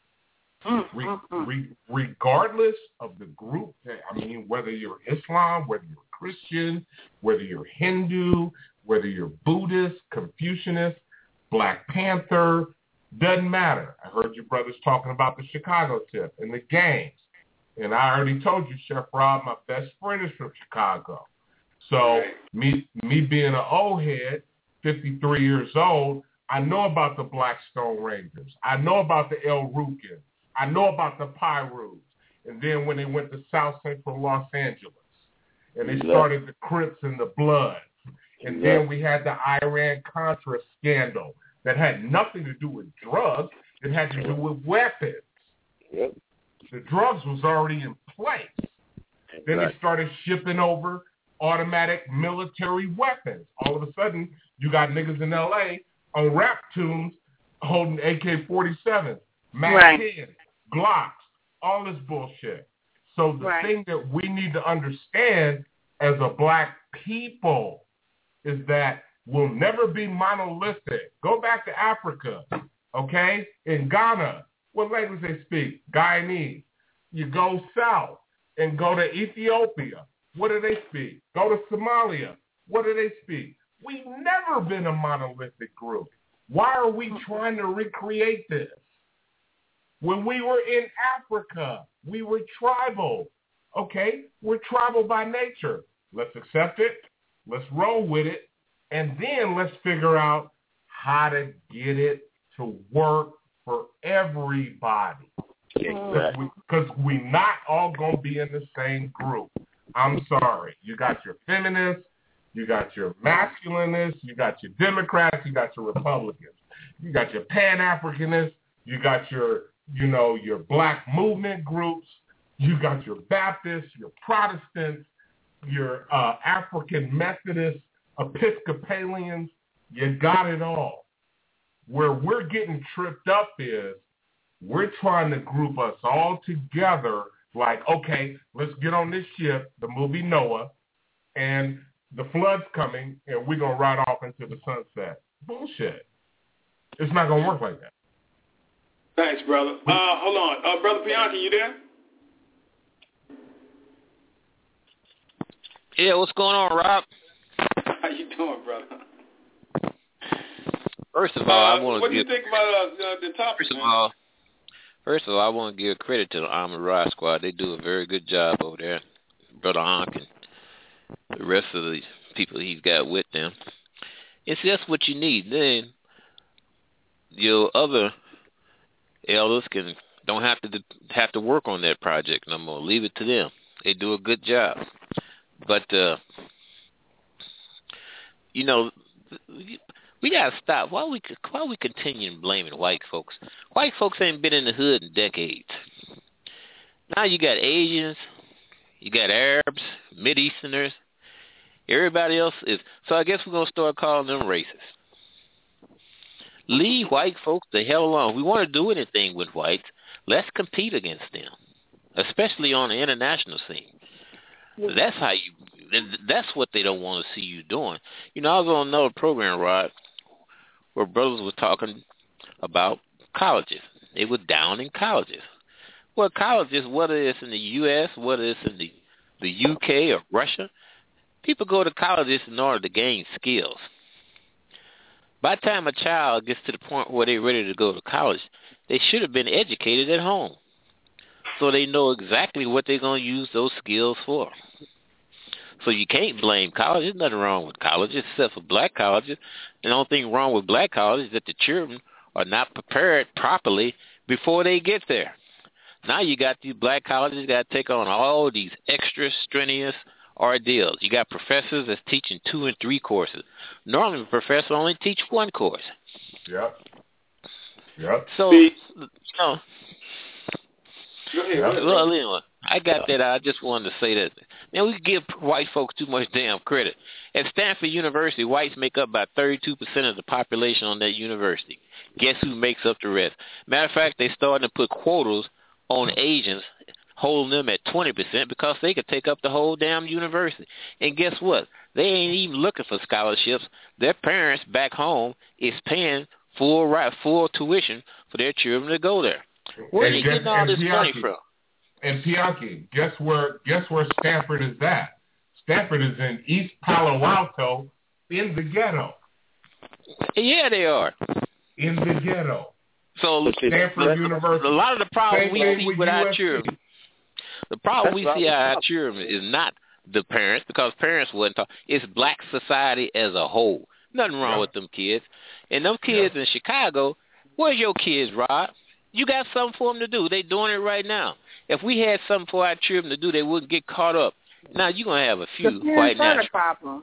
S11: Re, re, regardless of the group, I mean, whether you're Islam, whether you're Christian, whether you're Hindu, whether you're Buddhist, Confucianist, Black Panther, doesn't matter. I heard your brothers talking about the Chicago tip and the gangs. And I already told you, Chef Rob, my best friend is from Chicago. So me me being an old head, fifty-three years old, I know about the Blackstone Rangers. I know about the El Rukins. I know about the Pyrus. And then when they went to South Central Los Angeles, and they started the Crips and the Bloods. And then we had the Iran-Contra scandal that had nothing to do with drugs. It had to do with weapons.
S7: Yep.
S11: The drugs was already in place. Then they started shipping over automatic military weapons. All of a sudden, you got niggas in L A on rap tunes holding A K forty-sevens, Mac
S5: right.
S11: tens, Glocks, all this bullshit. So the
S5: right.
S11: thing that we need to understand as a black people is that we'll never be monolithic. Go back to Africa, okay? In Ghana, what language they speak? Guyanese. You go south and go to Ethiopia. What do they speak? Go to Somalia. What do they speak? We've never been a monolithic group. Why are we trying to recreate this? When we were in Africa, we were tribal. Okay? We're tribal by nature. Let's accept it. Let's roll with it. And then let's figure out how to get it to work for everybody. Because we, we're not all going to be in the same group. I'm sorry. You got your feminists, you got your masculinists, you got your Democrats, you got your Republicans. You got your Pan-Africanists, you got your, you know, your black movement groups, you got your Baptists, your Protestants, your uh, African Methodists, Episcopalians. You got it all. Where we're getting tripped up is we're trying to group us all together like, okay, let's get on this ship, the movie Noah, and the flood's coming, and we're going to ride off into the sunset. Bullshit. It's not going to work like that.
S3: Thanks, brother. Uh, hold on. Uh, Brother Bianchi, you there?
S12: Yeah, what's going on, Rob?
S3: How you doing, brother?
S12: First of all,
S3: uh,
S12: I want to
S3: What do
S12: give,
S3: you think about uh, the topic,
S12: First of
S3: man?
S12: all, First of all, I want to give credit to the Armored Ride Squad. They do a very good job over there. Brother Ankh and the rest of the people he's got with them. It's just what you need. Then your other elders can don't have to have to work on that project no more. Leave it to them. They do a good job. But uh, you know, we gotta stop. Why we why we continue blaming white folks? White folks ain't been in the hood in decades. Now you got Asians, you got Arabs, Mideasterners. Everybody else is. So I guess we're gonna start calling them racist. Leave white folks the hell alone. If we want to do anything with whites, let's compete against them, especially on the international scene. That's how you. That's what they don't want to see you doing. You know, I was on another program, Rod, where brothers were talking about colleges. They were down in colleges. Well, colleges, whether it's in the U S, whether it's in the, the U K or Russia, people go to colleges in order to gain skills. By the time a child gets to the point where they're ready to go to college, they should have been educated at home so they know exactly what they're going to use those skills for. So you can't blame college. There's nothing wrong with colleges except for black colleges. And the only thing wrong with black colleges is that the children are not prepared properly before they get there. Now you got these black colleges got to take on all these extra strenuous ordeals. You got professors that's teaching two and three courses. Normally a professor only teach one course.
S11: Yep. Yep.
S12: So, you know,
S3: Go ahead.
S12: well, anyway, I got that. I just wanted to say that. Man, we give white folks too much damn credit. At Stanford University, whites make up about thirty-two percent of the population on that university. Guess who makes up the rest? Matter of fact, they starting to put quotas on Asians, holding them at twenty percent because they could take up the whole damn university. And guess what? They ain't even looking for scholarships. Their parents back home is paying full right, full tuition for their children to go there. Where are they getting all this money from?
S11: And Pianki, guess where? Guess where Stanford is at? Stanford is in East Palo Alto, in the ghetto.
S12: Yeah, they are
S11: in the ghetto.
S12: So
S11: Stanford University.
S12: A lot of the problem we see with, with our
S11: U S C.
S12: children, the problem
S7: That's
S12: we see with our children is not the parents, because parents wasn't taught. It's black society as a whole. Nothing wrong yeah. with them kids. And them kids yeah. in Chicago, where's your kids, Rod? You got something for them to do. They doing it right now. If we had something for our children to do, they wouldn't get caught up. Now you're going to have a few
S6: the
S12: quite natural.
S6: The problem.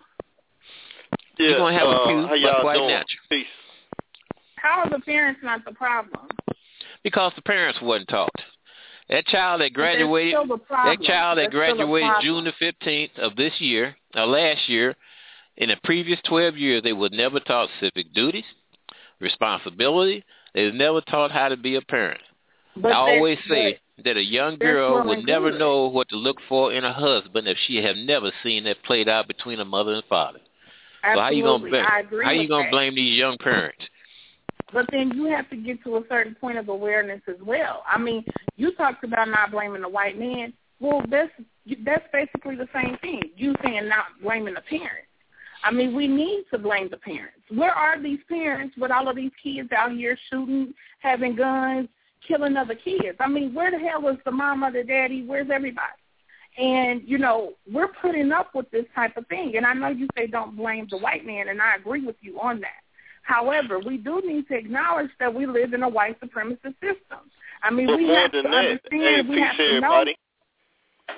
S12: Yeah, you're going to have
S13: uh,
S12: a few
S13: how y'all
S12: quite
S13: doing?
S12: natural.
S13: Peace.
S6: How are the parents not the problem?
S12: Because the parents wasn't taught. That child that graduated, that child that
S6: There's
S12: graduated June the fifteenth of this year, or last year, in the previous twelve years, they was never taught civic duties, responsibility. They was never taught how to be a parent.
S6: But
S12: I always
S6: that,
S12: say that a young girl would never know what to look for in a husband if she have never seen that played out between a mother and father.
S6: Absolutely.
S12: So how you gonna blame,
S6: I agree
S12: how you
S6: with
S12: gonna
S6: that.
S12: blame these young parents?
S6: But then you have to get to a certain point of awareness as well. I mean, you talked about not blaming the white man. Well, that's that's basically the same thing. You saying not blaming the parents. I mean, we need to blame the parents. Where are these parents with all of these kids out here shooting, having guns, killing other kids? I mean, where the hell is the mama, the daddy? Where's everybody? And, you know, we're putting up with this type of thing. And I know you say don't blame the white man, and I agree with you on that. However, we do need to acknowledge that we live in a white supremacist system. I mean,
S13: but
S6: we
S13: more
S6: have
S13: than
S6: to
S13: that,
S6: understand,
S13: hey,
S6: we
S13: peace
S6: have to
S13: everybody.
S6: know.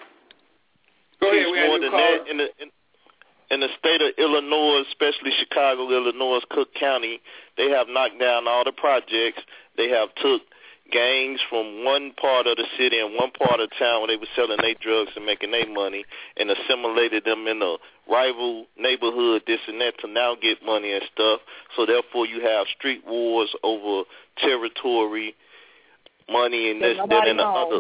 S3: Go ahead, we
S13: more than that, in the, in, in the state of Illinois, especially Chicago, Illinois, Cook County, they have knocked down all the projects. They have took gangs from one part of the city and one part of town where they were selling their drugs and making their money and assimilated them in a rival neighborhood, this and that, to now get money and stuff. So therefore you have street wars over territory, money, and this, that, and the other.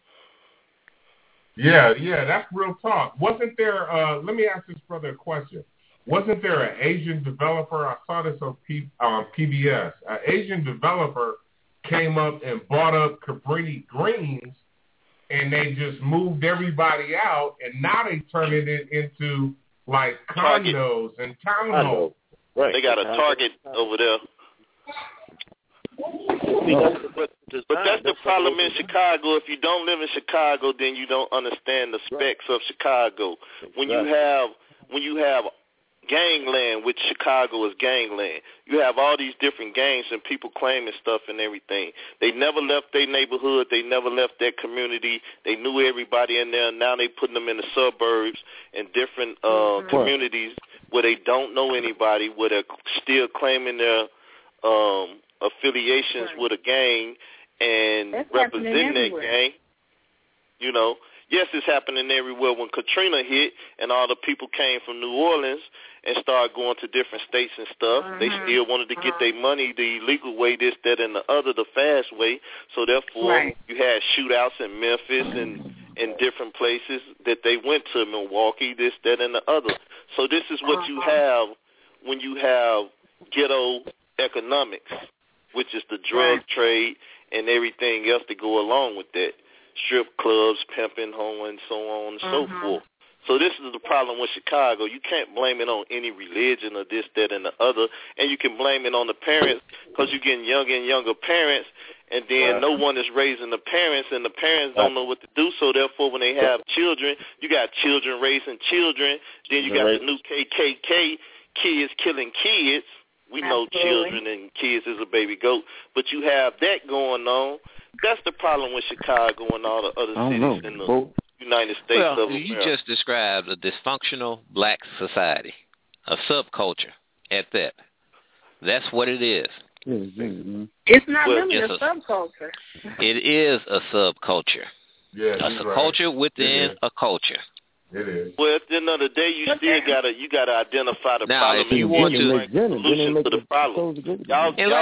S11: Yeah, yeah, that's real talk. Wasn't there, uh, let me ask this brother a question. Wasn't there an Asian developer, I saw this on P, um, P B S, an Asian developer came up and bought up Cabrini Greens, and they just moved everybody out, and now they turned it into, like, condos and townhomes.
S13: Right. They got a Target over there. But, but that's the problem in Chicago. If you don't live in Chicago, then you don't understand the specs of Chicago. When you have when you have gangland, which Chicago is gangland, you have all these different gangs and people claiming stuff and everything. They never left their neighborhood. They never left their community. They knew everybody in there. Now they putting them in the suburbs and different uh, communities where they don't know anybody, where they're still claiming their um, affiliations with a gang and
S6: That's
S13: representing that gang. You know, yes, it's happening everywhere. When Katrina hit and all the people came from New Orleans and started going to different states and stuff, uh-huh. they still wanted to get uh-huh. their money the illegal way, this, that, and the other, the fast way. So therefore, right. you had shootouts in Memphis and in different places that they went to, Milwaukee, this, that, and the other. So this is what uh-huh. you have when you have ghetto economics, which is the drug right. trade and everything else to go along with that. Strip clubs, pimping, hoeing, so on and uh-huh. so forth. So this is the problem with Chicago. You can't blame it on any religion or this, that, and the other, and you can blame it on the parents because you're getting younger and younger parents, and then right. no one is raising the parents, and the parents don't know what to do. So therefore, when they have children, you got children raising children. Then you got the new K K K, kids killing kids. We know Absolutely. children and kids is a baby goat, but you have that going on. That's the problem with Chicago and all the other cities know. in the well, United States
S12: well,
S13: of America.
S12: You just described a dysfunctional black society, a subculture at that. That's what it is.
S6: It's not well, really a, a subculture.
S12: It is a subculture.
S11: Yeah,
S12: a subculture
S11: right.
S12: within a culture.
S11: It is.
S13: Well, at the end of the day, you still gotta you gotta identify the
S12: now,
S13: problem.
S12: If you want to,
S13: solution to the problem. Y'all, y'all,
S12: like to,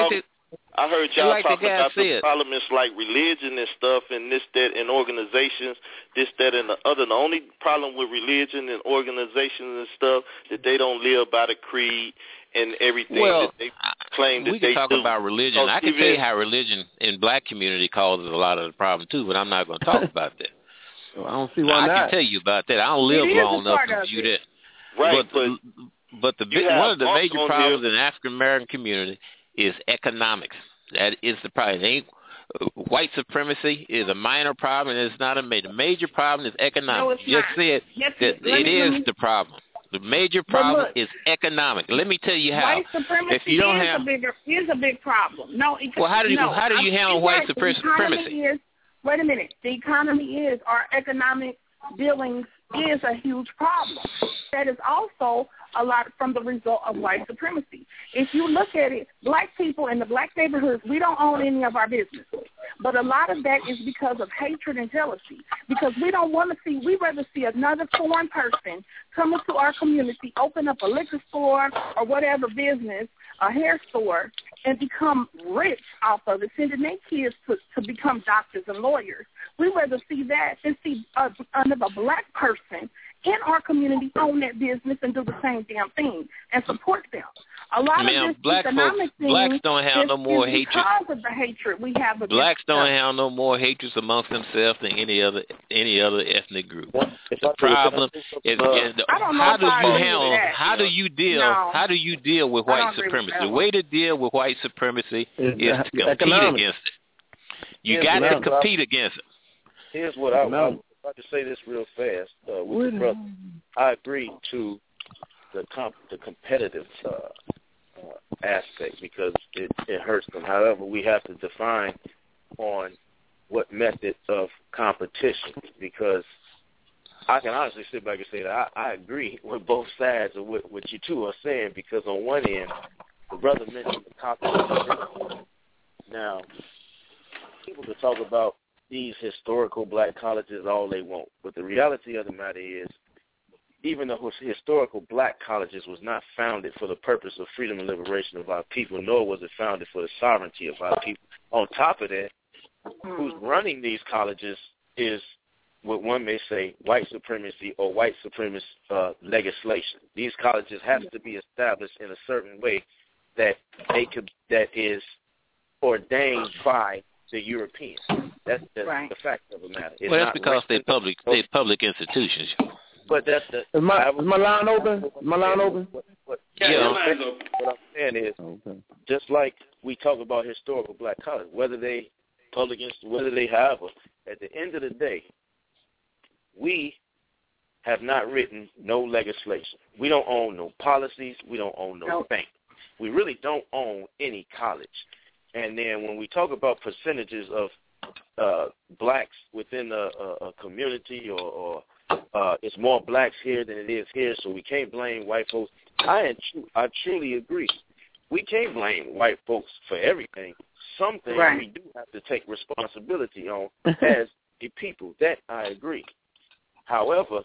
S13: I heard y'all
S12: like
S13: talking
S12: the
S13: about the
S12: said.
S13: problem is like religion and stuff and this, that, and organizations, this, that, and the other. The only problem with religion and organizations and stuff that they don't live by the creed and everything
S12: well,
S13: that they claim that
S12: we can
S13: they
S12: talk
S13: do.
S12: about religion.
S13: So
S12: I can
S13: even,
S12: tell you how religion in black community causes a lot of the problem too, but I'm not going to talk about that.
S10: Well, I don't see why
S12: I
S10: not.
S12: can tell you about that. I don't live long enough to view that.
S13: Right,
S12: but the, but the big, one of the major
S13: on
S12: problems
S13: here.
S12: in the African American community is economics. That is the problem. It ain't, uh, white supremacy is a minor problem, and it's not a major. The major problem is economic.
S6: No, it's
S12: you just
S6: not.
S12: said
S6: yes,
S12: that
S6: let
S12: it
S6: me,
S12: is
S6: me,
S12: the problem. The major problem
S6: look,
S12: is economic. Let me tell you how.
S6: White supremacy
S12: if you don't
S6: is
S12: have,
S6: a bigger is a big problem. No, it,
S12: well, how do you
S6: no,
S12: how do you
S6: I'm,
S12: handle white
S6: right,
S12: supremacy?
S6: Is, wait a minute. The economy is our economic dealings is a huge problem. That is also a lot from the result of white supremacy. If you look at it, black people in the black neighborhoods, we don't own any of our businesses. But a lot of that is because of hatred and jealousy. Because we don't want to see, we rather see another foreign person come into our community, open up a liquor store or whatever business, a hair store, and become rich off of it, sending their kids to, to become doctors and lawyers. We rather see that than see uh, another black person in our community own that business and do the same damn thing and support them. A lot
S12: Ma'am,
S6: of this
S12: black
S6: economic
S12: folks,
S6: thing
S12: blacks don't have
S6: is,
S12: no more
S6: is
S12: hatred.
S6: because of the hatred we have against
S12: Blacks don't
S6: them.
S12: have no more hatred amongst themselves than any other any other ethnic group. The problem is, is the, how do you handle how do you deal
S6: no.
S12: how do you deal with white supremacy? The way to deal with white supremacy is to compete
S10: economic.
S12: against it. You
S7: Here's
S12: got to
S7: what I-
S12: compete against it.
S7: Here's what I, I about to say this real fast. Uh, with the brother, I agree to the comp, the competitive uh, uh, aspect because it, it hurts them. However, we have to define on what method of competition because I can honestly sit back and say that I, I agree with both sides of what, what you two are saying because on one end, the brother mentioned the competition. Now, people can talk about these historical black colleges all they want, but the reality of the matter is even the historical black colleges was not founded for the purpose of freedom and liberation of our people, nor was it founded for the sovereignty of our people. On top of that, who's running these colleges is what one may say white supremacy or white supremacist uh, legislation. These colleges have to be established in a certain way that they could that is ordained by the Europeans. That's, that's right. The fact of the matter. It's
S12: well, that's because they're public they public institutions.
S7: But that's the.
S10: Is my, is my line open? Is my line open?
S7: What, what,
S13: yeah,
S7: yeah,
S13: what I'm, saying,
S7: what I'm saying is, okay. Just like we talk about historical black colleges, whether they public whether they have, at the end of the day, we have not written no legislation. We don't own no policies. We don't own no nope. bank. We really don't own any college. And then when we talk about percentages of uh, blacks within a, a, a community or, or uh, it's more blacks here than it is here, so we can't blame white folks. I, I truly agree. We can't blame white folks for everything. Some things right. we do have to take responsibility on as a people. That I agree. However,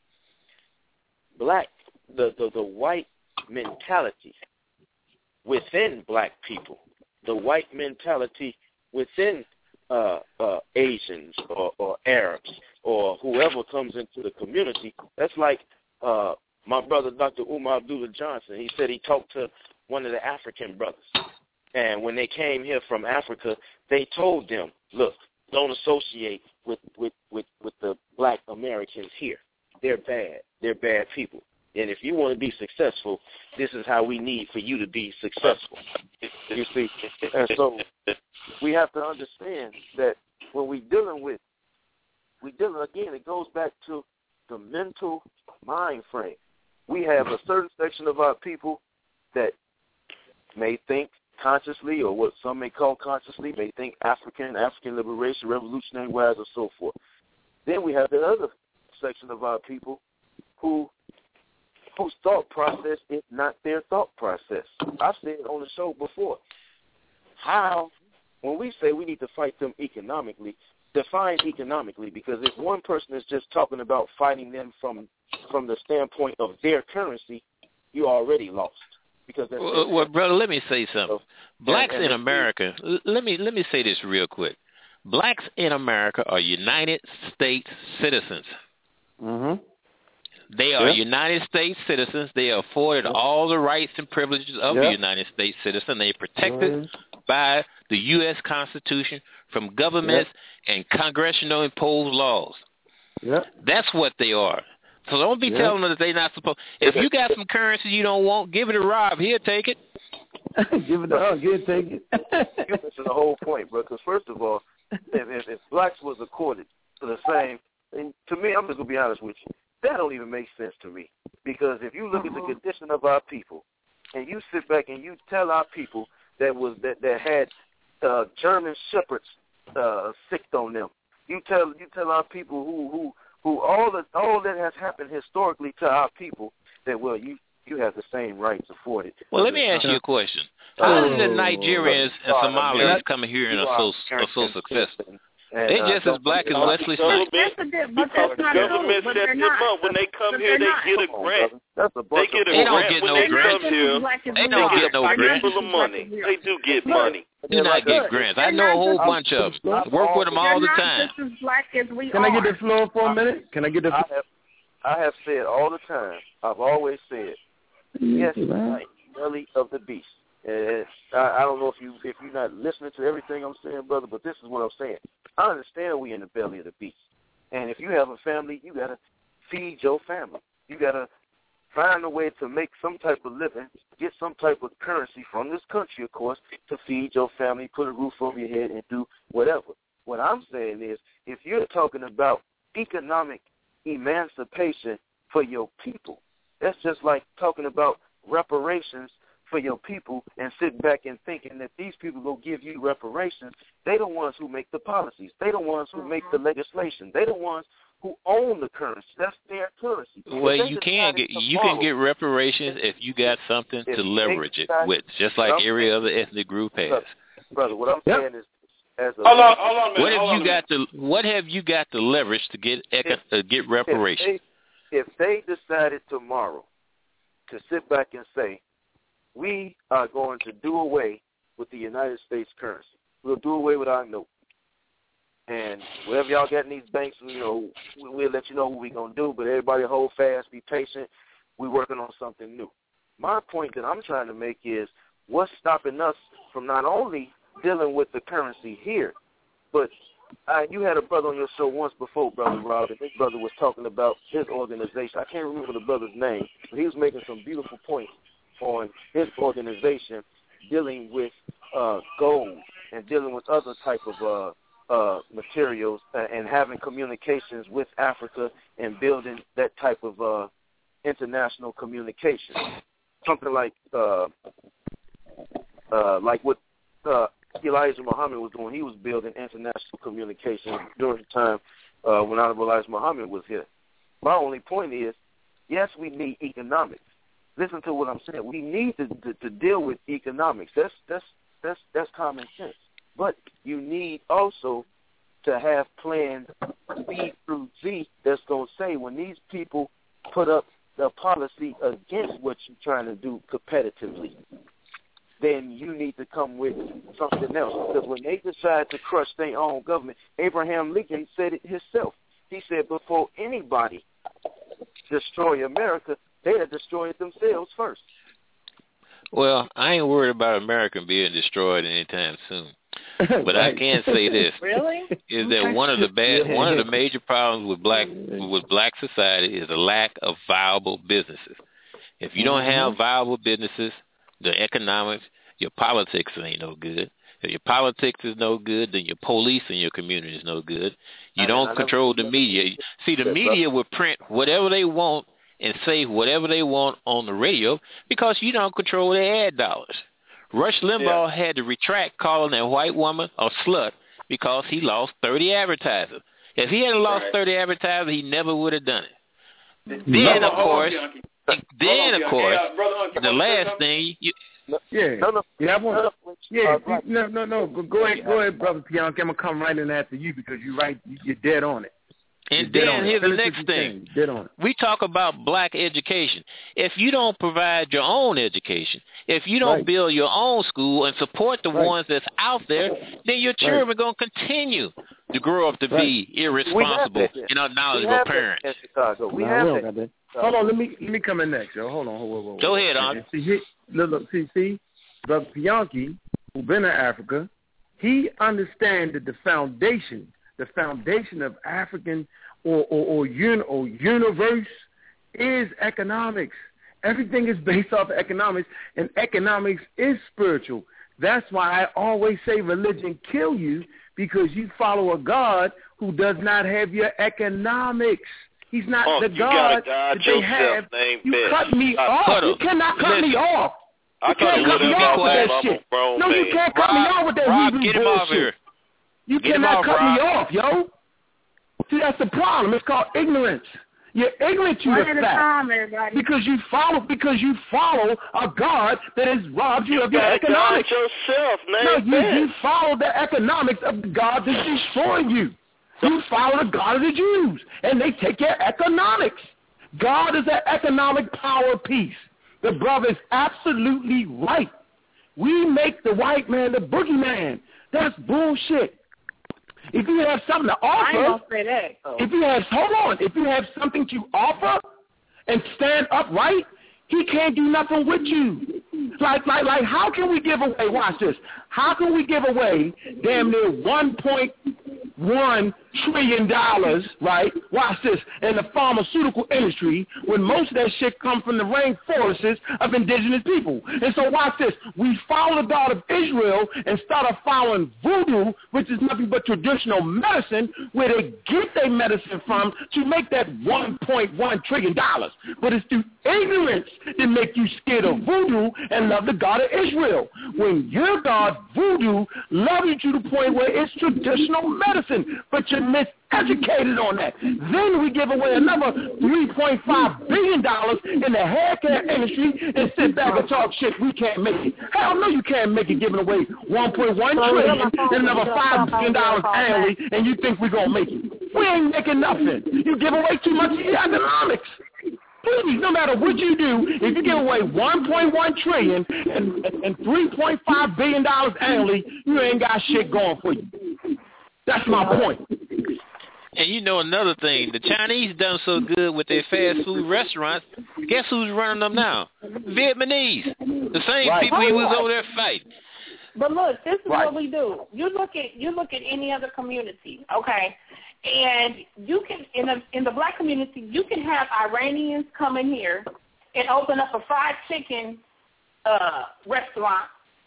S7: black, the, the, the white mentality within black people, the white mentality within uh, uh, Asians or, or Arabs or whoever comes into the community, that's like uh, my brother Doctor Umar Abdullah Johnson. He said he talked to one of the African brothers. And when they came here from Africa, they told them, look, don't associate with, with, with, with the black Americans here. They're bad. They're bad people. And if you want to be successful, this is how we need for you to be successful. You see? And so we have to understand that when we're dealing with, we dealing, again, it goes back to the mental mind frame. We have a certain section of our people that may think consciously, or what some may call consciously, may think African, African liberation, revolutionary wise, or so forth. Then we have the other section of our people who whose thought process is not their thought process. I've said on the show before, how, when we say we need to fight them economically, define economically, because if one person is just talking about fighting them from from the standpoint of their currency, you're already lost. because that's
S12: well, well, brother, let me say something.
S7: So,
S12: Blacks
S7: and, and
S12: in America. Let me let me say this real quick. Blacks in America are United States citizens.
S10: Mhm.
S12: They are
S10: Yep.
S12: United States citizens. They are afforded
S10: Yep.
S12: all the rights and privileges of
S10: Yep.
S12: a United States citizen. They are protected
S10: Mhm.
S12: by the U S Constitution from governments
S10: Yep.
S12: and congressional imposed laws.
S10: Yep.
S12: That's what they are. So don't be
S10: Yep.
S12: telling them that they're not supposed. If you got some currency you don't want, give it to Rob. He'll take it.
S10: Give it to us. Give it, take it.
S7: You're missing the whole point, bro. Because first of all, if, if, if blacks was accorded to the same, and to me, I'm just gonna be honest with you, that don't even make sense to me. Because if you look at the condition of our people, and you sit back and you tell our people that was that that had uh, German shepherds uh, sicked on them, you tell you tell our people who who who all that all that has happened historically to our people that well you. You have the same rights afforded.
S12: Well, let me ask you a question. How is it Nigerians and Somalis coming here and are so, are so successful? They're just as black as Wesley Snipes.
S6: That's a bit, but that's
S13: The
S6: not
S13: government
S6: true. But
S13: set
S6: they're
S13: them
S6: not.
S13: up. When they come
S6: But
S13: here,
S6: they're
S13: they
S6: not.
S13: get a grant.
S7: That's a
S13: They get a
S12: They don't
S13: grant
S12: get
S13: when
S12: no
S13: they
S12: grant.
S13: come here.
S12: They don't get no grant.
S13: Full of money. They do get money.
S12: Do not get grants. I know a whole bunch of them. I work with them all the time.
S6: They're not just as black as we
S10: Can
S6: are.
S10: I get the floor for a minute? Can I get the?
S7: I have, I have said all the time. I've always said, yes, right, belly of the beast. And I, I don't know if you if you're not listening to everything I'm saying, brother, but this is what I'm saying. I understand we in the belly of the beast, and if you have a family, you gotta feed your family. You gotta find a way to make some type of living, get some type of currency from this country, of course, to feed your family, put a roof over your head, and do whatever. What I'm saying is, if you're talking about economic emancipation for your people, that's just like talking about reparations for your people and sit back and thinking that these people will give you reparations. They the ones who make the policies. They the ones who make the legislation. They the ones who own the currency. That's their currency.
S12: Well, you can get you can get reparations if you got something to leverage it with, just like every other ethnic group has.
S7: Brother, what I'm
S10: yep.
S7: saying is, as a
S3: hold on, hold on a minute.
S12: What have
S3: hold
S12: you
S3: on
S12: got to What have you got to leverage to get
S7: if,
S12: uh, get reparations?
S7: If they, if they decided tomorrow to sit back and say, we are going to do away with the United States currency. We'll do away with our note. And whatever y'all got in these banks, you know, we'll let you know what we're going to do, but everybody hold fast, be patient. We're working on something new. My point that I'm trying to make is what's stopping us from not only dealing with the currency here, but uh, you had a brother on your show once before, Brother Rob, and this brother was talking about his organization. I can't remember the brother's name, but he was making some beautiful points on his organization dealing with uh, gold and dealing with other type of uh, uh, materials uh, and having communications with Africa and building that type of uh, international communication. Something like uh, uh, like what uh, Elijah Muhammad was doing. He was building international communication during the time uh, when Honorable Elijah Muhammad was here. My only point is, yes, we need economics. Listen to what I'm saying. We need to, to, to deal with economics. That's that's that's that's common sense. But you need also to have plans B through Z that's going to say when these people put up the policy against what you're trying to do competitively, then you need to come with something else. Because when they decide to crush their own government, Abraham Lincoln said it himself. He said before anybody destroy America, they had destroyed themselves first.
S12: Well, I ain't worried about America being destroyed anytime soon. But right. I can say this:
S6: really?
S12: is that one of the bad, yeah. one of the major problems with black with black society is a lack of viable businesses. If you don't have viable businesses, the economics, your politics ain't no good. If your politics is no good, then your police and your community is no good. You don't control the media. See, the media will print whatever they want and say whatever they want on the radio because you don't control their ad dollars. Rush Limbaugh yeah. had to retract calling that white woman a slut because he lost thirty advertisers. If he hadn't lost right. thirty advertisers, he never would have done it.
S3: No,
S12: then,
S3: no,
S12: of course,
S3: on,
S12: then,
S3: on,
S12: of course,
S3: hey, uh, brother,
S12: the last thing you...
S10: Yeah, no, no, yeah, I want, yeah, no, no, no. Go, go ahead, go ahead, brother Bianchi. I'm gonna come right in after you because you're right. You're dead on it.
S12: And then here's the next thing. We talk about black education. If you don't provide your own education, if you don't right. build your own school and support the right. ones that's out there, then your children right. are going to continue to grow up to right. be irresponsible and unknowledgeable parents.
S7: In Chicago. We
S10: no,
S7: have that.
S10: Hold on, let me let me come in next, yo. Hold on, hold on, hold on.
S12: Go ahead, on.
S10: See, look, look, see, see, Brother Bianchi, who been in Africa, he understands that the foundation, the foundation of African or or or, un, or universe is economics. Everything is based off of economics, and economics is spiritual. That's why I always say religion kill you, because you follow a God who does not have your economics. He's not
S13: oh,
S10: the God, God that they have. You
S13: best.
S10: cut me
S13: I
S10: off.
S13: cut
S10: you cannot cut
S13: Listen,
S10: me off. You
S13: I
S10: can't cut me off with that shit. No,
S13: man.
S10: you can't cut
S12: Rob,
S10: me off with that
S12: Rob,
S10: Hebrew
S12: get him
S10: bullshit.
S12: off here.
S10: You
S12: get
S10: cannot
S12: off,
S10: cut
S12: Rob.
S10: me off, yo. See, that's the problem. It's called ignorance. You're ignorant to
S6: One
S10: the
S6: at a
S10: fact
S6: time, everybody.
S10: because you follow because you follow a God that has robbed you,
S13: you
S10: of your economics.
S13: yourself, man.
S10: No, you, you follow the economics of the God that's destroying you. You follow the God of the Jews, and they take your economics. God is an economic power piece. The brother's absolutely right. We make the white man the boogeyman. That's bullshit. If you have something to offer,
S6: I ain't gonna say that. Oh.
S10: if you have, hold on, if you have something to offer and stand upright, he can't do nothing with you. Like, like, like, how can we give away, watch this, how can we give away damn near one point one trillion dollars, right, watch this, in the pharmaceutical industry when most of that shit comes from the rainforests of indigenous people? And so watch this, we follow the God of Israel and started following voodoo, which is nothing but traditional medicine, where they get their medicine from to make that one point one trillion dollars. But it's through ignorance that make you scared of voodoo and love the God of Israel. When your God, voodoo, loves you to the point where it's traditional medicine, but you're miseducated on that. Then we give away another three point five billion dollars in the hair care industry and sit back and talk shit, we can't make it. Hell no, you can't make it, giving away one point one trillion dollars and another five billion dollars annually, and you think we're going to make it. We ain't making nothing. You give away too much of your economics. Please, no matter what you do, if you give away one point one trillion dollars and, and, and three point five billion dollars annually, you ain't got shit going for you. That's my point.
S12: And you know another thing, the Chinese done so good with their fast food restaurants. Guess who's running them now? Vietnamese. The same
S6: right.
S12: people who was over there fighting.
S6: But look, this is
S12: right.
S6: what we do. You look at you look at any other community, okay? And you can in the in the black community, you can have Iranians come in here and open up a fried chicken uh, restaurant.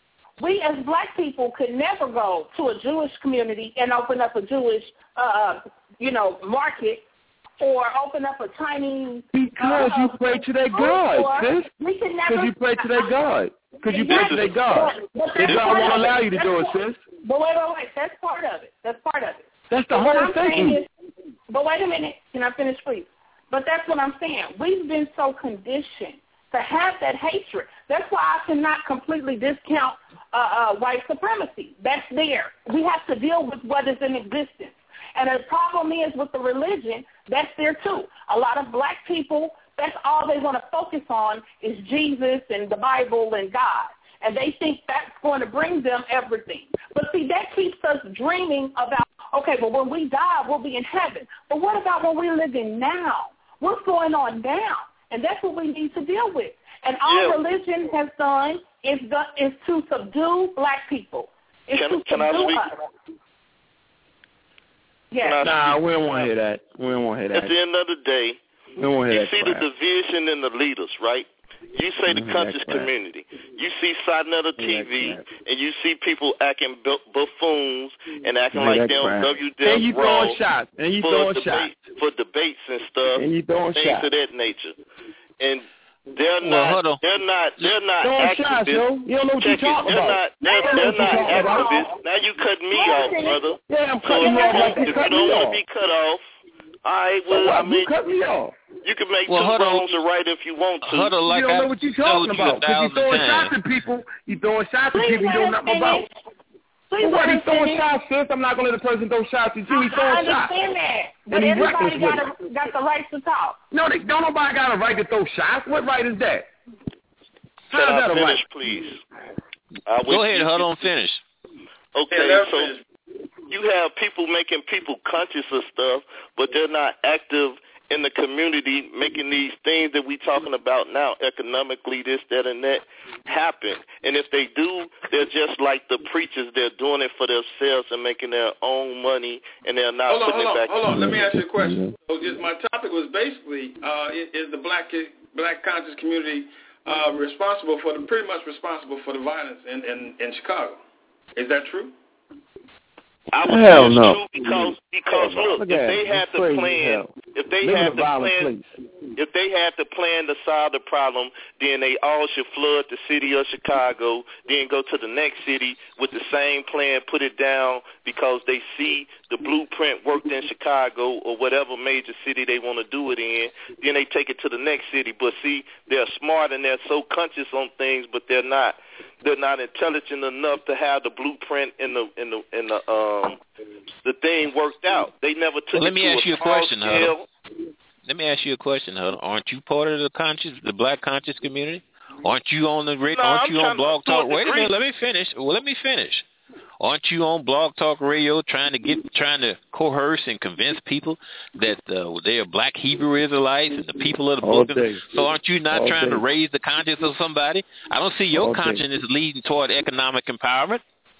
S6: We as black people could never go to a Jewish community and open up a Jewish, uh, you know, market or open up a Chinese.
S10: Because
S6: uh,
S10: you pray to their God, sis.
S6: We can never.
S10: Because you pray to their God. Because you pray to their God. Their God won't allow you to do it, sis.
S6: But wait, wait, wait. That's part of it. That's part of it.
S10: That's the whole thing.
S6: Is, but wait a minute. Can I finish, please? But that's what I'm saying. We've been so conditioned to have that hatred. That's why I cannot completely discount uh, uh, white supremacy. That's there. We have to deal with what is in existence. And the problem is with the religion, that's there too. A lot of black people, that's all they want to focus on is Jesus and the Bible and God. And they think that's going to bring them everything. But see, that keeps us dreaming about, okay, well, when we die, we'll be in heaven. But what about when we're living now? What's going on now? And that's what we need to deal with. And all
S13: yeah.
S6: religion has done is, done is to subdue black people. It's
S13: can,
S6: to
S13: can
S6: subdue
S13: I
S6: us. Yes.
S10: Nah, we don't want to hear that. We don't want to hear that.
S13: At the end of the day,
S10: we don't want to hear
S13: you
S10: that
S13: see
S10: crap.
S13: the division in the leaders, right? You say the conscious community. You see Sinetta T V, and you see people acting buffoons and acting
S10: yeah,
S13: like they don't love you damn
S10: And you throwing shots. And you throwing
S13: debate,
S10: shots.
S13: For debates and stuff.
S10: And you throwing
S13: things
S10: shots.
S13: of that nature. And they're
S12: well,
S13: not, they're not, they're not
S10: throwing
S13: activists.
S10: Shots, yo. You don't know what
S13: Check
S10: you're talking
S13: it. They're
S10: about.
S13: not, they're, they're not activists.
S10: About.
S13: Now you cut me off, brother.
S10: Yeah, I'm
S13: so
S10: cutting you off like
S13: if
S10: you
S13: you
S10: cut
S13: don't
S10: me
S13: want
S10: off.
S13: to be cut off, all right, well,
S10: so what?
S13: I mean,
S10: you cut me off.
S13: You can make
S12: well,
S13: two wrongs a right if you want to.
S12: Huddle like
S10: you don't
S12: I
S10: know what you're talking
S12: you
S10: about. Because you throwing
S12: times.
S10: shots at people. You throwing shots at people you don't know nothing about.
S6: Please
S10: well, he's throwing
S6: finish.
S10: shots, sis. I'm not going to let the person throw shots. You see, he's throwing shots.
S6: I understand shots. that. But
S10: and
S6: everybody got, a, got the right to talk.
S10: No, they, don't nobody got a right to throw shots. What right is that?
S13: How
S10: is that a
S13: finish,
S10: right?
S13: please?
S12: Go ahead, hold on, finish.
S13: Okay, yeah, so you have people making people conscious of stuff, but they're not active in the community making these things that we talking about now, economically, this, that, and that, happen. And if they do, they're just like the preachers. They're doing it for themselves and making their own money, and they're not
S3: hold on,
S13: putting
S3: hold
S13: it
S3: on,
S13: back.
S3: Hold on, let me ask you a question. So just my topic was basically, uh, is the black black conscious community uh, responsible for the, pretty much responsible for the violence in, in, in Chicago? Is that true?
S13: I would
S10: Hell
S13: say it's
S10: no.
S13: true because because look,
S10: look
S13: if they had the plan, if they
S10: Live
S13: had
S10: in
S13: the
S10: a violent
S13: plan,
S10: place.
S13: if they had the plan to solve the problem, then they all should flood the city of Chicago, then go to the next city with the same plan, put it down because they see the blueprint worked in Chicago or whatever major city they want to do it in. Then they take it to the next city. But see, they're smart and they're so conscious on things, but they're not. They're not intelligent enough to have the blueprint and the and the and the um the thing worked out. They never took
S12: well,
S13: it
S12: let me
S13: to
S12: ask
S13: a
S12: you a
S13: small
S12: question,
S13: scale.
S12: Huddle. Let me ask you a question, Huddle. Aren't you part of the conscious, the black conscious community? Aren't you on the?
S13: No,
S12: aren't
S13: I'm
S12: you on Blog Talk? Wait a minute. Let me finish. Well, let me finish. Aren't you on Blog Talk Radio trying to get, trying to coerce and convince people that uh, they are black Hebrew Israelites and the people of the book? So aren't you not
S10: All
S12: trying
S10: day.
S12: to raise the conscience of somebody? I don't see your
S10: All day.
S12: conscience leading toward economic empowerment.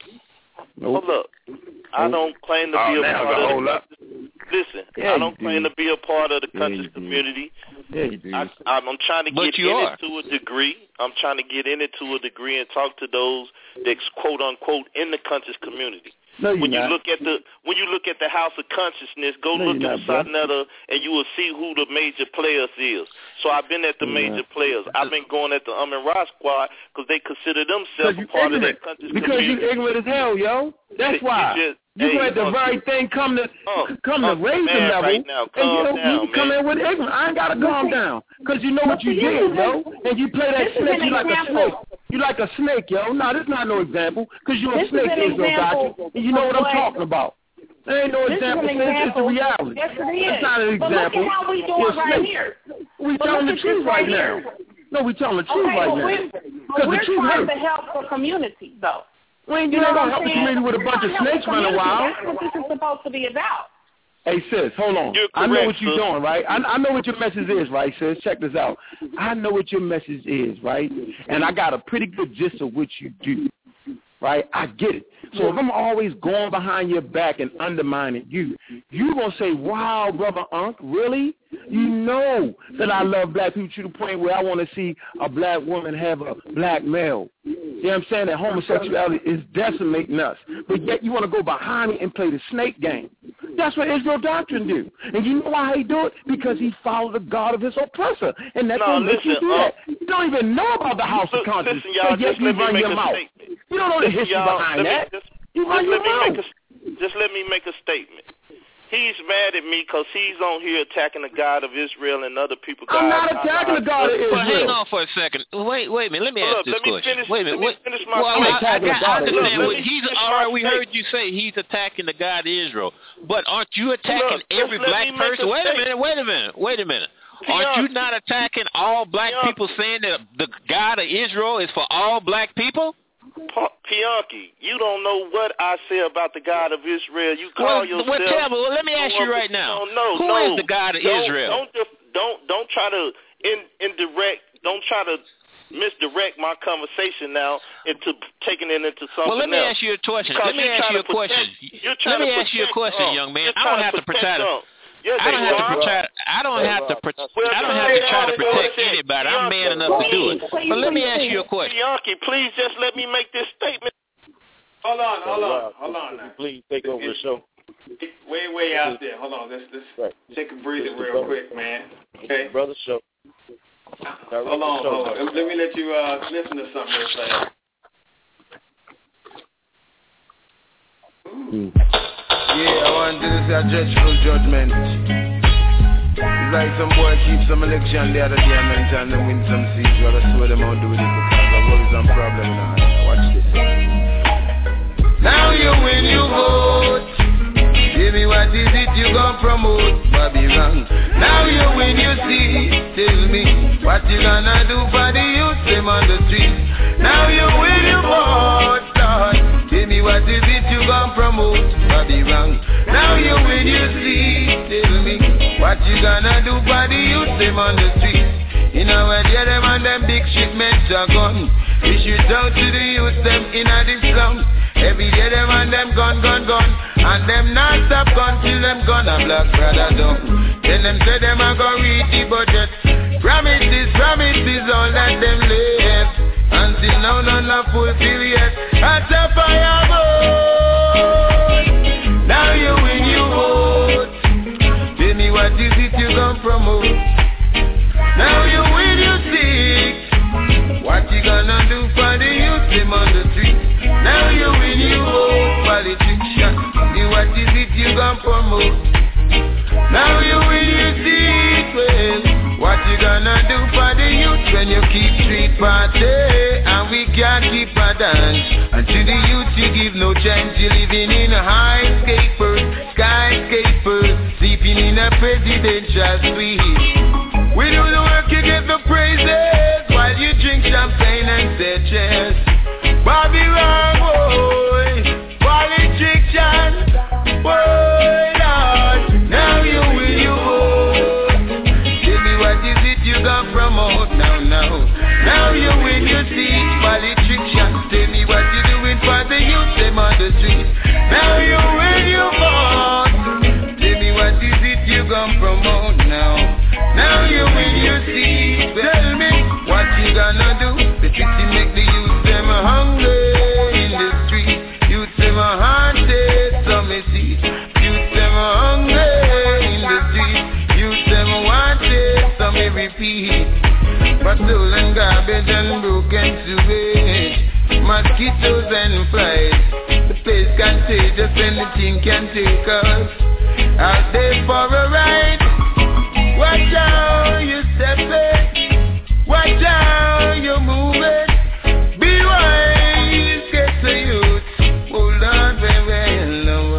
S10: Nope.
S13: Well, look, I don't claim to
S10: Oh,
S13: be a
S10: now
S13: part
S10: the
S13: of
S10: whole
S13: the
S10: lot.
S13: Listen,
S10: Yeah,
S13: I don't
S10: you
S13: claim
S10: do.
S13: to be a part of the
S10: Yeah,
S13: conscious
S10: you do.
S13: community.
S10: Yeah, you do.
S13: I, I'm, I'm trying to
S12: But
S13: get
S12: you
S13: in
S12: are.
S13: it to a degree. I'm trying to get in it to a degree and talk to those that's quote unquote in the conscious community.
S10: No, you're
S13: when you
S10: not.
S13: look at the when you look at the House of Consciousness, go
S10: No,
S13: look
S10: you're
S13: at
S10: not, bro.
S13: Sonetta and you will see who the major players is. So I've been at the
S10: You're
S13: major
S10: not.
S13: players. I've been going at the Amin Ra Squad because they consider themselves
S10: you
S13: a part
S10: ignorant.
S13: of that conscious
S10: Because
S13: community.
S10: you ignorant as hell, yo. That's
S13: You
S10: why.
S13: just-
S10: You
S13: hey,
S10: let the
S13: Unc,
S10: very thing come to
S13: Unc,
S10: come
S13: Unc,
S10: to raise the
S13: man,
S10: level,
S13: right now.
S10: and
S13: Calm
S10: you, know,
S13: down,
S10: you come
S13: man.
S10: in with ignorance. I ain't gotta calm down, cause you know what you
S6: But
S10: did,
S6: this is
S10: yo.
S6: an-
S10: And you play that
S6: this is
S10: snake.
S6: an
S10: You like a
S6: example.
S10: snake. You like a snake, yo. No, this is not no example, cause you a
S6: This is
S10: snake,
S6: an
S10: Israel
S6: example
S10: doctor, and you know
S6: of
S10: what I'm
S6: what-
S10: talking about. There ain't no
S6: This is
S10: example,
S6: an
S10: sis. It's a
S6: example.
S10: reality.
S6: Yes, it is.
S10: It's not an
S6: But
S10: example.
S6: look at how we
S10: You're
S6: doing
S10: a
S6: right
S10: snake.
S6: here.
S10: We
S6: But
S10: telling
S6: look
S10: the
S6: at
S10: truth
S6: this
S10: right
S6: right
S10: now.
S6: here.
S10: No, we telling the truth
S6: Okay,
S10: right
S6: but
S10: now.
S6: we're, but
S10: Because
S6: we're
S10: the truth
S6: trying
S10: hurts.
S6: to help the community, though.
S10: We ain't
S6: You
S10: you
S6: know
S10: ain't
S6: what
S10: gonna
S6: I'm
S10: help the
S6: saying?
S10: community with a
S6: We're
S10: bunch
S6: trying
S10: of
S6: to help
S10: snakes
S6: the
S10: running
S6: community.
S10: wild.
S6: That's what this is supposed to be about.
S10: Hey, sis, hold on.
S13: You're
S10: I know
S13: correct,
S10: what you're
S13: sis.
S10: doing, right? I, I know what your message is, right, sis? Check this out. I know what your message is, right? And I got a pretty good gist of what you do, right? I get it. So if I'm always going behind your back and undermining you, you going to say, wow, Brother Unc, really? You know that I love black people to the point where I want to see a black woman have a black male. You know what I'm saying? That homosexuality is decimating us. But yet you want to go behind me and play the snake game. That's what Israel doctrine do. And you know why he do it? Because he followed the God of his oppressor. And that's
S13: No,
S10: going to make you
S13: listen,
S10: do
S13: uh,
S10: that. You don't even know about the House
S13: Listen,
S10: of Conscience.
S13: listen, y'all,
S10: but yet
S13: just
S10: you
S13: let me
S10: run
S13: make
S10: your
S13: a
S10: mouth.
S13: statement.
S10: You don't know the
S13: Listen,
S10: history
S13: y'all,
S10: behind
S13: let me
S10: that.
S13: just,
S10: You run
S13: just
S10: your
S13: let me
S10: mouth.
S13: make a just let me make a statement. He's mad at me because he's on here attacking the God of Israel and other people.
S10: I'm not
S13: God,
S10: attacking the God of
S12: Well, hang
S10: Israel.
S12: on for a second. Wait, wait a minute. Let me
S13: Hold
S12: ask
S13: up,
S12: this
S13: let me
S12: question.
S13: finish-
S12: wait a minute.
S13: let me
S12: What,
S13: finish my
S12: well,
S10: I'm
S12: I, I,
S10: attacking the
S12: got, I
S10: God of
S12: understand.
S10: Israel.
S12: What, he's
S13: Finish
S12: all
S13: my
S12: right. We heard
S13: statement.
S12: you say he's attacking the God of Israel, but aren't you attacking
S13: Look, just
S12: every
S13: let
S12: black
S13: me make
S12: person?
S13: a
S12: Wait a
S13: statement.
S12: minute. Wait a minute. Wait a minute. Aren't
S13: Bianchi.
S12: you not attacking all black
S13: Bianchi.
S12: people, saying that the God of Israel is for all black people?
S13: Pianki, you don't know what I say about the God of Israel. You call
S12: Well,
S13: yourself.
S12: well, tell me. Well, let me ask you right now.
S13: No, no,
S12: Who
S13: no.
S12: is the God of
S13: don't,
S12: Israel?
S13: Don't def- don't don't try to in, indirect. Don't try to misdirect my conversation now into taking it into something
S12: Well, let me
S13: else.
S12: ask you a question.
S13: Because
S12: Let me
S13: you're
S12: ask
S13: trying
S12: you a
S13: to protect-
S12: question.
S13: you're
S12: Let
S13: trying
S12: me
S13: to
S12: ask you a
S13: protect
S12: question,
S13: Unc.
S12: young man.
S13: You're
S12: I
S13: trying
S12: don't have to
S13: protect
S12: protect.
S13: Unc. Yes,
S12: I don't
S13: they
S12: have to
S13: are.
S12: protect. I don't
S7: Hey,
S12: have to.
S7: Rob,
S12: Pro-
S7: that's-
S13: Well,
S12: I don't
S13: just
S12: have
S13: say
S12: to try to
S13: that all
S12: protect
S13: bullshit.
S12: anybody. I'm man
S13: Bianchi,
S12: enough to do it.
S6: please,
S12: But let me
S6: please,
S12: ask you a question.
S13: Bianchi, please just let me make this statement.
S3: Hold on, hold
S7: Hey,
S3: on,
S7: Rob,
S3: hold on
S7: could
S3: now.
S7: you please take over the show?
S3: Way, way out there. Hold on, let's, let's
S7: Right.
S3: take a breather
S7: This is the
S3: real
S7: brother.
S3: quick, man. Okay?
S7: Brother show.
S3: Hold on, hold on. Let me let you uh, listen to something real fast.
S14: Yeah, I want to say a judgeful judgment. It's like some boy keep some election the other day and mention them win some seats. You gotta swear them out do with it because of worries and problems now. Watch this. Now you promote Bobby wrong. Now you win, you see. Tell me what you gonna do for the youth them on the street. Now you win, you vote, Lord. Tell me what is it you gonna promote Bobby wrong. Now you win, you see. Tell me what you gonna do for the youth them on the street. You know where the other man them big shipments are gone. We shoot out to the youth them in a this slum. Every day them and them gun, gun, gun. And them not stop gun till them gonna black brother down. Then them say them a go read the budget. Promises, promises, all that them left. Until now none are fulfilled yet. At a fireboard. Now you win, you vote. Tell me what is it you gon' promote. Now you win, you seek. What you gonna do for the youth them on the street? Now you win, you vote. Politician, see what is it you gon' promote? Now you win, you seek. Well, what you gonna do for the youth when you keep street party and we can't keep a dance? And to the youth you give no chance. You living in a high skyscrapers, skyscrapers, sleeping in a presidential suite. We do the work, you get the praises while you drink champagne and say cheers. Bobby wrong, boy, politician, boy, Lord. Now you will, you vote. Tell me what is it you gon' promote now, now. Now you win, you see, politician. Tell me what you doing for the youth, them on the street. Now you win, you vote. Tell me what is it you gon' promote now. Now you win, you see. Tell me what you gonna do. The city make the youth them hungry in the street. Youth them haunted, so me see. Youth them hungry in the street. Youth them wanted, so me repeat. But stolen garbage and broken sewage, mosquitoes and flies. The place contagious, anything can take us out there for a ride. Watch how you step it. Watch how you move it. Be wise, get the youth. Hold on very well.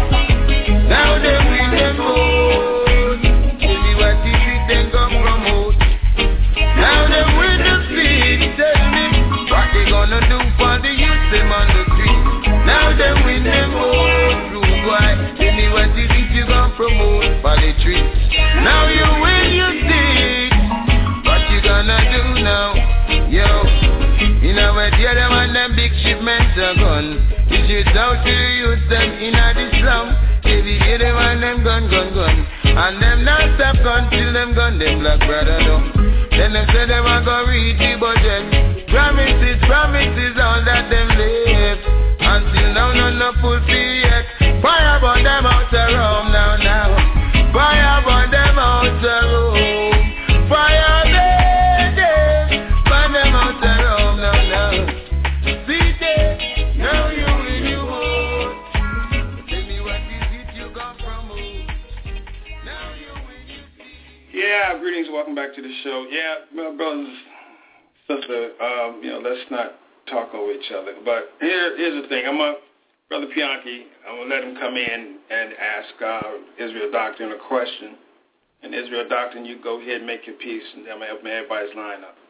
S14: Now they win them vote. Tell me what is it they gon' promote. Now they win the street. Tell me what they gonna do for the youth them on the street. Now they win them vote. Rude boy, tell me what is it you gon' promote for the street. Now you win, you see. What you gonna do now? Yo, you know where the other man them big shipments are gone. You shoot out to the youth them in a the slum. Every day them and them gun, gun, gun. And them not stop gun till them gun them black brother down. Then them say them a go read the budget. Promises, promises, all that them left. Until now none no fulfill yet. Fire burn them out of Rome now, now. Fire burn them out of Rome. Fire burn them, burn them out of Rome now, now. See them, now you win, you vote. Tell me what is it you gon' promote. Now you win, you see.
S3: Yeah, greetings, welcome back to the show. Yeah, my brothers, sister, um, you know, let's not talk over each other. But here, here's the thing. I'm a Brother Pianki, I'm going to let him come in and ask uh, Israel Doctrine a question. And Israel Doctrine, you go ahead and make your piece, and then I'm going to open everybody's line up.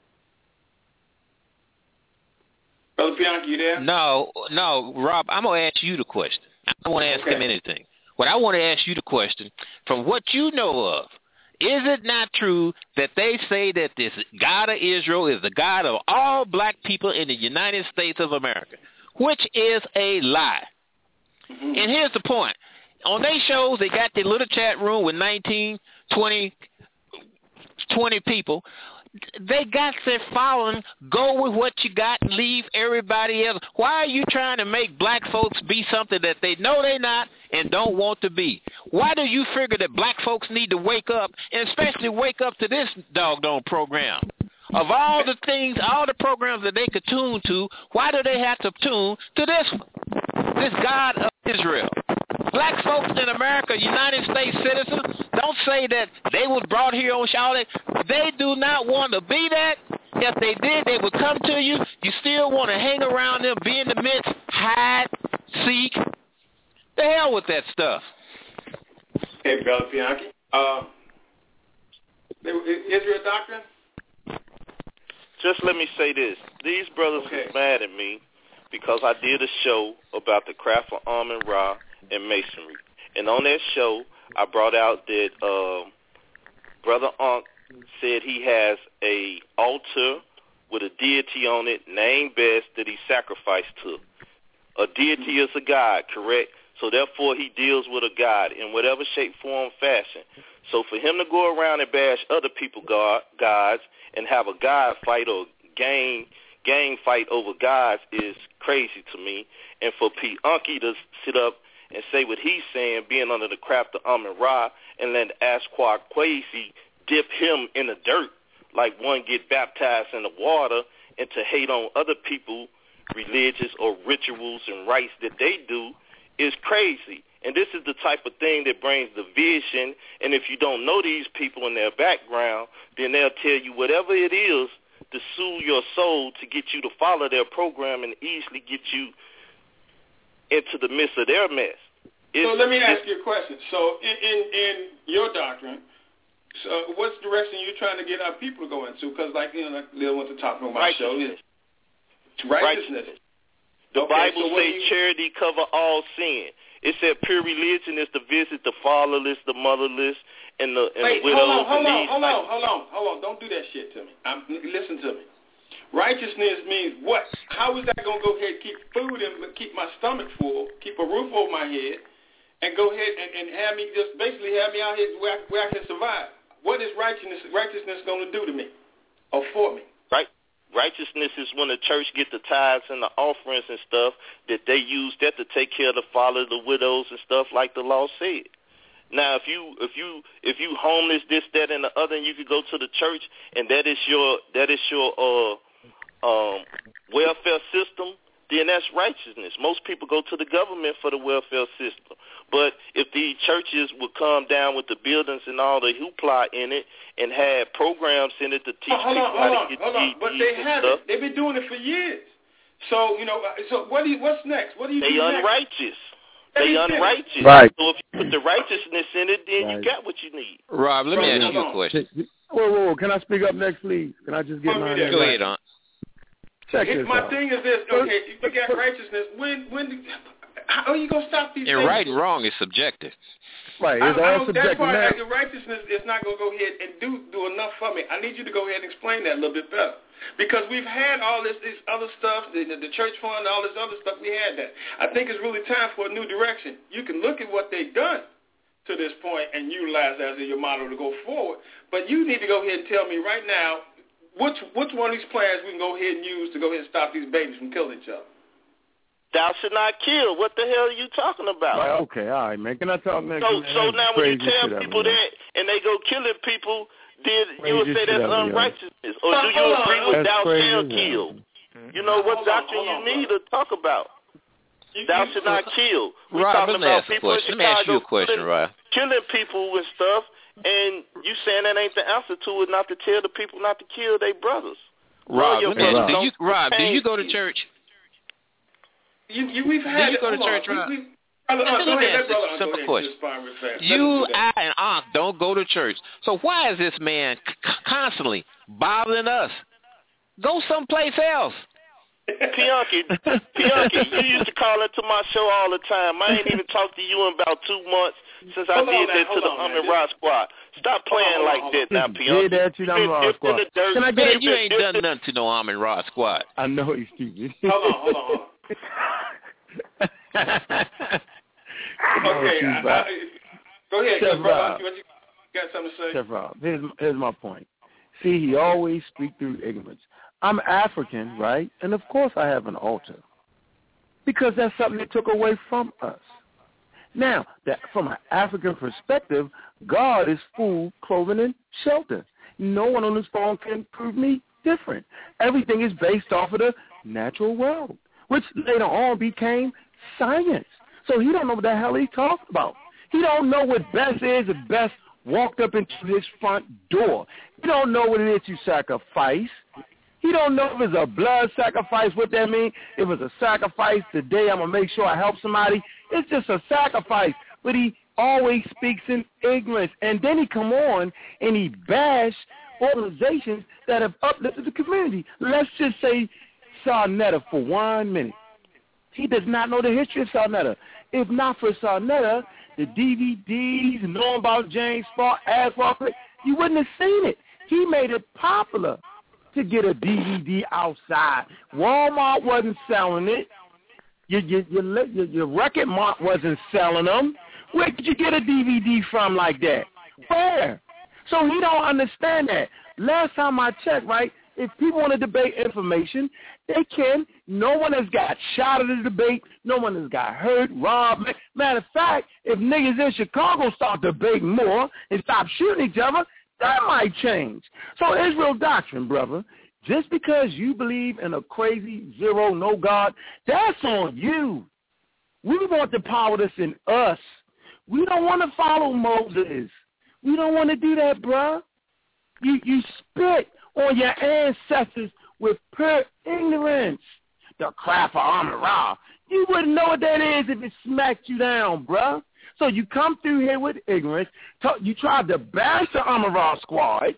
S3: Brother Pianki, you there?
S12: No, no, Rob, I'm going to ask you the question. I don't want to ask
S3: okay.
S12: him anything. What I want to ask you the question, from what you know of, is it not true that they say that this God of Israel is the God of all black people in the United States of America? Which is a lie. Mm-hmm. And here's the point. On their shows, they got their little chat room with nineteen, twenty, twenty people. They got their following. Go with what you got and leave everybody else. Why are you trying to make black folks be something that they know they're not and don't want to be? Why do you figure that black folks need to wake up, and especially wake up to this doggone program? Of all the things, all the programs that they could tune to, why do they have to tune to this one? This God of Israel. Black folks in America, United States citizens, don't say that they was brought here on Charlotte. They do not want to be that. If they did, they would come to you. You still want to hang around them, be in the midst, hide, seek. The hell with that stuff.
S3: Hey, Brother Bianchi. Uh, Israel doctrine?
S13: Just let me say this. These brothers okay. are mad at me because I did a show about the craft of Amun-Ra and Masonry. And on that show, I brought out that uh, Brother Ankh said he has a altar with a deity on it named Best that he sacrificed to. A deity is a god, correct? So therefore he deals with a god in whatever shape, form, fashion. So for him to go around and bash other people god, gods and have a god fight or gang gang fight over gods is crazy to me. And for P. Unky to sit up and say what he's saying, being under the craft of Amun-Ra, and let Asquith Quasi dip him in the dirt like one get baptized in the water, and to hate on other people, religious or rituals and rites that they do, is crazy. And this is the type of thing that brings division. And if you don't know these people and their background, then they'll tell you whatever it is to soothe your soul to get you to follow their program and easily get you into the midst of their mess. It's,
S3: so let me ask you a question. So in, in, in your doctrine, so what's the direction you're trying to get our people to go into? Because like, you know, like Lil went to talk about my show. Is righteousness. righteousness.
S13: The
S3: okay,
S13: Bible
S3: so
S13: say
S3: you...
S13: charity cover all sin. It said pure religion is to visit the fatherless, the motherless, and the, and
S3: Wait,
S13: the widows.
S3: hold on, hold
S13: and
S3: on, hold
S13: like...
S3: on, hold on, hold on. Don't do that shit to me. I'm, listen to me. Righteousness means what? How is that going to go ahead and keep food and keep my stomach full, keep a roof over my head, and go ahead and, and have me just basically have me out here where I, where I can survive? What is righteousness righteousness going to do to me or for me?
S13: Right. Righteousness is when the church get the tithes and the offerings and stuff, that they use that to take care of the father, the widows and stuff like the law said. Now, if you if you if you homeless, this, that, and the other, and you could go to the church, and that is your that is your uh, um, welfare system, then that's righteousness. Most people go to the government for the welfare system. But if the churches would come down with the buildings and all the hoopla in it and had programs in it to teach
S3: oh, hold
S13: people
S3: on,
S13: how
S3: hold
S13: to get
S3: hold on. But they haven't.
S13: stuff.
S3: They've been doing it for years. So, you know, so what do you, what's next? What do you
S13: they
S3: do
S13: unrighteous.
S3: Next?
S13: They unrighteous.
S10: Right.
S13: So if you put the righteousness in it, then
S10: right.
S13: you got what you need.
S12: Rob, let me
S3: Right.
S12: ask you a question.
S10: Whoa, whoa, whoa. Can I speak up next, please? Can I just get mine?
S12: Go ahead, on.
S10: Check
S3: it,
S10: this
S3: my
S10: out.
S3: thing is this. Okay, if you got righteousness, when when do, how are you gonna stop these?
S12: And
S3: things?
S12: right and wrong is subjective.
S10: Right, it's
S3: I,
S10: all
S3: I
S10: subjective.
S3: That's why
S10: now.
S3: I, the righteousness is not gonna go ahead and do do enough for me. I need you to go ahead and explain that a little bit better. Because we've had all this, this other stuff, the, the church fund, all this other stuff, we had that. I think it's really time for a new direction. You can look at what they've done to this point and utilize that as your model to go forward. But you need to go ahead and tell me right now which which one of these plans we can go ahead and use to go ahead and stop these babies from killing each other.
S13: Thou should not kill. What the hell are you talking about?
S10: Right, okay, all right, man. Can I talk next?
S13: So, so now when you tell people
S10: up,
S13: that and they go killing people, then
S10: crazy
S13: you would say that's
S10: up,
S13: unrighteousness. Or do you agree with
S10: that's
S13: thou shalt
S10: crazy,
S13: kill?
S10: man.
S13: You know what
S3: hold
S13: doctrine
S3: on,
S13: you
S3: on,
S13: need
S3: bro.
S13: to talk about.
S3: You,
S13: Thou
S3: you,
S13: should not kill. We're
S12: Rob,
S13: talking
S12: let me
S13: about
S12: ask you a
S13: people in
S12: question. Let me ask you a
S13: Chicago
S12: question,
S13: killing,
S12: Rob.
S13: killing people and stuff, and you saying that ain't the answer to it, not to tell the people not to kill their brothers.
S12: Rob,
S13: your
S12: let me ask
S13: brothers
S12: you, do you,
S13: don't
S12: Rob, do you go to
S13: you.
S12: church?
S3: You, you, we've had
S12: do you go to
S3: hold
S12: church,
S3: on.
S12: Rob?
S3: We, we, brother,
S12: Let
S3: go
S12: me
S3: ahead,
S12: ask
S3: let
S12: you
S3: brother
S12: a
S3: go
S12: simple
S3: ahead
S12: question.
S3: and respond real fast.
S12: You, I, and Aunt don't go to church. So why is this man c- constantly bothering us? Go someplace else.
S13: Pianki, Pianki, you used to call into my show all the time. I ain't even talked to you in about two months since I
S3: hold
S13: did
S3: on,
S13: that
S3: man,
S13: to the
S3: on,
S13: Amun-Ra squad. Stop playing
S3: hold on,
S13: like
S3: hold
S13: that
S3: on.
S13: now, Pianki.
S10: Did that to the Amun-Ra squad.
S13: Can
S10: I
S12: Man, you ain't done nothing to no Amun-Ra squad.
S10: I know he's stupid.
S3: Hold on, hold on, hold on. Okay, I, I, go ahead,
S10: Chef
S3: brother.
S10: Rob.
S3: What you got something to say?
S10: Chef Rob, here's, here's my point. See, he always speaks through ignorance. I'm African, right? And of course I have an altar. Because that's something they took away from us. Now, that from an African perspective, God is food, clothing, and shelter. No one on this phone can prove me different. Everything is based off of the natural world, which later on became science. So he don't know what the hell he's talking about. He don't know what best is if best walked up into his front door. He don't know what it is to sacrifice. He don't know if it's a blood sacrifice, what that means. If it's a sacrifice today, I'm going to make sure I help somebody. It's just a sacrifice. But he always speaks in ignorance. And then he come on and he bash organizations that have uplifted the community. Let's just say Sarnetta for one minute. He does not know the history of Sarnetta. If not for Sarnetta, the D V Ds, knowing about James Falk, Asphalt, you wouldn't have seen it. He made it popular to get a D V D outside. Walmart wasn't selling it. Your, your, your, your, your record mart wasn't selling them. Where did you get a D V D from like that? Where? So he don't understand that. Last time I checked, right, if people want to debate information, they can. No one has got shot at the debate. No one has got hurt, robbed. Matter of fact, if niggas in Chicago start debating more and stop shooting each other, that might change. So Israel doctrine, brother, just because you believe in a crazy zero, no God, that's on you. We want the power that's in us. We don't want to follow Moses. We don't want to do that, bruh. You, you spit on your ancestors with pure ignorance. The crap of Amon-Ra. You wouldn't know what that is if it smacked you down, bruh. So you come through here with ignorance. You tried to bash the Amon-Ra squad.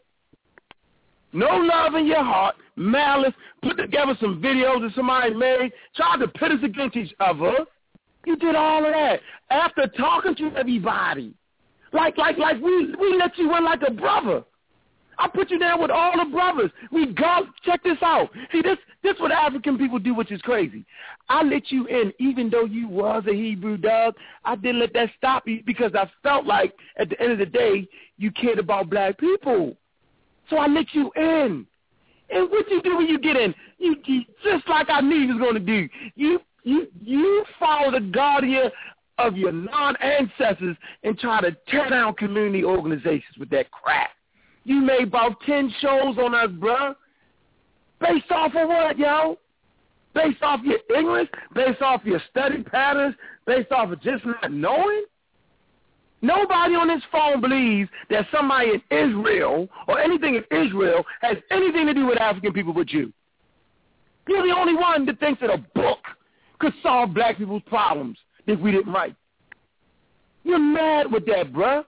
S10: No love in your heart. Malice. Put together some videos that somebody made. Tried to pit us against each other. You did all of that after talking to everybody. Like, like, like we, we let you in like a brother. I put you down with all the brothers. We go, check this out. See, this this what African people do, which is crazy. I let you in even though you was a Hebrew dog. I didn't let that stop you because I felt like at the end of the day, you cared about black people. So I let you in. And what you do when you get in? You, you just like I knew you was going to do. You, you, you follow the guardian of your non-ancestors and try to tear down community organizations with that crap. You made about ten shows on us, bruh. Based off of what, yo? Based off your ignorance? Based off your study patterns? Based off of just not knowing? Nobody on this phone believes that somebody in Israel or anything in Israel has anything to do with African people but you. You're the only one that thinks that a book could solve black people's problems if we didn't write. You're mad with that, bruh.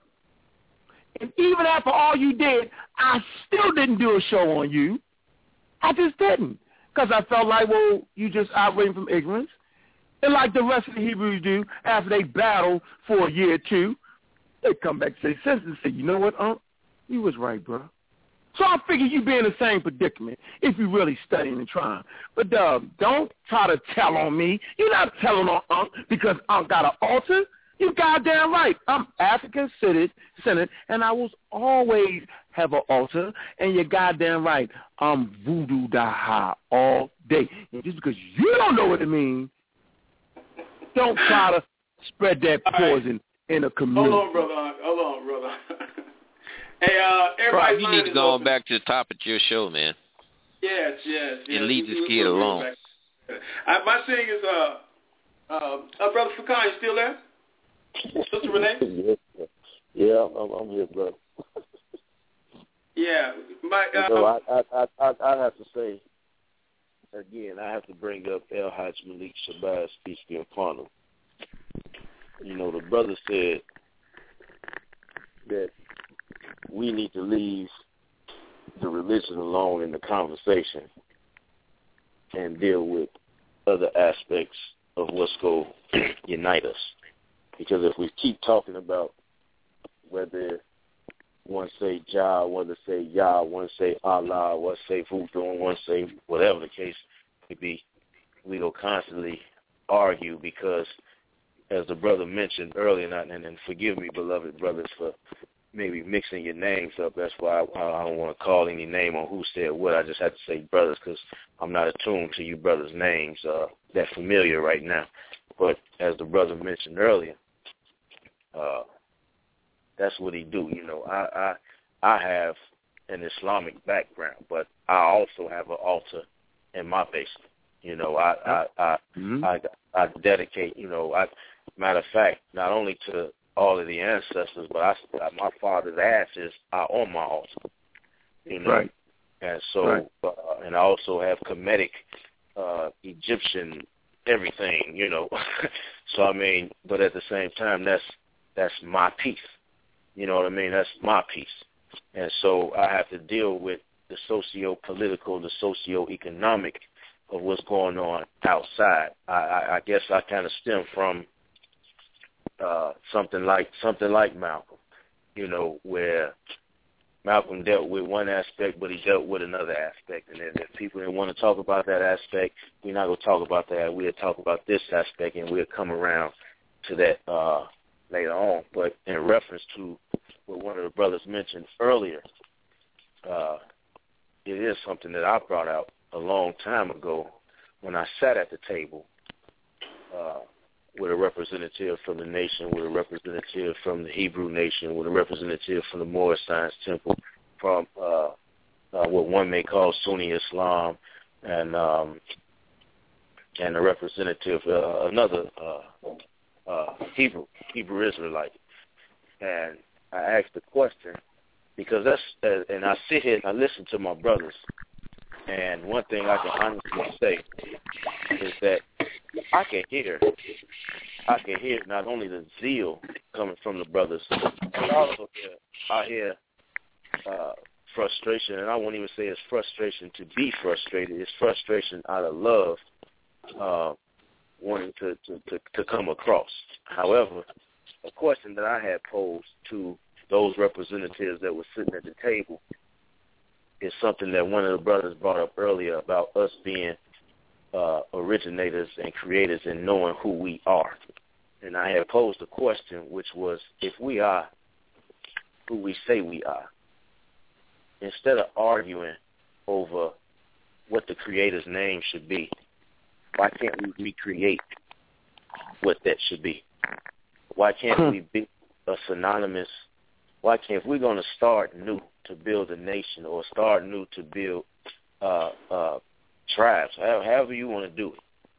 S10: And even after all you did, I still didn't do a show on you. I just didn't. Because I felt like, well, you just operating from ignorance. And like the rest of the Hebrews do, after they battle for a year or two, they come back to their senses and say, you know what, Unc? You was right, bro. So I figure you be in the same predicament if you really studying and trying. But uh, don't try to tell on me. You're not telling on Unc because Unc got an altar. You goddamn right. I'm African-centered, centered, and I will always have an altar. And you're goddamn right. I'm voodoo daha all day. And just because you don't know what it means, don't try to spread that poison right in a community.
S3: Hold on, brother. Hold on, brother. Hey, uh, everybody.
S12: Bro, you need to go on back to the top of your show, man.
S3: Yes, yes, yes.
S12: And leave this kid alone.
S3: Uh, my thing is, uh, uh, uh, Brother Fakan, you still there? Sister Renee?
S7: Yeah, I'm, I'm here, brother.
S3: Yeah. My, uh,
S7: so I, I, I, I have to say, again, I have to bring up El Hajj Malik Shabazz, peace be upon him. You know, the brother said that we need to leave the religion alone in the conversation and deal with other aspects of what's going to unite us. Because if we keep talking about whether one say Jah, one say Yah, one say Allah, one say Voodoo, and one say whatever the case may be, we will constantly argue because, as the brother mentioned earlier, and, and, and forgive me, beloved brothers, for maybe mixing your names up. That's why I, I don't want to call any name on who said what. I just have to say brothers because I'm not attuned to you brothers' names uh, that familiar right now. But as the brother mentioned earlier, uh, that's what he do. You know, I, I I have an Islamic background, but I also have an altar in my basement. You know, I I I, mm-hmm. I, I dedicate. You know, I matter of fact, not only to all of the ancestors, but I, my father's ashes are on my altar. You know,
S10: right.
S7: And so, right. uh, and I also have Kemetic, uh, Egyptian everything. You know, so I mean, but at the same time, that's that's my piece. You know what I mean? That's my piece. And so I have to deal with the socio-political, the socio-economic of what's going on outside. I, I, I guess I kind of stem from uh, something like something like Malcolm, you know, where Malcolm dealt with one aspect, but he dealt with another aspect. And if people didn't want to talk about that aspect, we're not going to talk about that. We'll talk about this aspect, and we'll come around to that uh, later on. But in reference to what one of the brothers mentioned earlier, uh, it is something that I brought out a long time ago when I sat at the table uh, with a representative from the nation, with a representative from the Hebrew nation, with a representative from the Moorish Science Temple, from uh, uh, what one may call Sunni Islam, and um, and a representative, uh, another uh, uh, Hebrew Hebrew Israelite, and I asked the question because that's uh, and I sit here and I listen to my brothers. And one thing I can honestly say is that I can hear, I can hear not only the zeal coming from the brothers, but also hear, I hear uh, frustration, and I won't even say it's frustration to be frustrated. It's frustration out of love, uh, wanting to, to, to, to come across. However, a question that I had posed to those representatives that were sitting at the table is something that one of the brothers brought up earlier about us being uh, originators and creators and knowing who we are. And I had posed a question, which was, if we are who we say we are, instead of arguing over what the creator's name should be, why can't we recreate what that should be? Why can't we be a synonymous? Why can't, if we're going to start new to build a nation or start new to build uh, uh, tribes, however you want to do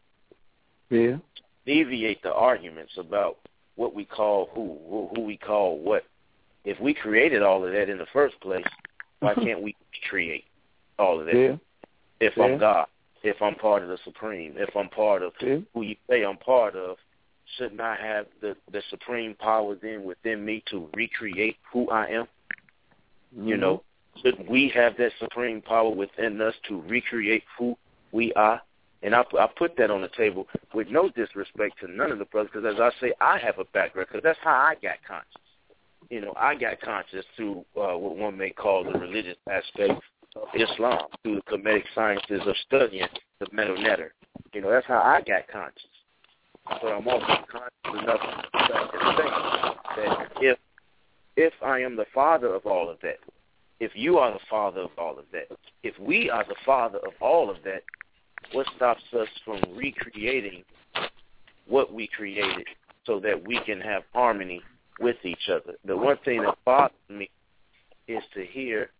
S7: it,
S10: yeah,
S7: deviate the arguments about what we call who, who we call what. If we created all of that in the first place, why can't we create all of that?
S10: Yeah.
S7: If
S10: yeah.
S7: I'm God, if I'm part of the Supreme, if I'm part of
S10: yeah.
S7: who you say I'm part of, shouldn't I have the, the supreme power then within me to recreate who I am? Mm-hmm. You know, shouldn't we have that supreme power within us to recreate who we are? And I, I put that on the table with no disrespect to none of the brothers, because as I say, I have a background, because that's how I got conscious. You know, I got conscious through uh, what one may call the religious aspect of Islam, through the comedic sciences of studying the Medu Neter. You know, that's how I got conscious. But I'm also conscious enough to think that if if I am the father of all of that, if you are the father of all of that, if we are the father of all of that, what stops us from recreating what we created so that we can have harmony with each other? The one thing that bothers me is to hear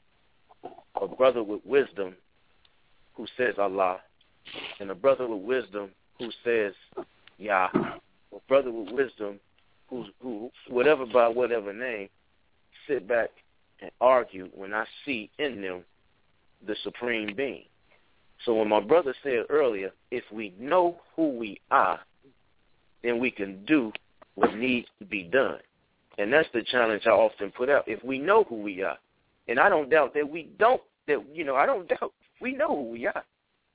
S7: a brother with wisdom who says Allah, and a brother with wisdom who says Yah, a brother with wisdom who's who whatever by whatever name, sit back and argue when I see in them the supreme being. So when my brother said earlier, if we know who we are, then we can do what needs to be done. And that's the challenge I often put out. If we know who we are, and I don't doubt that we don't, that, you know, I don't doubt we know who we are.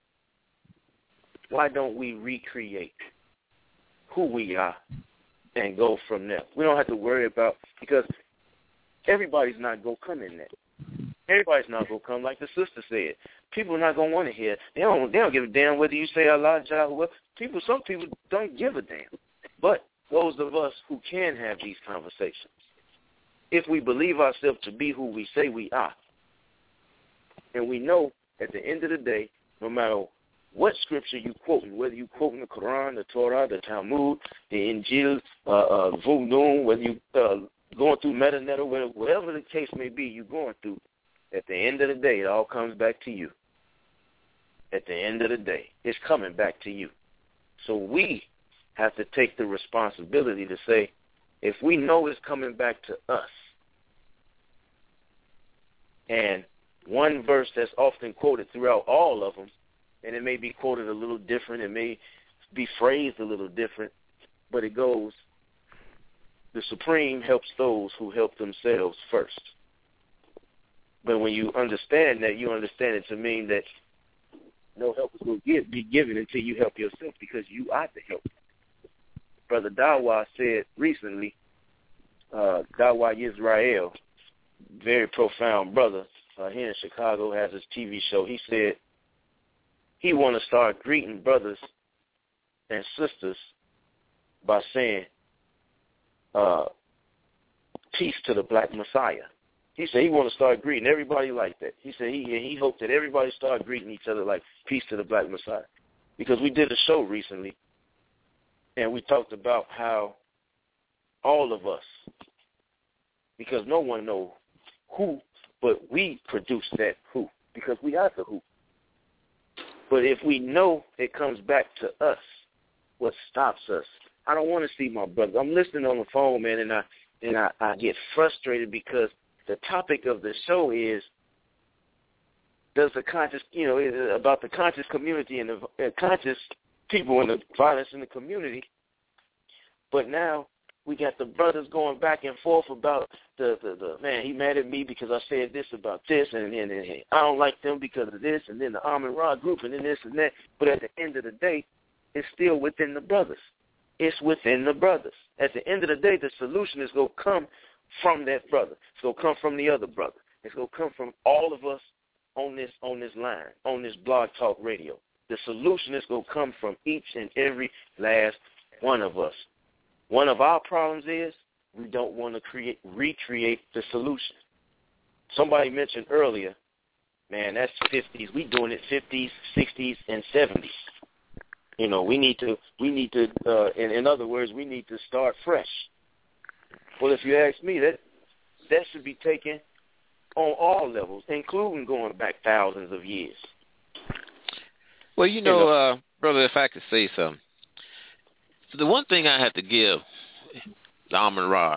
S7: Why don't we recreate who we are and go from there? We don't have to worry about, because everybody's not going to come in there. Everybody's not going to come, like the sister said. People are not going to want to hear. They don't, they don't give a damn whether you say Allah, Jah, people. Some people don't give a damn. But those of us who can have these conversations, if we believe ourselves to be who we say we are, and we know at the end of the day, no matter what scripture you quoting, whether you quoting the Quran, the Torah, the Talmud, the Injil, uh, uh, Vodun, whether you uh, going through Medu Neter, whatever the case may be you're going through, at the end of the day, it all comes back to you. At the end of the day, it's coming back to you. So we have to take the responsibility to say, if we know it's coming back to us, and one verse that's often quoted throughout all of them, and it may be quoted a little different, it may be phrased a little different, but it goes, the Supreme helps those who help themselves first. But when you understand that, you understand it to mean that no help is going to be given until you help yourself, because you are the help. Brother Dawa said recently, uh, Dawa Yisrael, very profound brother, uh, here in Chicago, has his T V show. He said he want to start greeting brothers and sisters by saying, uh, peace to the Black Messiah. He said he want to start greeting everybody like that. He said he he hoped that everybody start greeting each other like peace to the Black Messiah. Because we did a show recently, and we talked about how all of us, because no one knows who, but we produce that who, because we are the who. But if we know it comes back to us, what stops us? I don't want to see my brother. I'm listening on the phone, man, and I and I, I get frustrated because the topic of the show is, does the conscious, you know, about the conscious community and the uh, conscious people and the violence in the community. But now we got the brothers going back and forth about the, the, the man, he mad at me because I said this about this, and then and, and I don't like them because of this, and then the Amin Ra group, and then this and that. But at the end of the day, it's still within the brothers. It's within the brothers. At the end of the day, the solution is going to come from that brother. It's going to come from the other brother. It's going to come from all of us on this on this line, on this Blog Talk Radio. The solution is going to come from each and every last one of us. One of our problems is we don't want to create recreate the solution. Somebody mentioned earlier, man, that's fifties. We doing it fifties, sixties, and seventies. You know, we need to, we need to, uh, in, in other words, we need to start fresh. Well, if you ask me, that that should be taken on all levels, including going back thousands of years.
S12: Well, you know, uh, brother, if I could say something. The one thing I have to give the Amin Ra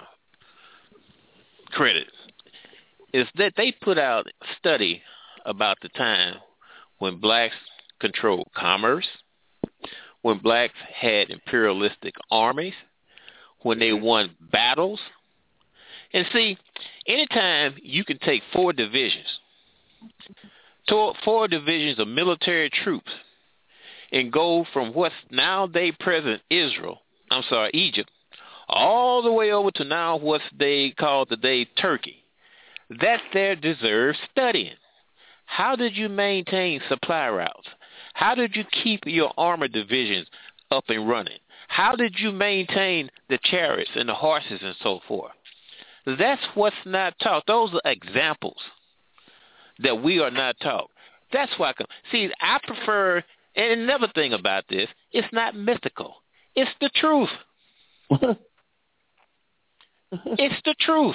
S12: credit is that they put out a study about the time when blacks controlled commerce, when blacks had imperialistic armies, when they won battles. And see, anytime you can take four divisions, four divisions of military troops, and go from what's now day present Israel, I'm sorry, Egypt, all the way over to now what's they call today Turkey, that there deserves studying. How did you maintain supply routes? How did you keep your armor divisions up and running? How did you maintain the chariots and the horses and so forth? That's what's not taught. Those are examples that we are not taught. That's why I come. See, I prefer, and another thing about this, it's not mythical. It's the truth. It's the truth.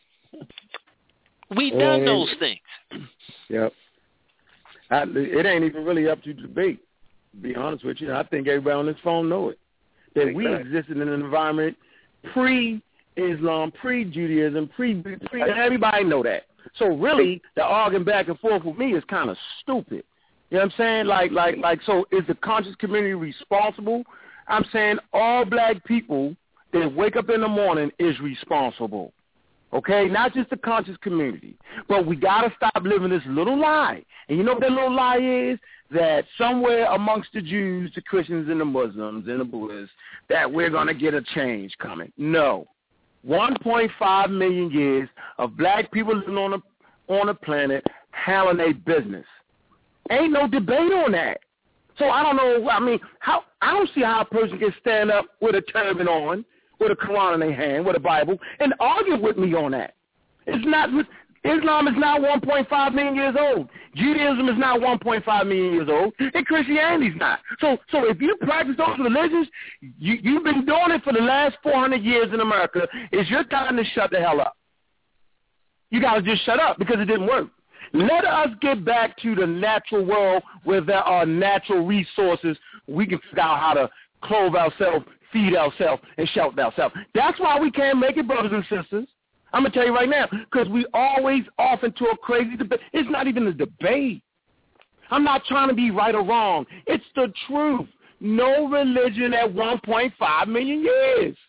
S12: We done
S10: and,
S12: those things.
S10: Yep. I, it ain't even really up to debate, to be honest with you. I think everybody on this phone know it. That we existed in an environment pre-Islam, pre-Judaism, pre, pre everybody know that. So really, the arguing back and forth with me is kind of stupid. You know what I'm saying? Like, like, like. So is the conscious community responsible? I'm saying all black people that wake up in the morning is responsible. Okay, not just the conscious community, but we got to stop living this little lie. And you know what that little lie is? That somewhere amongst the Jews, the Christians, and the Muslims, and the Buddhists, that we're going to get a change coming. No. one point five million years of black people living on the, on the planet handling their business. Ain't no debate on that. So I don't know, I mean, how I don't see how a person can stand up with a turban on, with a Quran in their hand, with a Bible, and argue with me on that. It's not, Islam is not one point five million years old. Judaism is not one point five million years old, and Christianity is not. So, so if you practice those religions, you, you've been doing it for the last four hundred years in America. It's your time to shut the hell up. You got to just shut up because it didn't work. Let us get back to the natural world where there are natural resources. We can figure out how to clothe ourselves, feed ourselves, and shelter ourselves. That's why we can't make it, brothers and sisters. I'm going to tell you right now, because we always off into a crazy debate. It's not even a debate. I'm not trying to be right or wrong. It's the truth. No religion at one point five million years.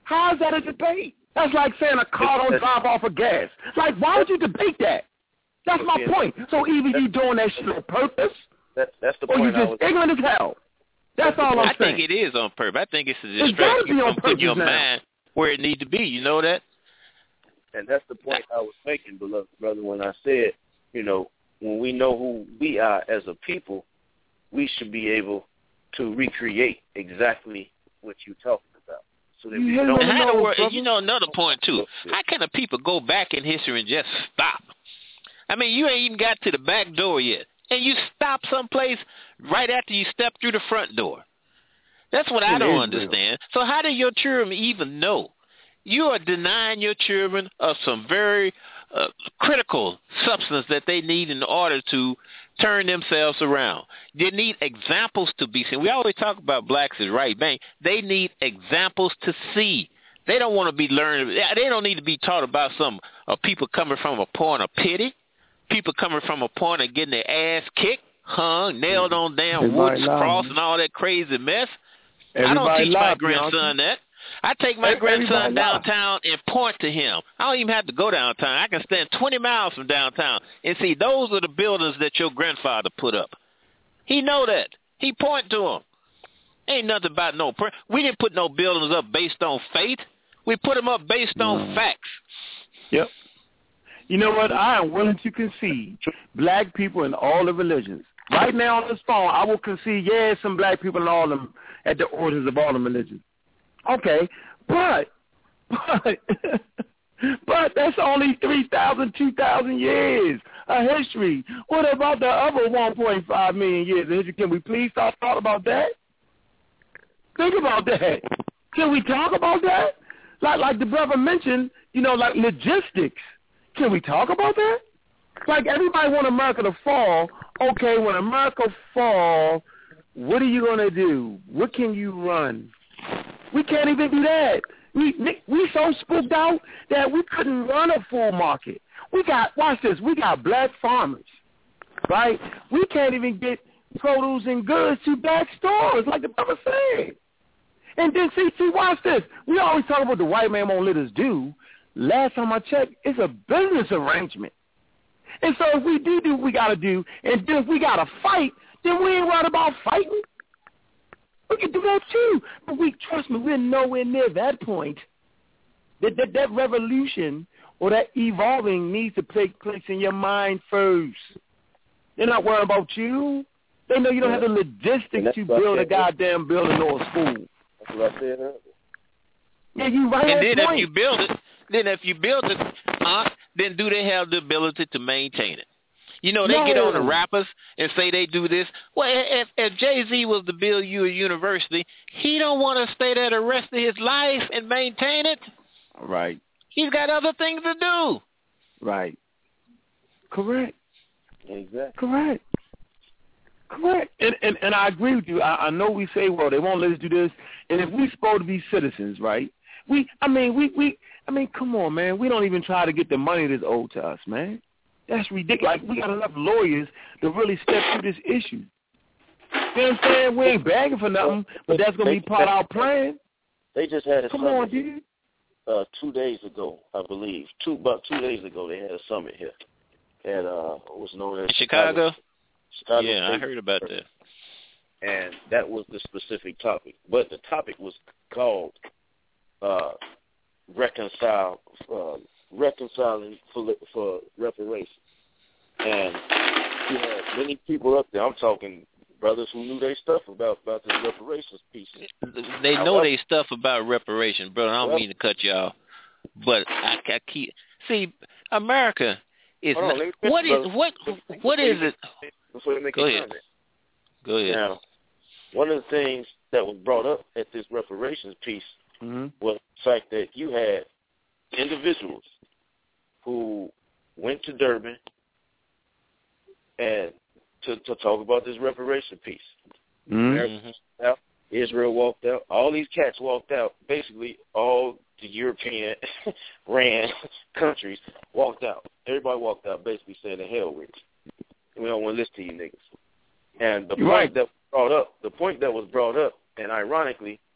S10: How is that a debate? That's like saying a car don't drive off of gas. Like, why would you debate that? That's my point. So either you doing that shit on purpose,
S7: that, that's the
S10: or
S7: point
S10: you just ignorant as hell. That's, that's all I'm
S12: I
S10: saying.
S12: I think it is on purpose. I think it's a
S10: It's
S12: distraction
S10: on
S12: from putting your
S10: now.
S12: mind where it needs to be. You know that?
S7: And that's the point I was making, beloved brother, when I said, you know, when we know who we are as a people, we should be able to recreate exactly what you're talking about. So that we don't
S12: and how the world, you know, another point, too. How can the people go back in history and just stop? I mean, you ain't even got to the back door yet, and you stop someplace right after you step through the front door. That's what I don't understand. So how do your children even know? You are denying your children of some very uh, critical substance that they need in order to turn themselves around. They need examples to be seen. We always talk about blacks as right brain. They need examples to see. They don't want to be learning. They don't need to be taught about some uh, people coming from a point of pity, people coming from a point of getting their ass kicked, hung, nailed on damn wooden cross and all that crazy mess.
S10: Everybody
S12: I don't teach
S10: lied,
S12: my grandson that. I take my
S10: Everybody
S12: grandson
S10: lied.
S12: downtown and point to him. I don't even have to go downtown. I can stand twenty miles from downtown and see those are the buildings that your grandfather put up. He know that. He point to them. Ain't nothing about no prayer. We didn't put no buildings up based on faith. We put them up based on
S10: Mm.
S12: facts.
S10: Yep. You know what? I am willing to concede black people in all the religions. Right now on this phone, I will concede, yeah, some black people in all them at the orders of all the religions. Okay, but, but, but that's only three thousand, two thousand years of history. What about the other one point five million years of history? Can we please start talking about that? Think about that. Can we talk about that? Like, like the brother mentioned, you know, like logistics. Can we talk about that? Like everybody want America to fall. Okay, when America fall, what are you going to do? What can you run? We can't even do that. We we so spooked out that we couldn't run a full market. We got, watch this, we got black farmers, right? We can't even get produce and goods to black stores, like the brother said. And then, see, see, watch this. We always talk about the white man won't let us do. Last time I checked, it's a business arrangement. And so if we do do what we got to do, and then if we got to fight, then we ain't worried about fighting. We can do that too. But we, trust me, we're nowhere near that point. That, that, that revolution or that evolving needs to take place in your mind first. They're not worried about you. They know you don't have the logistics to build a goddamn building or a school.
S7: That's what I said earlier.
S10: Yeah, you right
S12: And
S10: on
S12: then
S10: point.
S12: if you build it, then if you build it, uh, then do they have the ability to maintain it? You know, they
S10: no.
S12: get on the rappers and say they do this. Well, if, if Jay-Z was to build you a university, he don't want to stay there the rest of his life and maintain it.
S10: Right.
S12: He's got other things to do.
S10: Right. Correct.
S7: Exactly.
S10: Correct. Correct. And, and and I agree with you. I, I know we say, well, they won't let us do this. And if we're supposed to be citizens, right? We, I mean, we, we, I mean, come on, man. We don't even try to get the money that's owed to us, man. That's ridiculous. Like, we got enough lawyers to really step through this issue. You know what I'm saying? We ain't begging for nothing, but that's going to be part of our plan.
S7: They just had a
S10: Come
S7: summit
S10: on, dude.
S7: Uh, two days ago, I believe. Two about two days ago, they had a summit here at uh, what's known as
S12: Chicago.
S7: Chicago
S12: yeah,
S7: State.
S12: I heard about that.
S7: And that was the specific topic. But the topic was called uh, reconcile, uh, reconciling for, for reparations. And you had many people up there. I'm talking brothers who knew their stuff about, about the reparations piece.
S12: They know their stuff about reparations, brother. I don't
S7: Well,
S12: mean to cut you off, but I, I keep see America is
S7: Hold on,
S12: not,
S7: let me finish,
S12: what is
S7: brother.
S12: what what is it?
S7: Before you make
S12: Go
S7: a
S12: ahead.
S7: comment.
S12: Go ahead.
S7: Now, one of the things that was brought up at this reparations piece
S10: mm-hmm.
S7: was the fact that you had individuals who went to Durban and to, to talk about this reparation piece.
S10: Mm-hmm.
S7: America walked out, Israel walked out. All these cats walked out. Basically, all the European ran countries walked out. Everybody walked out basically saying, the hell with you. We don't want to listen to you niggas. And the
S10: You're
S7: point
S10: right.
S7: that was brought up, the point that was brought up, and ironically,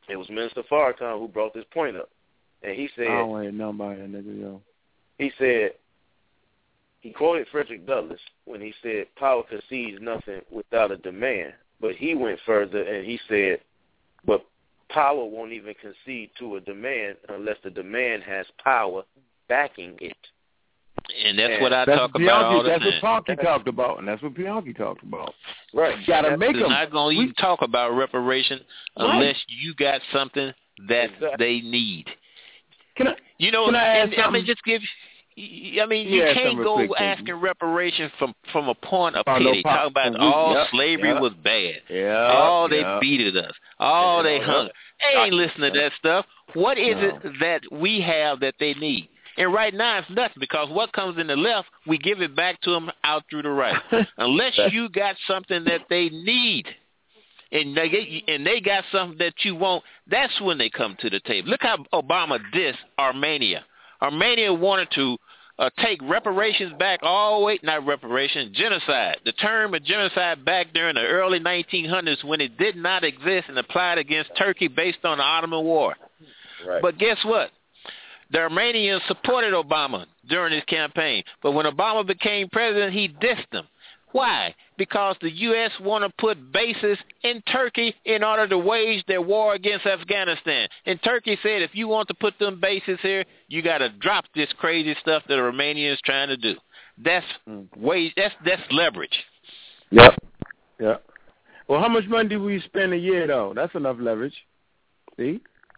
S7: it was Minister Farrakhan who brought this point up. And he said,
S10: I don't want to know about that nigga, yo.
S7: He said, he quoted Frederick Douglass when he said, power concedes nothing without a demand. But he went further and he said, but power won't even concede to a demand unless the demand has power backing it.
S12: And that's
S7: and
S12: what I
S10: that's
S12: talk
S10: Bianchi,
S12: about all the
S10: that's
S12: time.
S10: That's what Bianchi talked about, and that's what Bianchi talked about.
S7: Right.
S10: You got to make them.
S12: They're not going to even talk about reparation
S10: right.
S12: unless you got something that
S7: exactly.
S12: they need.
S10: Can I,
S12: you know,
S10: can I,
S12: and, I mean, just give... I mean, you
S10: yeah,
S12: can't go
S10: quick,
S12: asking reparation from from a point of
S10: oh,
S12: pity.
S10: No
S12: Talk about
S10: we,
S12: all
S10: yep,
S12: slavery
S10: yep,
S12: was bad.
S10: Yep,
S12: all they
S10: yep.
S12: beated us. All they
S10: yep.
S12: hung. They ain't listening to that stuff. What is
S10: no.
S12: it that we have that they need? And right now it's nothing, because what comes in the left, we give it back to them out through the right. Unless you got something that they need, and they get, and they got something that you want, that's when they come to the table. Look how Obama dissed Armenia. Armenia wanted to uh, take reparations back all the way, not reparations, genocide. The term of genocide back during the early nineteen hundreds when it did not exist and applied against Turkey based on the Ottoman War.
S7: Right.
S12: But guess what? The Armenians supported Obama during his campaign. But when Obama became president, he dissed them. Why? Because the U S want to put bases in Turkey in order to wage their war against Afghanistan. And Turkey said, if you want to put them bases here, you got to drop this crazy stuff that the Romanians trying to do. That's wage. That's that's leverage.
S10: Yep. Yep. Well, how much money do we spend a year though? That's enough leverage. See?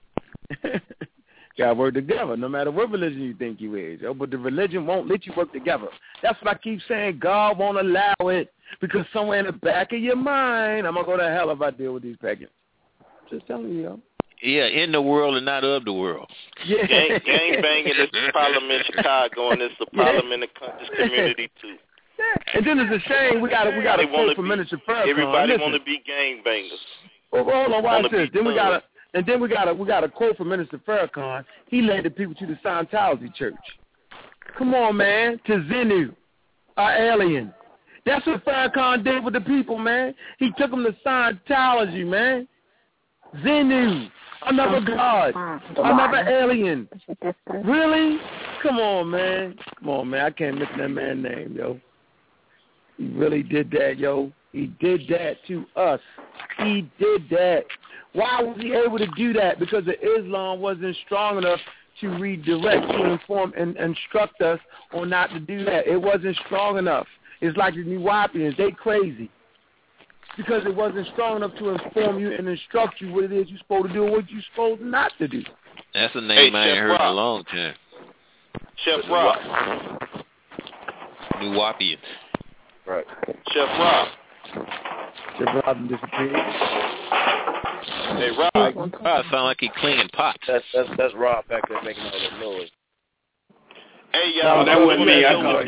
S10: Got to work together, no matter what religion you think you is. Yo. But the religion won't let you work together. That's what I keep saying. God won't allow it because somewhere in the back of your mind, I'm going to go to hell if I deal with these pagans. Just telling you, yo.
S12: Yeah, in the world and not of the world.
S10: Yeah.
S13: Gang, gang banging is the problem in Chicago, and it's the problem yeah. in the conscious community, too.
S10: Yeah. And then it's a shame we got we got to quote from Minister Farrakhan.
S13: Everybody want to be gang bangers.
S10: Well, hold on, watch this. Then we got to... And then we got a we got a quote from Minister Farrakhan. He led the people to the Scientology church. Come on, man, to Xenu, our alien. That's what Farrakhan did with the people, man. He took them to Scientology, man. Xenu, another god, another alien. Really? Come on, man. Come on, man. I can't mention that man's name, yo. He really did that, yo. He did that to us. He did that. Why was he able to do that? Because the Islam wasn't strong enough to redirect, to inform and instruct us on not to do that. It wasn't strong enough. It's like the Nuwapians. They crazy. Because it wasn't strong enough to inform you and instruct you what it is you're supposed to do and what you're supposed not to do.
S12: That's a name
S13: hey,
S12: I ain't
S13: Chef
S12: heard
S13: Rock.
S12: in a long time.
S13: Chef Rock.
S12: Nuwapians.
S7: Right.
S13: Chef Rock.
S10: Chef Rock disappeared.
S13: Hey, Rob.
S12: Rob sound like he cleaning pots.
S7: That's that's that's Rob back there making all that noise.
S13: Hey, y'all.
S3: No, that wasn't me. I know.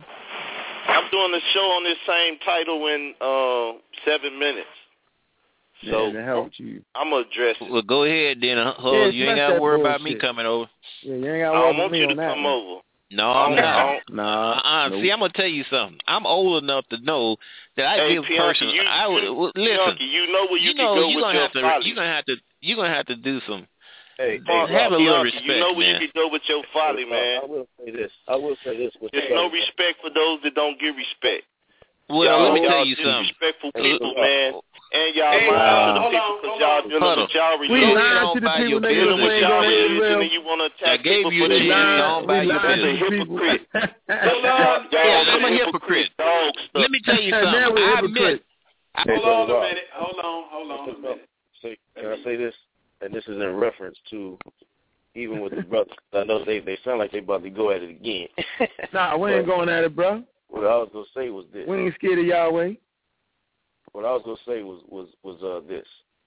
S13: I'm doing a show on this same title in uh, seven minutes. So
S10: yeah, the hell with you.
S13: I'm going to address it.
S12: Well, go ahead then. Huh?
S10: Yeah,
S12: you ain't got to worry
S10: bullshit.
S12: about me coming over.
S10: Yeah, you ain't got to
S13: I
S10: worry
S13: don't
S10: about
S13: want
S10: me
S13: you
S10: on
S13: to
S10: that
S13: come
S10: one.
S13: over.
S12: No, I'm not.
S10: Nah,
S12: uh-uh.
S10: nope.
S12: See, I'm gonna tell you something. I'm old enough to know that I
S13: hey,
S12: give
S13: Pianki,
S12: persons.
S13: you,
S12: I would well, listen.
S13: Pianki, you know where you,
S12: you
S13: can
S12: know,
S13: go
S12: you
S13: with
S12: gonna
S13: your
S12: have to.
S13: folly.
S12: You're gonna have to. You're gonna have to do some.
S7: Hey,
S12: hey have
S13: Pianki,
S12: a little respect,
S13: you know where
S12: man.
S13: you can go with your folly, man.
S7: I will say this. I will say this.
S13: There's no respect for those that don't give respect.
S12: Well,
S13: y'all,
S12: let me
S13: y'all
S12: tell you something.
S13: Disrespectful people, man. And y'all
S3: hey,
S13: lying
S3: uh,
S13: to the people because y'all dealing with y'all
S10: We
S13: religion.
S10: lying to the people, niggas.
S13: Dealing
S10: We
S13: with
S10: ain't
S13: y'all
S10: going to
S13: religion
S10: Israel.
S13: and you want to
S12: I
S13: attack
S12: gave
S13: people
S12: you
S13: for
S12: a
S13: their
S12: chance.
S13: religion.
S12: Don't buy your
S13: Y'all a
S12: business.
S13: hypocrite.
S3: Hold on.
S12: Yeah, I'm a hypocrite.
S13: Dog stuff.
S12: Let me tell you something.
S10: Now we're
S12: I
S10: hypocrites.
S12: admit.
S3: Hold on a minute. Hold on. Hold on a minute.
S7: Say, can I say this? And this is in reference to even with the brothers. I know they they sound like they about to go at it again.
S10: Nah, we ain't going at it, bro.
S7: What I was gonna say was this.
S10: We ain't scared of Yahweh.
S7: What I was gonna say was was was uh this.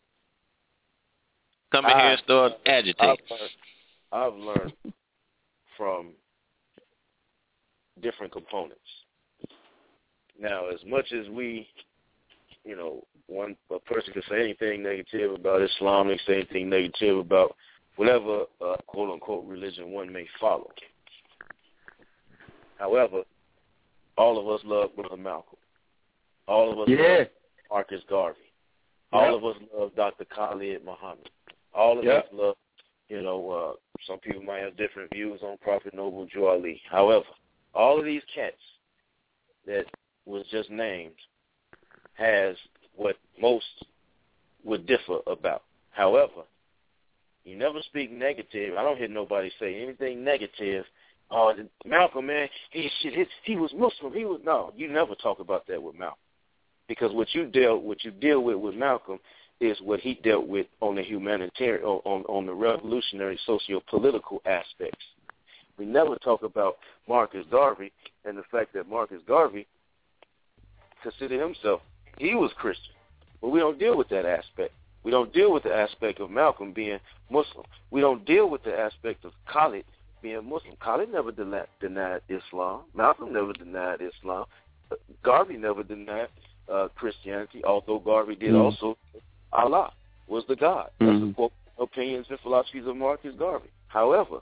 S12: Come in
S7: I,
S12: here and start agitating.
S7: I've learned, I've learned from different components. Now, as much as we, you know, one a person can say anything negative about Islam, they can say anything negative about whatever uh, quote unquote religion one may follow. However, all of us love Brother Malcolm. All of us
S10: yeah.
S7: love Marcus Garvey. All yep. of us love Doctor Khalid Muhammad. All of
S10: yep.
S7: us love, you know, uh, some people might have different views on Prophet Noble Drew Ali. However, all of these cats that was just named has what most would differ about. However, you never speak negative. I don't hear nobody say anything negative. Oh, Malcolm, man, he shit, he, he was Muslim. He was no. You never talk about that with Malcolm, because what you deal, what you deal with with Malcolm is what he dealt with on the humanitarian, on on the revolutionary, socio-political aspects. We never talk about Marcus Garvey and the fact that Marcus Garvey considered himself, he was Christian, but we don't deal with that aspect. We don't deal with the aspect of Malcolm being Muslim. We don't deal with the aspect of Khalid being Muslim. Khalid never denied, denied Islam. Malcolm never denied Islam. Garvey never denied uh, Christianity, although Garvey did mm. also. Allah was the God. That's mm. the quote, opinions and philosophies of Marcus Garvey. However,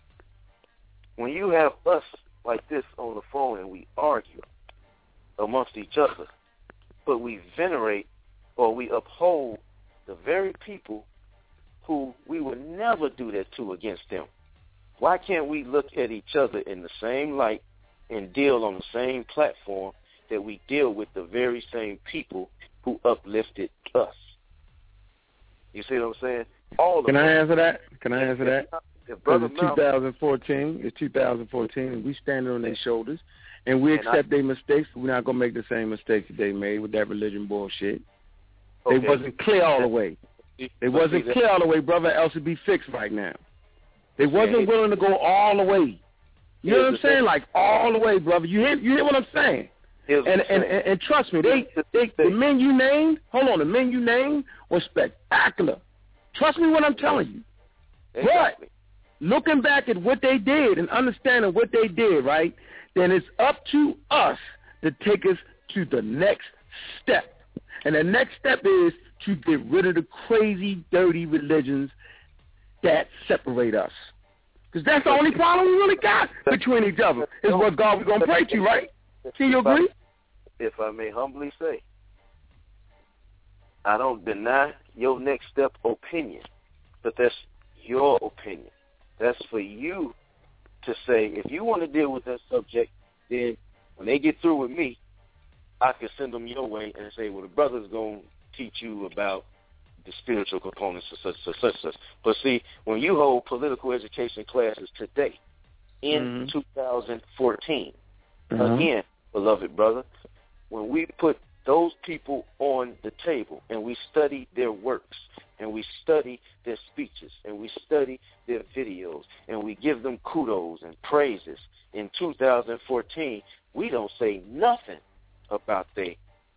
S7: when you have us like this on the phone and we argue amongst each other, but we venerate or we uphold the very people who we would never do that to against them. Why can't we look at each other in the same light and deal on the same platform that we deal with the very same people who uplifted us? You see what I'm saying? All
S10: Can
S7: of
S10: I
S7: us.
S10: answer that? Can I answer that?
S7: Because
S10: it's twenty fourteen. It's two thousand fourteen, and we standing on their shoulders, and we
S7: and
S10: accept
S7: I,
S10: their mistakes. We're not gonna make the same mistakes that they made with that religion bullshit.
S7: Okay.
S10: They wasn't clear all the way. They wasn't clear all the way, brother. Else it'd be fixed right now. They wasn't willing to go all the way. You know what I'm saying? Like all the way, brother. You hear? You hear what I'm saying? And and, and and trust me, they they the men you named. Hold on, the men you named were spectacular. Trust me when I'm telling you.
S7: Exactly.
S10: But looking back at what they did and understanding what they did, right? Then it's up to us to take us to the next step. And the next step is to get rid of the crazy, dirty religions that separate us. Because that's the only problem we really got between each other, is what God we're going to pray to, right? Can you agree?
S7: If I may humbly say, I don't deny your next step opinion, but that's your opinion. That's for you to say. If you want to deal with that subject, then when they get through with me, I can send them your way and say, well, the brother's going to teach you about the spiritual components of such, such, such, such. But see, when you hold political education classes today, in mm-hmm. two thousand fourteen, mm-hmm. again, beloved brother, when we put those people on the table and we study their works and we study their speeches and we study their videos and we give them kudos and praises in two thousand fourteen, we don't say nothing about their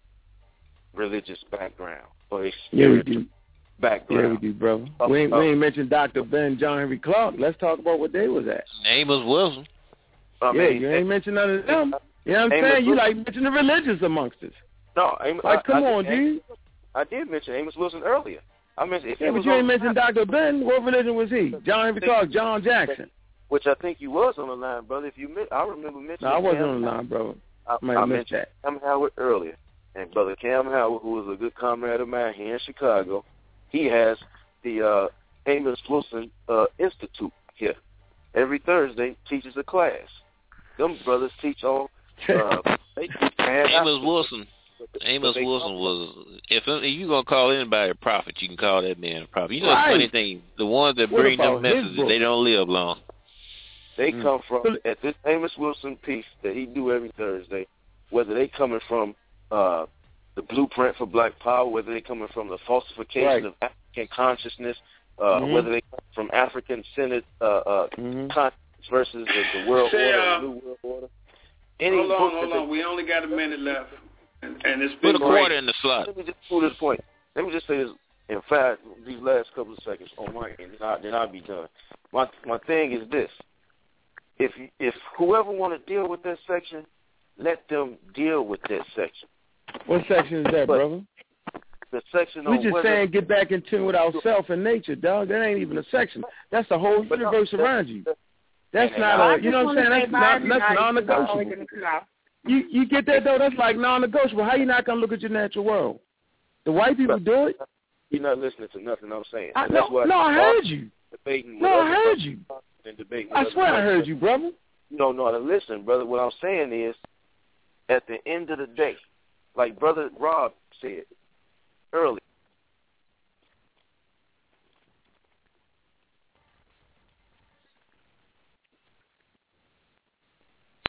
S7: religious background or their spiritual
S10: yeah,
S7: background.
S10: Yeah, we do, brother. Uh, we, ain't, uh, we ain't mentioned Doctor Ben, John Henry Clark. Let's talk about what they was at.
S12: Amos Wilson.
S7: I
S10: yeah,
S7: mean,
S10: you ain't mentioned none of them. You know what I'm
S7: Amos
S10: saying? You
S7: Wilson.
S10: like mention the religious amongst us.
S7: No, Amos,
S10: like, come
S7: I, I
S10: on,
S7: did,
S10: dude.
S7: I did mention Amos Wilson earlier. I mentioned, if
S10: yeah, but you ain't mentioned Doctor Ben. What religion was he? John Henry Clark, John Jackson.
S7: Which I think you was on the line, brother. If you, I remember mentioning.
S10: No, I wasn't
S7: Cam,
S10: on the line, bro.
S7: I,
S10: I,
S7: I
S10: missed
S7: mentioned
S10: that.
S7: Cam Howard earlier, and brother Cam Howard, who is a good comrade of mine here in Chicago, he has the uh, Amos Wilson uh, Institute here. Every Thursday, teaches a class. Them brothers teach on. Uh, they teach
S12: Amos Wilson. Amos Wilson was. If, if you gonna call anybody a prophet, you can call that man a prophet. You know right. the funny thing, the ones that
S10: what
S12: bring them messages,
S10: book?
S12: they don't live long.
S7: They
S10: mm.
S7: come from at this Amos Wilson piece that he do every Thursday. Whether they coming from uh, the Blueprint for Black Power, whether they coming from the falsification
S10: right.
S7: of African consciousness, uh,
S10: mm-hmm.
S7: whether they come from African centered uh, uh,
S10: mm-hmm.
S7: consciousness versus the, the world
S3: Say,
S7: order,
S3: uh,
S7: the new world order. Any
S3: hold on, hold
S7: they,
S3: on. We only got a minute left, and, and it's been
S12: put a
S3: great.
S12: quarter in the slot.
S7: Let me just prove this point. Let me just say this in fact, these last couple of seconds on my end, then, I, then I'll be done. My my thing is this: if if whoever want to deal with that section, let them deal with that section.
S10: What section is that,
S7: but
S10: brother?
S7: The section
S10: we
S7: on
S10: just
S7: whether,
S10: saying get back in tune with ourself and nature, dog. That ain't even a section. That's the whole universe no, around you. That's not a, you know what I'm saying? That's not that's non-negotiable. You you get that though? That's like non-negotiable. How you not gonna look at your natural world? The white people do it.
S7: You're not listening to nothing I'm saying.
S10: I,
S7: That's
S10: no,
S7: what
S10: no, I heard you.
S7: Debating
S10: no, I heard you.
S7: And debating
S10: I swear I heard you, brother.
S7: You don't know how to listen, brother. What I'm saying is, at the end of the day, like Brother Rob said earlier,